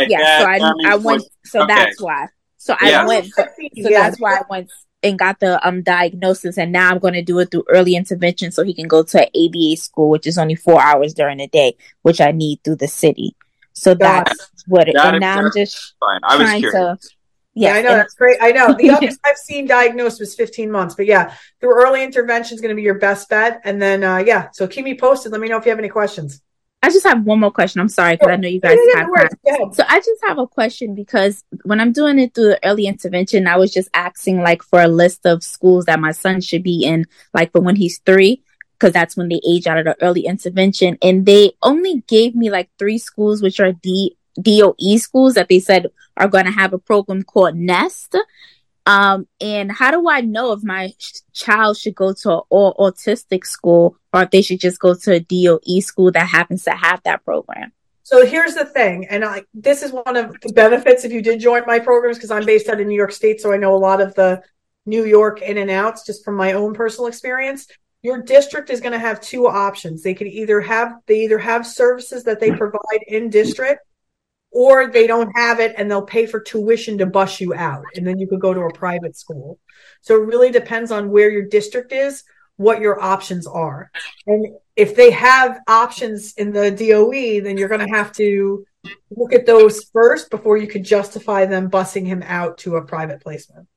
I went, so that's why. So I went, so that's why I went and got the diagnosis, and now I'm going to do it through early intervention, so he can go to an ABA school, which is only 4 hours during the day, which I need through the city. So that's what it, and now I'm just fine. I was trying curious. to. Yeah, I know, that's great. I know the youngest I've seen diagnosed was 15 months, but yeah, through early intervention is going to be your best bet. And then, so keep me posted. Let me know if you have any questions. I just have one more question. I'm sorry, because I know you guys have time. So I just have a question, because when I'm doing it through the early intervention, I was just asking like for a list of schools that my son should be in, like for when he's 3, because that's when they age out of the early intervention. And they only gave me like 3 schools, which are DOE schools, that they said are going to have a program called Nest. And how do I know if my child should go to an all autistic school, or if they should just go to a DOE school that happens to have that program? So here's the thing, and this is one of the benefits if you did join my programs, because I'm based out of New York State, so I know a lot of the New York in and outs just from my own personal experience. Your district is going to have 2 options. They either have services that they provide in district, or they don't have it and they'll pay for tuition to bus you out, and then you could go to a private school. So it really depends on where your district is, what your options are. And if they have options in the DOE, then you're going to have to look at those first before you could justify them busing him out to a private placement.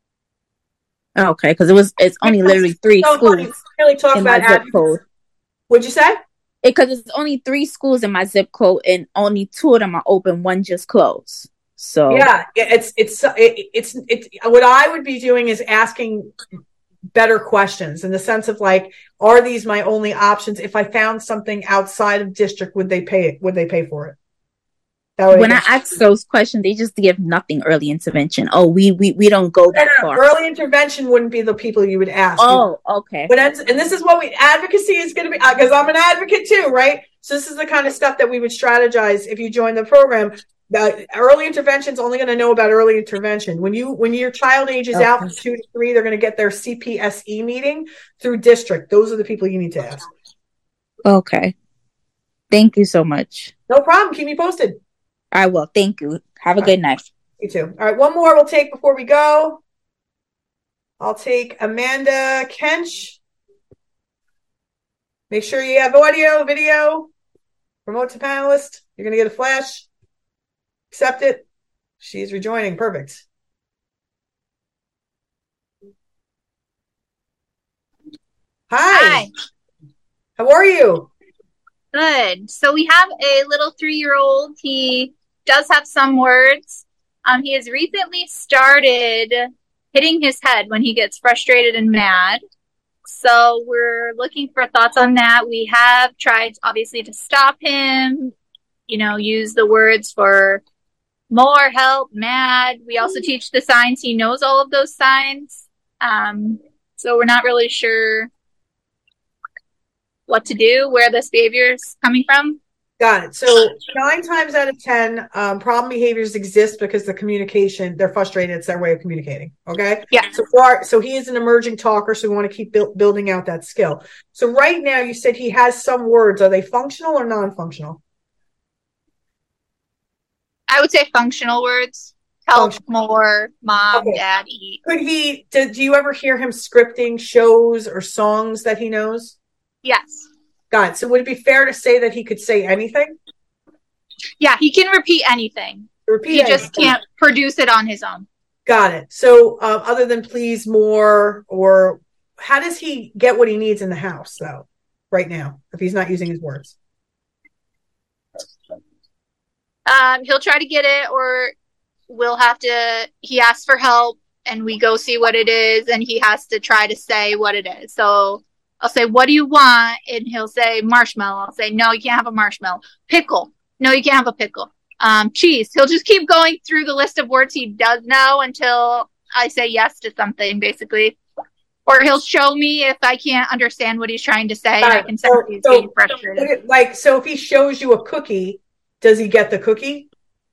Okay, because it's only literally 3 schools really talk in about my zip code. What'd you say? Because it's only 3 schools in my zip code, and only 2 of them are open. One just closed. So yeah, it's what I would be doing is asking better questions, in the sense of like, are these my only options? If I found something outside of district, would they pay it? Would they pay for it? When I ask those questions, they just give nothing early intervention. Oh, we don't go that far. Early intervention wouldn't be the people you would ask. Oh, okay. But and this is what advocacy is going to be, because I'm an advocate too, right? So this is the kind of stuff that we would strategize if you join the program. Early intervention is only going to know about early intervention. When your child ages out from 2 to 3, they're going to get their CPSE meeting through district. Those are the people you need to ask. Okay. Thank you so much. No problem. Keep me posted. I will. Thank you. Have a good night. You too. All right. One more we'll take before we go. I'll take Amanda Kench. Make sure you have audio, video. Promote to panelist. You're going to get a flash. Accept it. She's rejoining. Perfect. Hi. How are you? Good. So we have a little 3-year-old. He does have some words. He has recently started hitting his head when he gets frustrated and mad. So we're looking for thoughts on that. We have tried, obviously, to stop him, use the words for more, help, mad. We also teach the signs. He knows all of those signs. So we're not really sure what to do, where this behavior is coming from. Got it. So 9 times out of 10, problem behaviors exist because the communication, they're frustrated. It's their way of communicating. Okay. Yeah. So he is an emerging talker. So we want to keep building out that skill. So right now you said he has some words. Are they functional or non-functional? I would say functional words. Help, more, mom, dad, eat. Do you ever hear him scripting shows or songs that he knows? Yes. Got it. So would it be fair to say that he could say anything? Yeah, he can repeat anything. He just can't produce it on his own. Got it. So other than please, more, or how does he get what he needs in the house, though, right now, if he's not using his words? He'll try to get it, or he asks for help, and we go see what it is, and he has to try to say what it is. So I'll say, what do you want? And he'll say marshmallow. I'll say, no, you can't have a marshmallow. Pickle. No, you can't have a pickle. Cheese. He'll just keep going through the list of words he does know until I say yes to something, basically. Or he'll show me if I can't understand what he's trying to say. And I can sense he's getting frustrated. So if he shows you a cookie, does he get the cookie?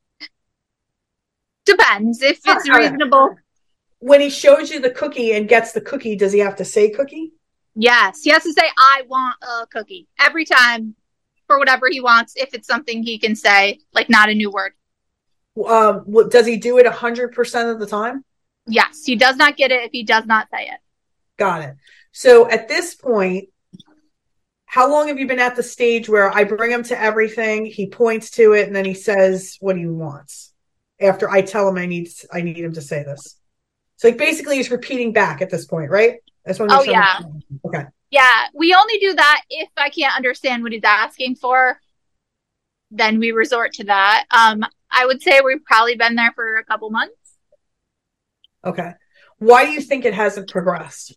Depends. If it's reasonable. When he shows you the cookie and gets the cookie, does he have to say cookie? Yes, he has to say, I want a cookie every time for whatever he wants, if it's something he can say, like not a new word. Does he do it 100% of the time? Yes, he does not get it if he does not say it. Got it. So at this point, how long have you been at the stage where I bring him to everything, he points to it, and then he says what he wants after I tell him I need him to say this? So basically he's repeating back at this point, right? Yeah. Okay. Yeah, we only do that if I can't understand what he's asking for. Then we resort to that. I would say we've probably been there for a couple months. Okay. Why do you think it hasn't progressed?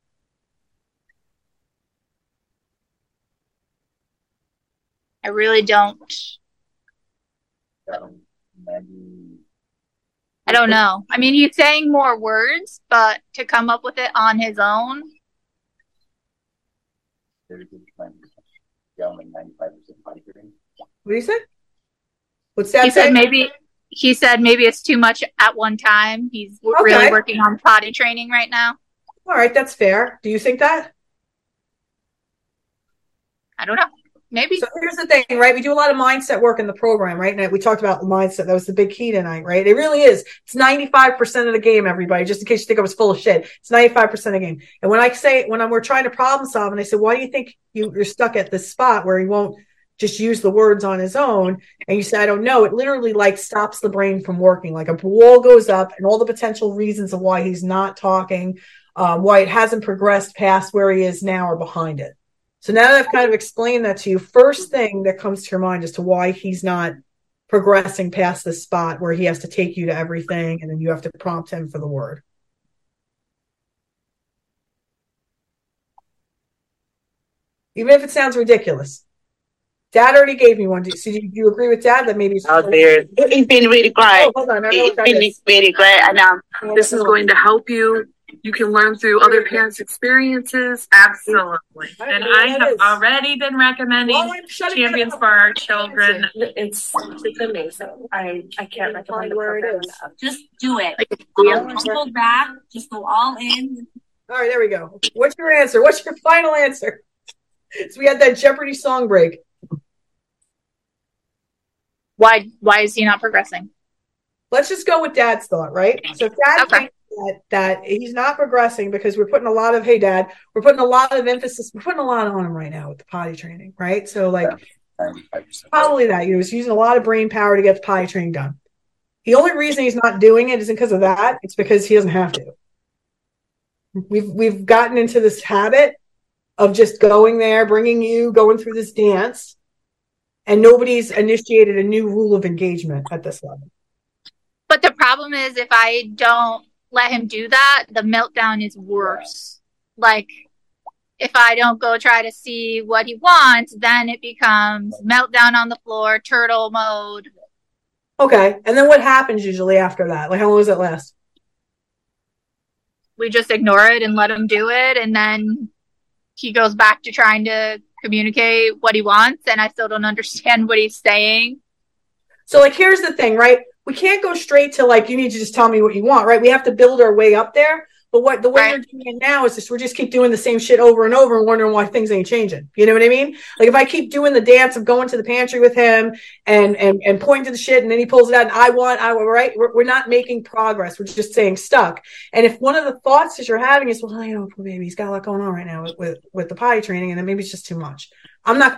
I really don't. I don't know. I mean, he's saying more words, but to come up with it on his own. What do you say? What's that? He said maybe it's too much at one time. He's really working on potty training right now. All right, that's fair. Do you think that? I don't know. Maybe. So here's the thing, right? We do a lot of mindset work in the program, right? And we talked about mindset. That was the big key tonight, right? It really is. It's 95% of the game, everybody. Just in case you think I was full of shit. It's 95% of the game. And when we're trying to problem solve, and I said, why do you think you're stuck at this spot where he won't just use the words on his own? And you said, I don't know. It literally stops the brain from working. Like a wall goes up and all the potential reasons of why he's not talking, why it hasn't progressed past where he is now or behind it. So now that I've kind of explained that to you, first thing that comes to your mind as to why he's not progressing past this spot where he has to take you to everything and then you have to prompt him for the word. Even if it sounds ridiculous. Dad already gave me one. So do you agree with Dad that maybe... He's been really great. Hold on. He's been really great. And this is going to help you. You can learn through other parents' experiences. Absolutely. And I have already been recommending champions for our children. It's amazing. I can't recommend the program enough. Just do it. Don't hold back. Just go all in. All right, there we go. What's your answer? What's your final answer? So we had that Jeopardy song break. Why is he not progressing? Let's just go with Dad's thought, right? So if Dad thinks that he's not progressing because we're putting a lot of, hey, Dad, we're putting a lot of emphasis, we're putting a lot on him right now with the potty training, right? So probably that. He was using a lot of brain power to get the potty training done. The only reason he's not doing it isn't because of that. It's because he doesn't have to. We've gotten into this habit of just going there, going through this dance, and nobody's initiated a new rule of engagement at this level. But the problem is, if I don't let him do that, the meltdown is worse. Like, if I don't go try to see what he wants, then it becomes meltdown on the floor, turtle mode. Okay. And then what happens usually after that? Like, how long does it last? We just ignore it and let him do it. And then he goes back to trying to communicate what he wants. And I still don't understand what he's saying. So, like, here's the thing, right? We can't go straight to, like, you need to just tell me what you want, right? We have to build our way up there. But the way you're doing it now is just, we just keep doing the same shit over and over and wondering why things ain't changing. You know what I mean? Like, if I keep doing the dance of going to the pantry with him and pointing to the shit, and then he pulls it out and right? We're not making progress. We're just staying stuck. And if one of the thoughts that you're having is, well, you know, poor baby, he's got a lot going on right now with the potty training, and then maybe it's just too much. I'm not,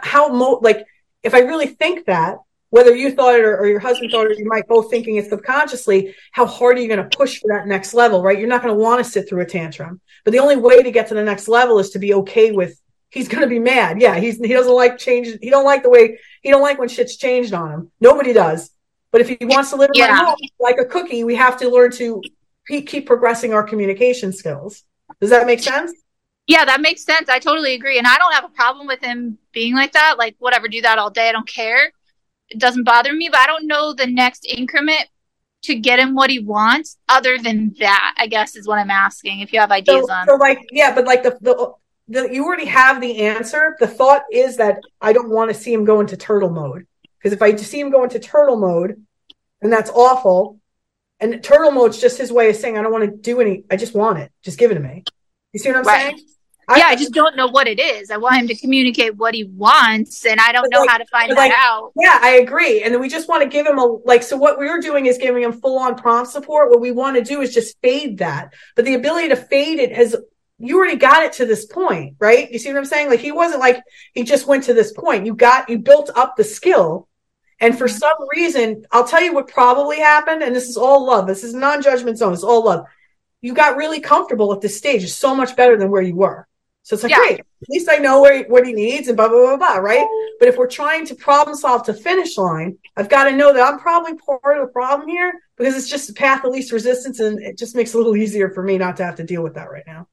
if I really think that, whether you thought it or your husband thought it, or you might both thinking it subconsciously, how hard are you going to push for that next level, right? You're not going to want to sit through a tantrum. But the only way to get to the next level is to be okay with, he's going to be mad. Yeah, he doesn't like change. He don't like when shit's changed on him. Nobody does. But if he wants to live in my home like a cookie, we have to learn to keep progressing our communication skills. Does that make sense? Yeah, that makes sense. I totally agree. And I don't have a problem with him being like that. Like, whatever, do that all day. I don't care. It doesn't bother me, but I don't know the next increment to get him what he wants other than that, I guess, is what I'm asking, if you have ideas on. So like, yeah, but like the you already have the answer. The thought is that I don't want to see him go into turtle mode, because if I see him go into turtle mode, and that's awful, and turtle mode's just his way of saying, I don't want to do I just want it. Just give it to me. You see what I'm saying? I just don't know what it is. I want him to communicate what he wants, and I don't know how to find that out. Yeah, I agree. And then we just want to give him so what we're doing is giving him full-on prompt support. What we want to do is just fade that. But the ability to fade it you already got it to this point, right? You see what I'm saying? Like, he wasn't like, he just went to this point. You built up the skill. And for some reason, I'll tell you what probably happened. And this is all love. This is non-judgment zone. It's all love. You got really comfortable at this stage. It's so much better than where you were. So it's like, great, at least I know what he needs and blah, blah, blah, blah, right? But if we're trying to problem solve to finish line, I've got to know that I'm probably part of the problem here, because it's just the path of least resistance, and it just makes it a little easier for me not to have to deal with that right now.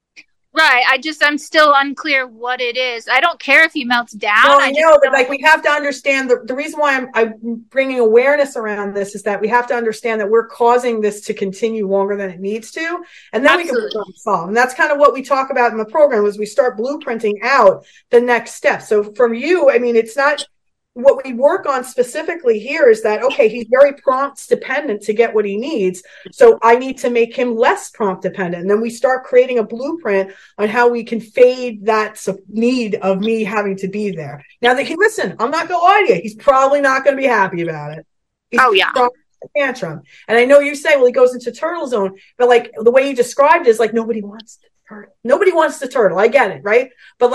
Right. I'm still unclear what it is. I don't care if he melts down. No, I know, but like, we have to understand the reason why I'm bringing awareness around this is that we have to understand that we're causing this to continue longer than it needs to. And then we can solve. And that's kind of what we talk about in the program, is we start blueprinting out the next step. So from you, I mean, it's not, what we work on specifically here is that, okay, he's very prompt dependent to get what he needs. So I need to make him less prompt dependent. And then we start creating a blueprint on how we can fade that need of me having to be there. Now that listen, I'm not going to lie to you. He's probably not going to be happy about it. He's tantrum. And I know you say, well, he goes into turtle zone, but like the way you described it is like, nobody wants the turtle. Nobody wants the turtle. I get it. Right. But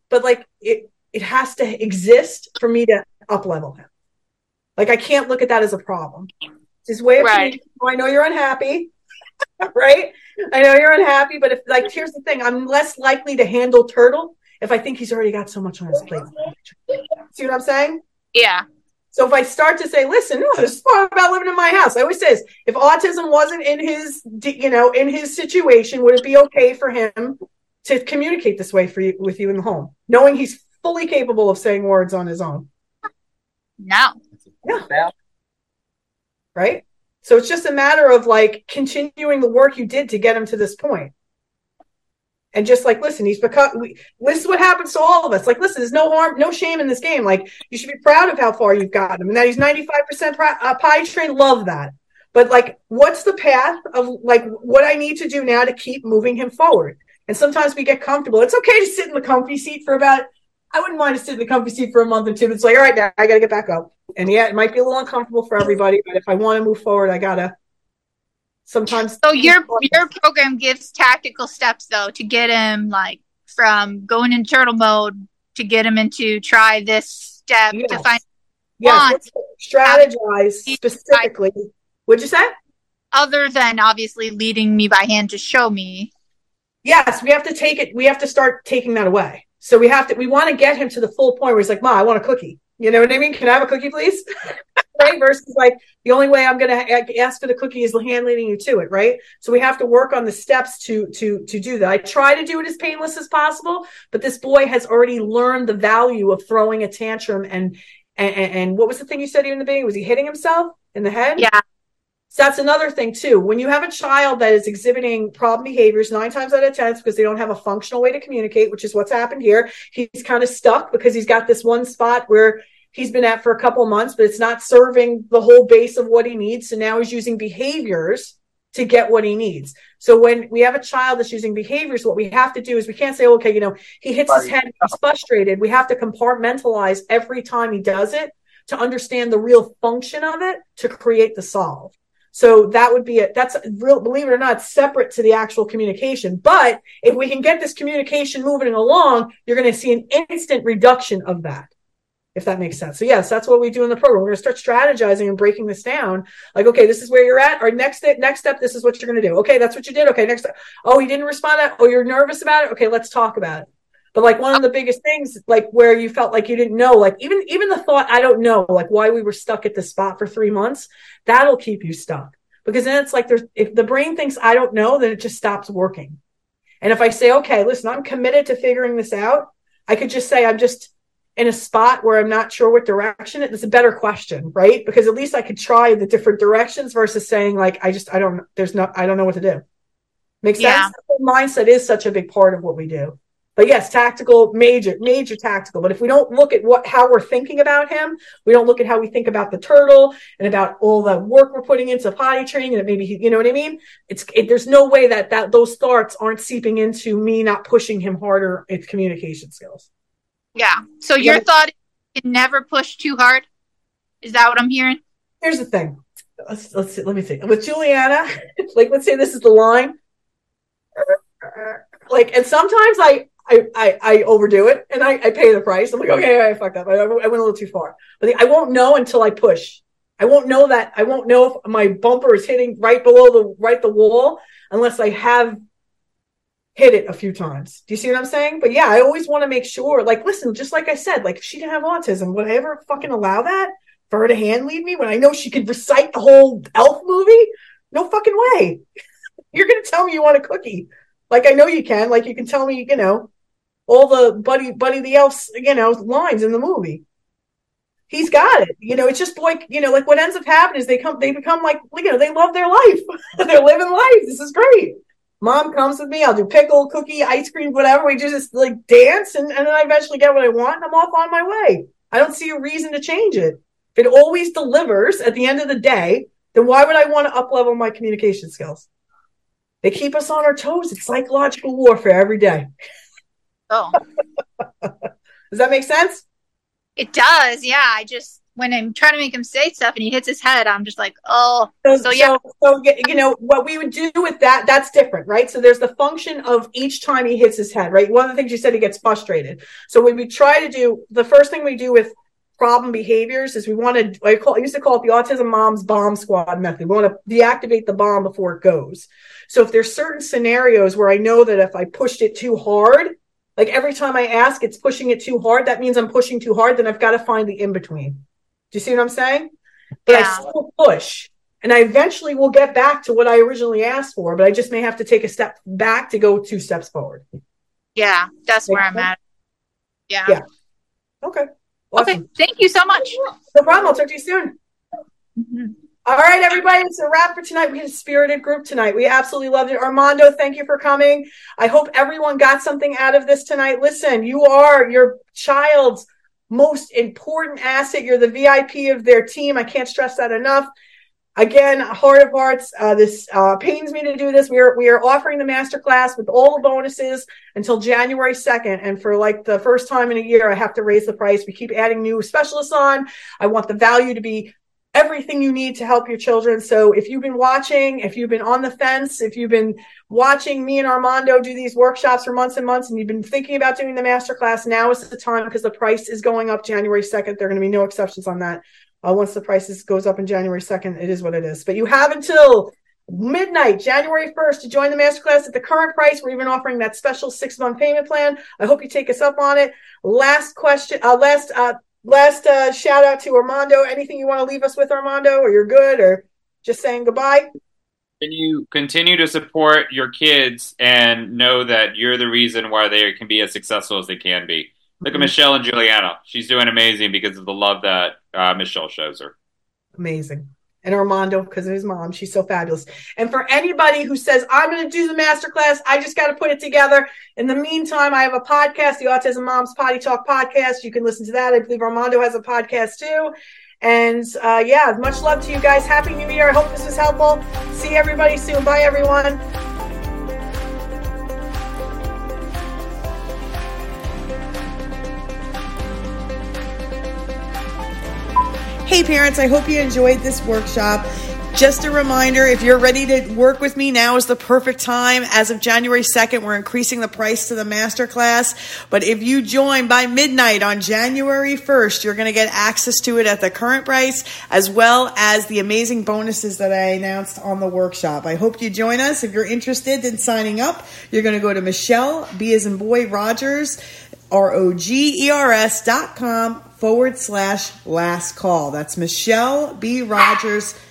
it has to exist for me to up-level him. Like, I can't look at that as a problem. It's his way of thinking. I know you're unhappy, right? I know you're unhappy, but here's the thing. I'm less likely to handle turtle if I think he's already got so much on his plate. See what I'm saying? Yeah. So if I start to say, listen, no, this is part about living in my house. I always say this, if autism wasn't in his situation, would it be okay for him to communicate this way with you in the home, knowing he's fully capable of saying words on his own? No. Yeah. Right? So it's just a matter of like continuing the work you did to get him to this point. And just like, listen, this is what happens to all of us. Like, listen, there's no harm, no shame in this game. Like, you should be proud of how far you've gotten him. And that he's 95% potty trained. Love that. But like, what's the path of like what I need to do now to keep moving him forward? And sometimes we get comfortable. It's okay to sit in the comfy seat for I wouldn't mind to sit in the comfy seat for a month or two. It's like, all right, now I got to get back up. And yeah, it might be a little uncomfortable for everybody, but if I want to move forward, I got to sometimes. So your program gives tactical steps though, to get him like from going into turtle mode to get him into try this step to find. Yes, strategize specifically. What'd you say? Other than obviously leading me by hand to show me. Yes, we have to take it. We have to start taking that away. So we want to get him to the full point where he's like, Ma, I want a cookie. You know what I mean? Can I have a cookie, please? Right? Versus like, the only way I'm going to ask for the cookie is hand leading you to it, right? So we have to work on the steps to do that. I try to do it as painless as possible, but this boy has already learned the value of throwing a tantrum. And what was the thing you said in the beginning? Was he hitting himself in the head? Yeah. So that's another thing too. When you have a child that is exhibiting problem behaviors, 9 times out of 10, it's because they don't have a functional way to communicate, which is what's happened here. He's kind of stuck because he's got this one spot where he's been at for a couple of months, but it's not serving the whole base of what he needs. So now he's using behaviors to get what he needs. So when we have a child that's using behaviors, what we have to do is we can't say, okay, he hits his head, he's frustrated. We have to compartmentalize every time he does it to understand the real function of it to create the solve. So that would be that's real, believe it or not, separate to the actual communication. But if we can get this communication moving along, you're going to see an instant reduction of that, if that makes sense. So yes, that's what we do in the program. We're going to start strategizing and breaking this down. Like, okay, this is where you're at. Our next step, this is what you're going to do. Okay, that's what you did. Okay, next step. Oh, he didn't respond to that. Oh, you're nervous about it. Okay, let's talk about it. But like one of the biggest things, like where you felt like you didn't know, like even the thought, I don't know, like why we were stuck at this spot for 3 months, that'll keep you stuck. Because then it's like if the brain thinks I don't know, then it just stops working. And if I say, okay, listen, I'm committed to figuring this out, I could just say I'm just in a spot where I'm not sure what direction it's a better question, right? Because at least I could try the different directions versus saying like, I don't know what to do. Makes sense? The whole mindset is such a big part of what we do. But yes, tactical, major tactical. But if we don't look at how we're thinking about him, we don't look at how we think about the turtle and about all the work we're putting into potty training, and maybe you know what I mean? There's no way that those thoughts aren't seeping into me not pushing him harder at communication skills. Yeah. So your thought is you can never push too hard? Is that what I'm hearing? Here's the thing. Let's see. Let me see. With Juliana, like let's say this is the line. Like, and sometimes I overdo it and I pay the price. I'm like, okay, I fucked up. I went a little too far. But I won't know until I push. I won't know if my bumper is hitting right below the wall unless I have hit it a few times. Do you see what I'm saying? But yeah, I always want to make sure, like, listen, just like I said, like if she didn't have autism, would I ever fucking allow that for her to hand lead me when I know she could recite the whole Elf movie? No fucking way. You're going to tell me you want a cookie. Like I know you can, like you can tell me, all the Buddy the Elf's, lines in the movie. He's got it. It's just like, like what ends up happening is they become like, they love their life. They're living life. This is great. Mom comes with me. I'll do pickle, cookie, ice cream, whatever. We just like dance and then I eventually get what I want and I'm off on my way. I don't see a reason to change it. If it always delivers at the end of the day, then why would I want to up-level my communication skills? They keep us on our toes. It's psychological warfare every day. Oh. Does that make sense? It does, yeah. When I'm trying to make him say stuff and he hits his head, I'm just like, oh. So what we would do with that's different, right? So there's the function of each time he hits his head, right? One of the things you said, he gets frustrated. So what we try to do, the first thing we do with problem behaviors is we want to, I used to call it the Autism Moms Bomb Squad method. We want to deactivate the bomb before it goes. So if there's certain scenarios where I know that if I pushed it too hard, like every time I ask, it's pushing it too hard. That means I'm pushing too hard. Then I've got to find the in-between. Do you see what I'm saying? But yeah. I still push. And I eventually will get back to what I originally asked for. But I just may have to take a step back to go 2 steps forward. Yeah, that's where I'm at. Yeah. Okay. Awesome. Okay. Thank you so much. No problem. I'll talk to you soon. Mm-hmm. All right, everybody. It's a wrap for tonight. We had a spirited group tonight. We absolutely loved it. Armando, thank you for coming. I hope everyone got something out of this tonight. Listen, you are your child's most important asset. You're the VIP of their team. I can't stress that enough. Again, heart of hearts, this pains me to do this. We are offering the masterclass with all the bonuses until January 2nd. And for like the first time in a year, I have to raise the price. We keep adding new specialists on. I want the value to be everything you need to help your children. So if you've been watching, if you've been on the fence, if you've been watching me and Armando do these workshops for months and months, and you've been thinking about doing the masterclass, now is the time because the price is going up January 2nd. There are going to be no exceptions on that. Once the prices goes up in January 2nd, it is what it is. But you have until midnight, January 1st, to join the masterclass at the current price. We're even offering that special 6-month payment plan. I hope you take us up on it. Last question, last shout out to Armando. Anything you want to leave us with, Armando, or you're good, or just saying goodbye? Can you continue to support your kids and know that you're the reason why they can be as successful as they can be? Look at Michelle and Juliana. She's doing amazing because of the love that Michelle shows her. Amazing. And Armando, because of his mom, she's so fabulous. And for anybody who says, I'm going to do the masterclass, I just got to put it together. In the meantime, I have a podcast, the Autism Moms Potty Talk podcast. You can listen to that. I believe Armando has a podcast too. And yeah, much love to you guys. Happy New Year. I hope this was helpful. See everybody soon. Bye, everyone. Hey parents, I hope you enjoyed this workshop. Just a reminder, if you're ready to work with me, now is the perfect time. As of January 2nd, we're increasing the price to the masterclass. But if you join by midnight on January 1st, you're going to get access to it at the current price, as well as the amazing bonuses that I announced on the workshop. I hope you join us. If you're interested in signing up, you're going to go to Michelle, B as in boy, Rogers, ROGERS.com/last call. That's Michelle B. Rogers